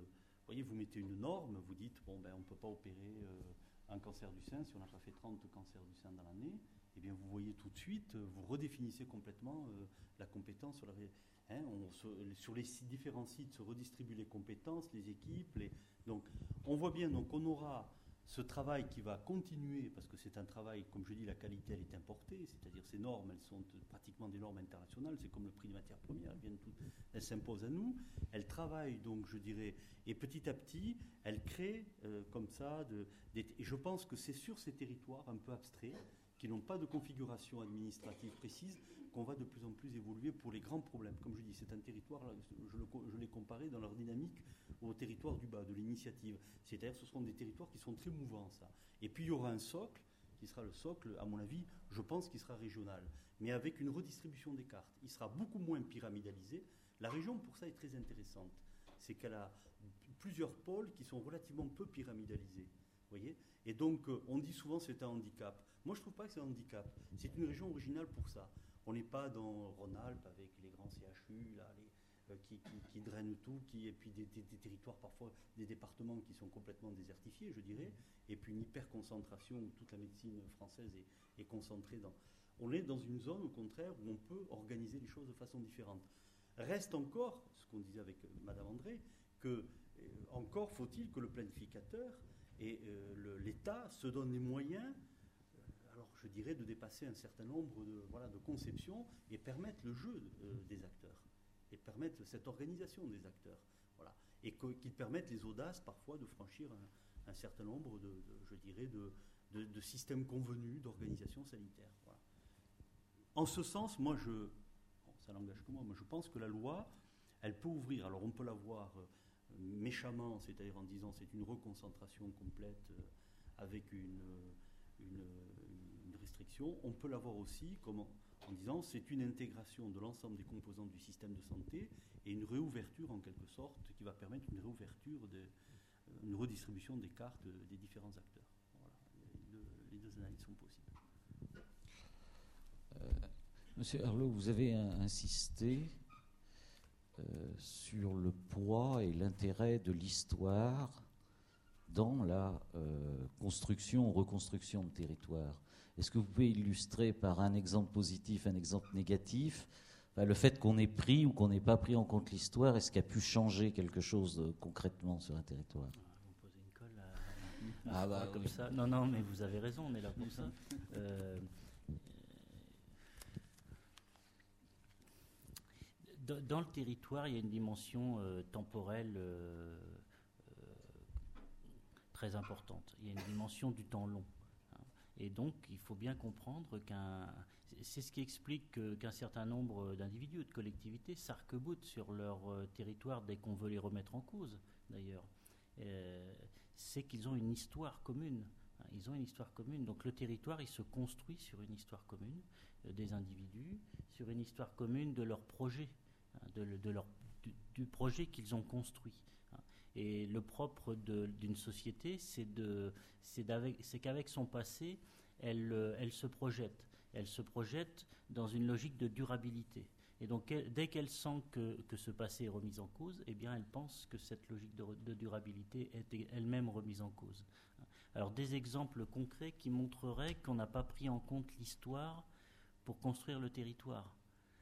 voyez, vous mettez une norme, vous dites, bon, ben, on ne peut pas opérer euh, un cancer du sein si on n'a pas fait trente cancers du sein dans l'année. Eh bien, vous voyez tout de suite, vous redéfinissez complètement euh, la compétence sur la... Hein, on se, sur les sites, différents sites se redistribuent les compétences, les équipes. Les, donc, on voit bien, donc, on aura ce travail qui va continuer, parce que c'est un travail, comme je dis, la qualité, elle est importée, c'est-à-dire ces normes, elles sont pratiquement des normes internationales, c'est comme le prix des matières premières, elles, viennent toutes, elles s'imposent à nous, elles travaillent, donc, je dirais, et petit à petit, elles créent, euh, comme ça, de, des, et je pense que c'est sur ces territoires un peu abstraits, qui n'ont pas de configuration administrative précise, qu'on va de plus en plus évoluer pour les grands problèmes. Comme je dis, c'est un territoire, je, le, je l'ai comparé dans leur dynamique au territoire du bas, de l'initiative. C'est-à-dire que ce seront des territoires qui sont très mouvants, ça. Et puis il y aura un socle, qui sera le socle, à mon avis, je pense qu'il sera régional, mais avec une redistribution des cartes. Il sera beaucoup moins pyramidalisé. La région, pour ça, est très intéressante. C'est qu'elle a plusieurs pôles qui sont relativement peu pyramidalisés. Voyez, et donc, euh, on dit souvent que c'est un handicap. Moi, je ne trouve pas que c'est un handicap. C'est une région originale pour ça. On n'est pas dans Rhône-Alpes avec les grands C H U là, les, euh, qui, qui, qui drainent tout, qui, et puis des, des, des territoires, parfois des départements qui sont complètement désertifiés, je dirais, et puis une hyper-concentration où toute la médecine française est, est concentrée dans... On est dans une zone, au contraire, où on peut organiser les choses de façon différente. Reste encore, ce qu'on disait avec Madame André, que euh, encore faut-il que le planificateur et euh, le, l'État se donne les moyens, euh, alors je dirais, de dépasser un certain nombre de, voilà, de conceptions et permettre le jeu euh, des acteurs, et permettre cette organisation des acteurs, voilà, et que, qu'ils permettent les audaces parfois de franchir un, un certain nombre de, de je dirais, de, de, de systèmes convenus d'organisation sanitaire. Voilà. En ce sens, moi, je, bon, ça n'engage que moi, mais je pense que la loi, elle peut ouvrir. Alors on peut la voir euh, méchamment, c'est-à-dire en disant c'est une reconcentration complète euh, avec une, une, une restriction. On peut la voir aussi comme en, en disant c'est une intégration de l'ensemble des composantes du système de santé et une réouverture en quelque sorte qui va permettre une réouverture, de, une redistribution des cartes des différents acteurs. Voilà. Les, deux, les deux analyses sont possibles. Euh, Monsieur Herlot, vous avez insisté Euh, sur le poids et l'intérêt de l'histoire dans la euh, construction ou reconstruction de territoire. Est-ce que vous pouvez illustrer par un exemple positif, un exemple négatif, enfin, le fait qu'on ait pris ou qu'on n'ait pas pris en compte l'histoire, est-ce qu'il a pu changer quelque chose euh, concrètement sur un territoire? Vous posez une colle à, à ah bah, comme oui. ça. Non, non, mais vous avez raison, on est là pour ça. Euh, Dans le territoire, il y a une dimension euh, temporelle euh, euh, très importante. Il y a une dimension du temps long. Hein. Et donc, il faut bien comprendre qu'un... C'est ce qui explique que, qu'un certain nombre d'individus, de collectivités, s'arc-boutent sur leur euh, territoire dès qu'on veut les remettre en cause, d'ailleurs. Euh, c'est qu'ils ont une histoire commune. Hein. Ils ont une histoire commune. Donc, le territoire, il se construit sur une histoire commune euh, des individus, sur une histoire commune de leurs projets. De, de leur, du, du projet qu'ils ont construit. Et le propre de, d'une société, c'est, de, c'est, c'est qu'avec son passé, elle, elle se projette. Elle se projette dans une logique de durabilité. Et donc, elle, dès qu'elle sent que, que ce passé est remis en cause, eh bien, elle pense que cette logique de, de durabilité est elle-même remise en cause. Alors, des exemples concrets qui montreraient qu'on n'a pas pris en compte l'histoire pour construire le territoire.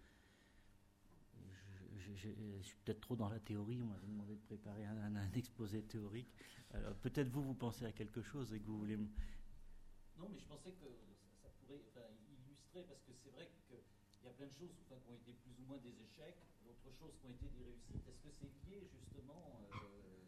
Je, je, je suis peut-être trop dans la théorie, on m'avait demandé de préparer un, un, un exposé théorique. Alors peut-être vous, vous pensez à quelque chose et que vous voulez... M- non, mais je pensais que ça, ça pourrait enfin, illustrer, parce que c'est vrai qu'il y a plein de choses enfin, qui ont été plus ou moins des échecs, d'autres choses qui ont été des réussites. Est-ce que c'est lié justement... Euh,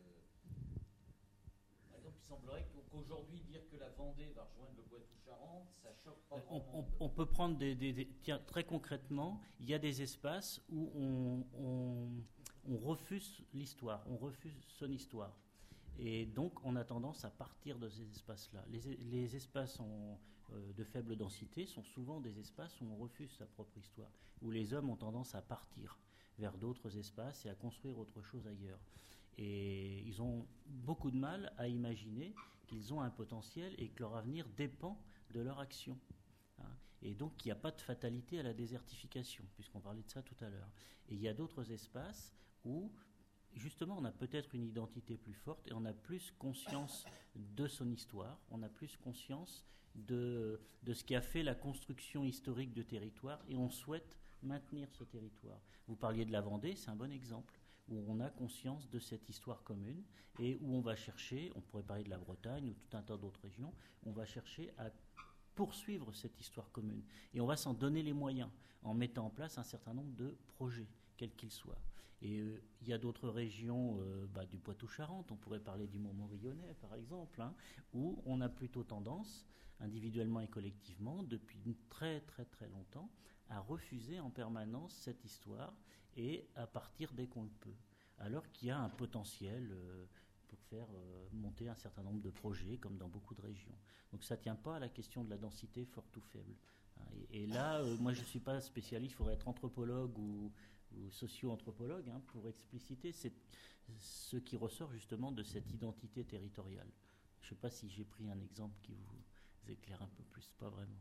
par exemple, il semblerait qu'aujourd'hui, dire que la Vendée va rejoindre le Poitou-Charentes, ça choque pas on, on, on peut prendre des, des, des... Tiens, très concrètement, il y a des espaces où on, on, on refuse l'histoire, on refuse son histoire. Et donc, on a tendance à partir de ces espaces-là. Les, les espaces en, euh, de faible densité sont souvent des espaces où on refuse sa propre histoire, où les hommes ont tendance à partir vers d'autres espaces et à construire autre chose ailleurs. Et ils ont beaucoup de mal à imaginer qu'ils ont un potentiel et que leur avenir dépend de leur action. Et donc, il n'y a pas de fatalité à la désertification, puisqu'on parlait de ça tout à l'heure. Et il y a d'autres espaces où justement, on a peut-être une identité plus forte et on a plus conscience de son histoire, on a plus conscience de, de ce qui a fait la construction historique de territoire et on souhaite maintenir ce territoire. Vous parliez de la Vendée, c'est un bon exemple, où on a conscience de cette histoire commune et où on va chercher, on pourrait parler de la Bretagne ou tout un tas d'autres régions, on va chercher à poursuivre cette histoire commune. Et on va s'en donner les moyens en mettant en place un certain nombre de projets, quels qu'ils soient. Et il euh, y a d'autres régions euh, bah, du Poitou-Charentes, on pourrait parler du Montmorillonnais par exemple, hein, où on a plutôt tendance, individuellement et collectivement, depuis très très très longtemps, à refuser en permanence cette histoire et à partir dès qu'on le peut. Alors qu'il y a un potentiel euh, pour faire euh, monter un certain nombre de projets, comme dans beaucoup de régions. Donc ça ne tient pas à la question de la densité forte ou faible. Et, et là, euh, moi je ne suis pas spécialiste, il faudrait être anthropologue ou, ou socio-anthropologue hein, pour expliciter cette, ce qui ressort justement de cette identité territoriale. Je ne sais pas si j'ai pris un exemple qui vous éclaire un peu plus, pas vraiment.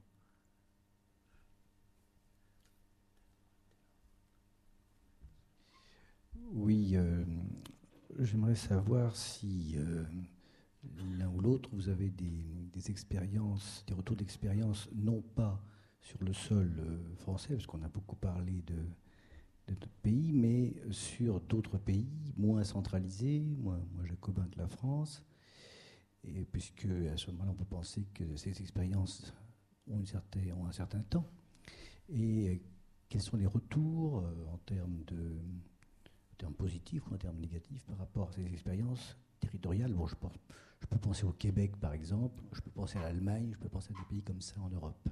Oui, euh, j'aimerais savoir si euh, l'un ou l'autre, vous avez des, des expériences, des retours d'expérience, non pas sur le sol euh, français, parce qu'on a beaucoup parlé de, de notre pays, mais sur d'autres pays moins centralisés, moins, moins jacobins que la France, et puisque à ce moment-là, on peut penser que ces expériences ont, une certaine, ont un certain temps. Et euh, quels sont les retours euh, en termes de... en termes positifs ou en termes négatifs par rapport à ces expériences territoriales. Bon, je, pense, je peux penser au Québec, par exemple, je peux penser à l'Allemagne, je peux penser à des pays comme ça en Europe.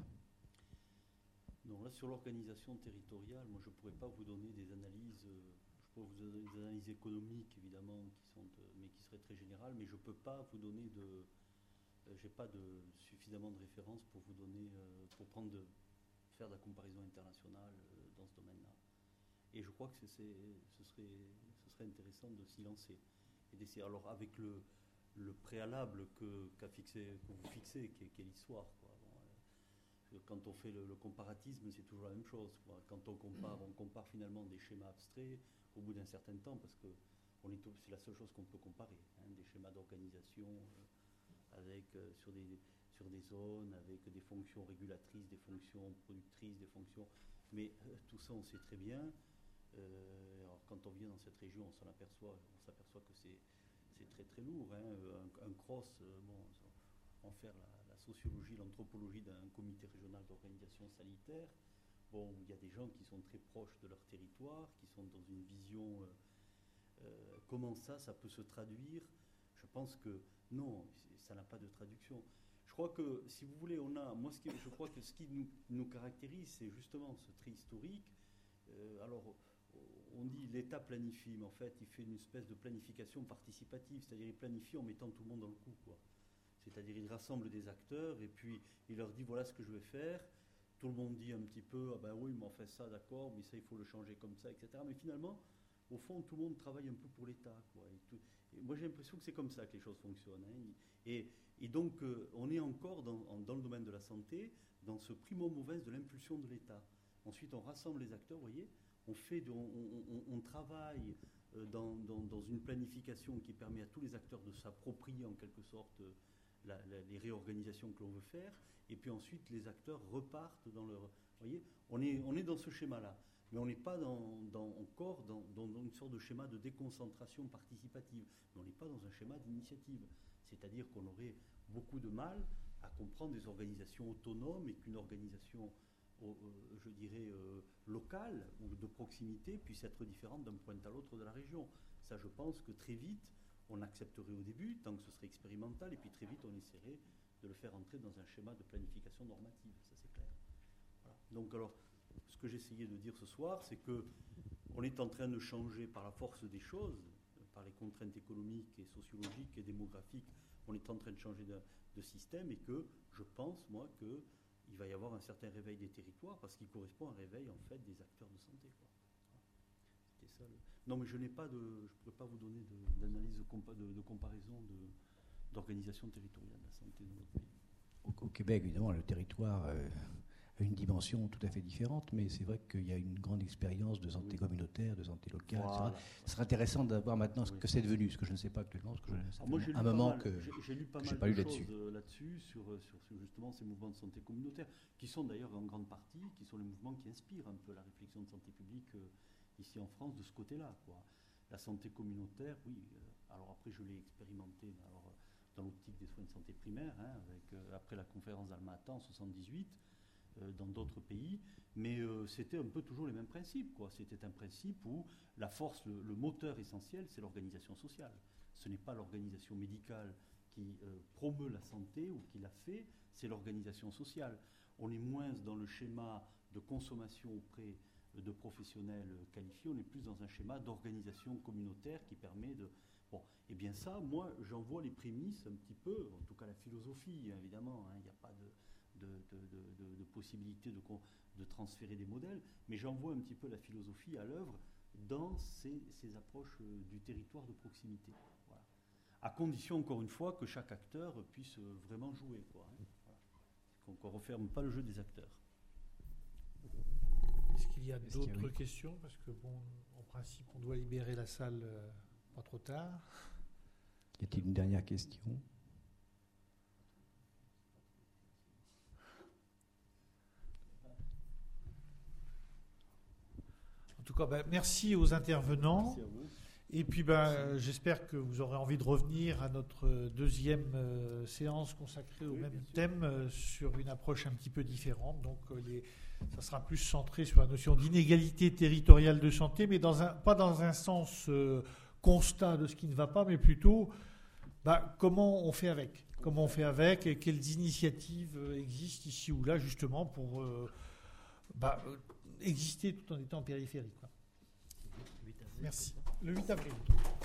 Non, là, sur l'organisation territoriale, moi, je ne pourrais pas vous donner des analyses, euh, je pourrais vous donner des analyses économiques, évidemment, qui sont, euh, mais qui seraient très générales, mais je ne peux pas vous donner de... Euh, j'ai pas de, suffisamment de références pour vous donner, euh, pour prendre de, faire de la comparaison internationale euh, dans ce domaine-là. Et je crois que c'est, c'est, ce, serait, ce serait intéressant de s'y lancer. Et d'essayer, alors avec le, le préalable que, qu'a fixé, que vous fixez, qui est, qui est l'histoire. Quoi. Bon, euh, quand on fait le, le comparatisme, c'est toujours la même chose. Quoi. Quand on compare, on compare finalement des schémas abstraits au bout d'un certain temps, parce que on est, c'est la seule chose qu'on peut comparer. Hein, des schémas d'organisation euh, avec, euh, sur, des, sur des zones, avec des fonctions régulatrices, des fonctions productrices, des fonctions... Mais euh, tout ça, on sait très bien. Euh, alors quand on vient dans cette région, on s'en aperçoit, on s'aperçoit que c'est, c'est très très lourd. Hein. Un, un cross, euh, bon, en faire la, la sociologie, l'anthropologie d'un comité régional d'organisation sanitaire. Bon, il y a des gens qui sont très proches de leur territoire, qui sont dans une vision. Euh, euh, comment ça, ça peut se traduire? Je pense que non, ça n'a pas de traduction. Je crois que, si vous voulez, on a. Moi, ce qui, je crois que ce qui nous, nous caractérise, c'est justement ce trait historique. Euh, alors. On dit l'État planifie, mais en fait, il fait une espèce de planification participative, c'est-à-dire il planifie en mettant tout le monde dans le coup, quoi. C'est-à-dire il rassemble des acteurs et puis il leur dit voilà ce que je vais faire. Tout le monde dit un petit peu ah ben oui, mais on fait ça, d'accord, mais ça il faut le changer comme ça, et cetera. Mais finalement, au fond, tout le monde travaille un peu pour l'État, quoi. Et tout, et moi, j'ai l'impression que c'est comme ça que les choses fonctionnent. Hein. Et, et donc, euh, on est encore dans, en, dans le domaine de la santé, dans ce primo movens de l'impulsion de l'État. Ensuite, on rassemble les acteurs, vous voyez. On, fait de, on, on, on travaille dans, dans, dans une planification qui permet à tous les acteurs de s'approprier en quelque sorte la, la, les réorganisations que l'on veut faire. Et puis ensuite, les acteurs repartent dans leur... Vous voyez, on est, on est dans ce schéma-là. Mais on n'est pas dans, dans, encore dans, dans, dans une sorte de schéma de déconcentration participative. Mais on n'est pas dans un schéma d'initiative. C'est-à-dire qu'on aurait beaucoup de mal à comprendre des organisations autonomes et qu'une organisation... je dirais, euh, locale ou de proximité puisse être différente d'un point à l'autre de la région. Ça, je pense que très vite, on accepterait au début, tant que ce serait expérimental, et puis très vite, on essaierait de le faire entrer dans un schéma de planification normative. Ça, c'est clair. Voilà. Donc, alors, ce que j'essayais de dire ce soir, c'est qu'on est en train de changer par la force des choses, par les contraintes économiques et sociologiques et démographiques, on est en train de changer de, de système et que je pense, moi, que il va y avoir un certain réveil des territoires parce qu'il correspond à un réveil en fait des acteurs de santé. Quoi. C'était ça. Le... Non, mais je n'ai pas de, je ne pourrais pas vous donner de, d'analyse de, compa, de, de comparaison de, d'organisation territoriale de la santé dans notre pays. Au, au Québec, évidemment, le territoire euh, une dimension tout à fait différente, mais c'est vrai qu'il y a une grande expérience de santé oui. communautaire, de santé locale, voilà. et cetera. Ce serait intéressant d'avoir maintenant ce oui. que c'est devenu, ce que je ne sais pas actuellement, parce que je, moi, j'ai un moment mal, que j'ai lu pas mal pas de lu choses là-dessus. là-dessus, sur, sur, sur justement ces mouvements de santé communautaire, qui sont d'ailleurs en grande partie, qui sont les mouvements qui inspirent un peu la réflexion de santé publique euh, ici en France de ce côté-là, quoi. La santé communautaire, oui, euh, alors après je l'ai expérimenté alors, dans l'optique des soins de santé primaire, hein, avec, euh, après la conférence d'Alma-Ata en soixante-dix-huit, euh, dans d'autres pays, mais euh, c'était un peu toujours les mêmes principes, quoi. C'était un principe où la force, le, le moteur essentiel, c'est l'organisation sociale. Ce n'est pas l'organisation médicale qui euh, promeut la santé ou qui la fait, c'est l'organisation sociale. On est moins dans le schéma de consommation auprès de professionnels qualifiés, on est plus dans un schéma d'organisation communautaire qui permet de... Bon, et bien ça, moi, j'en vois les prémices un petit peu, en tout cas la philosophie, évidemment, il hein, n'y a pas de, de, de, de, de, de possibilité de, de transférer des modèles, mais j'en vois un petit peu la philosophie à l'œuvre dans ces, ces approches du territoire de proximité. Voilà. À condition, encore une fois, que chaque acteur puisse vraiment jouer, quoi, hein. Voilà. Qu'on ne referme pas le jeu des acteurs. Est-ce qu'il y a Est-ce d'autres qu'il y a, oui. questions? Parce que, bon, en principe, on doit libérer la salle euh, pas trop tard. Y a-t-il une dernière question? En tout cas, ben, merci aux intervenants. Merci à vous. Et puis, ben, euh, j'espère que vous aurez envie de revenir à notre deuxième euh, séance consacrée au oui, même thème, euh, sur une approche un petit peu différente. Donc, euh, les, ça sera plus centré sur la notion d'inégalité territoriale de santé, mais dans un, pas dans un sens euh, constat de ce qui ne va pas, mais plutôt ben, comment on fait avec. Comment on fait avec et quelles initiatives euh, existent ici ou là, justement, pour euh, ben, euh, exister tout en étant en périphérie, quoi. Merci. Le huit avril.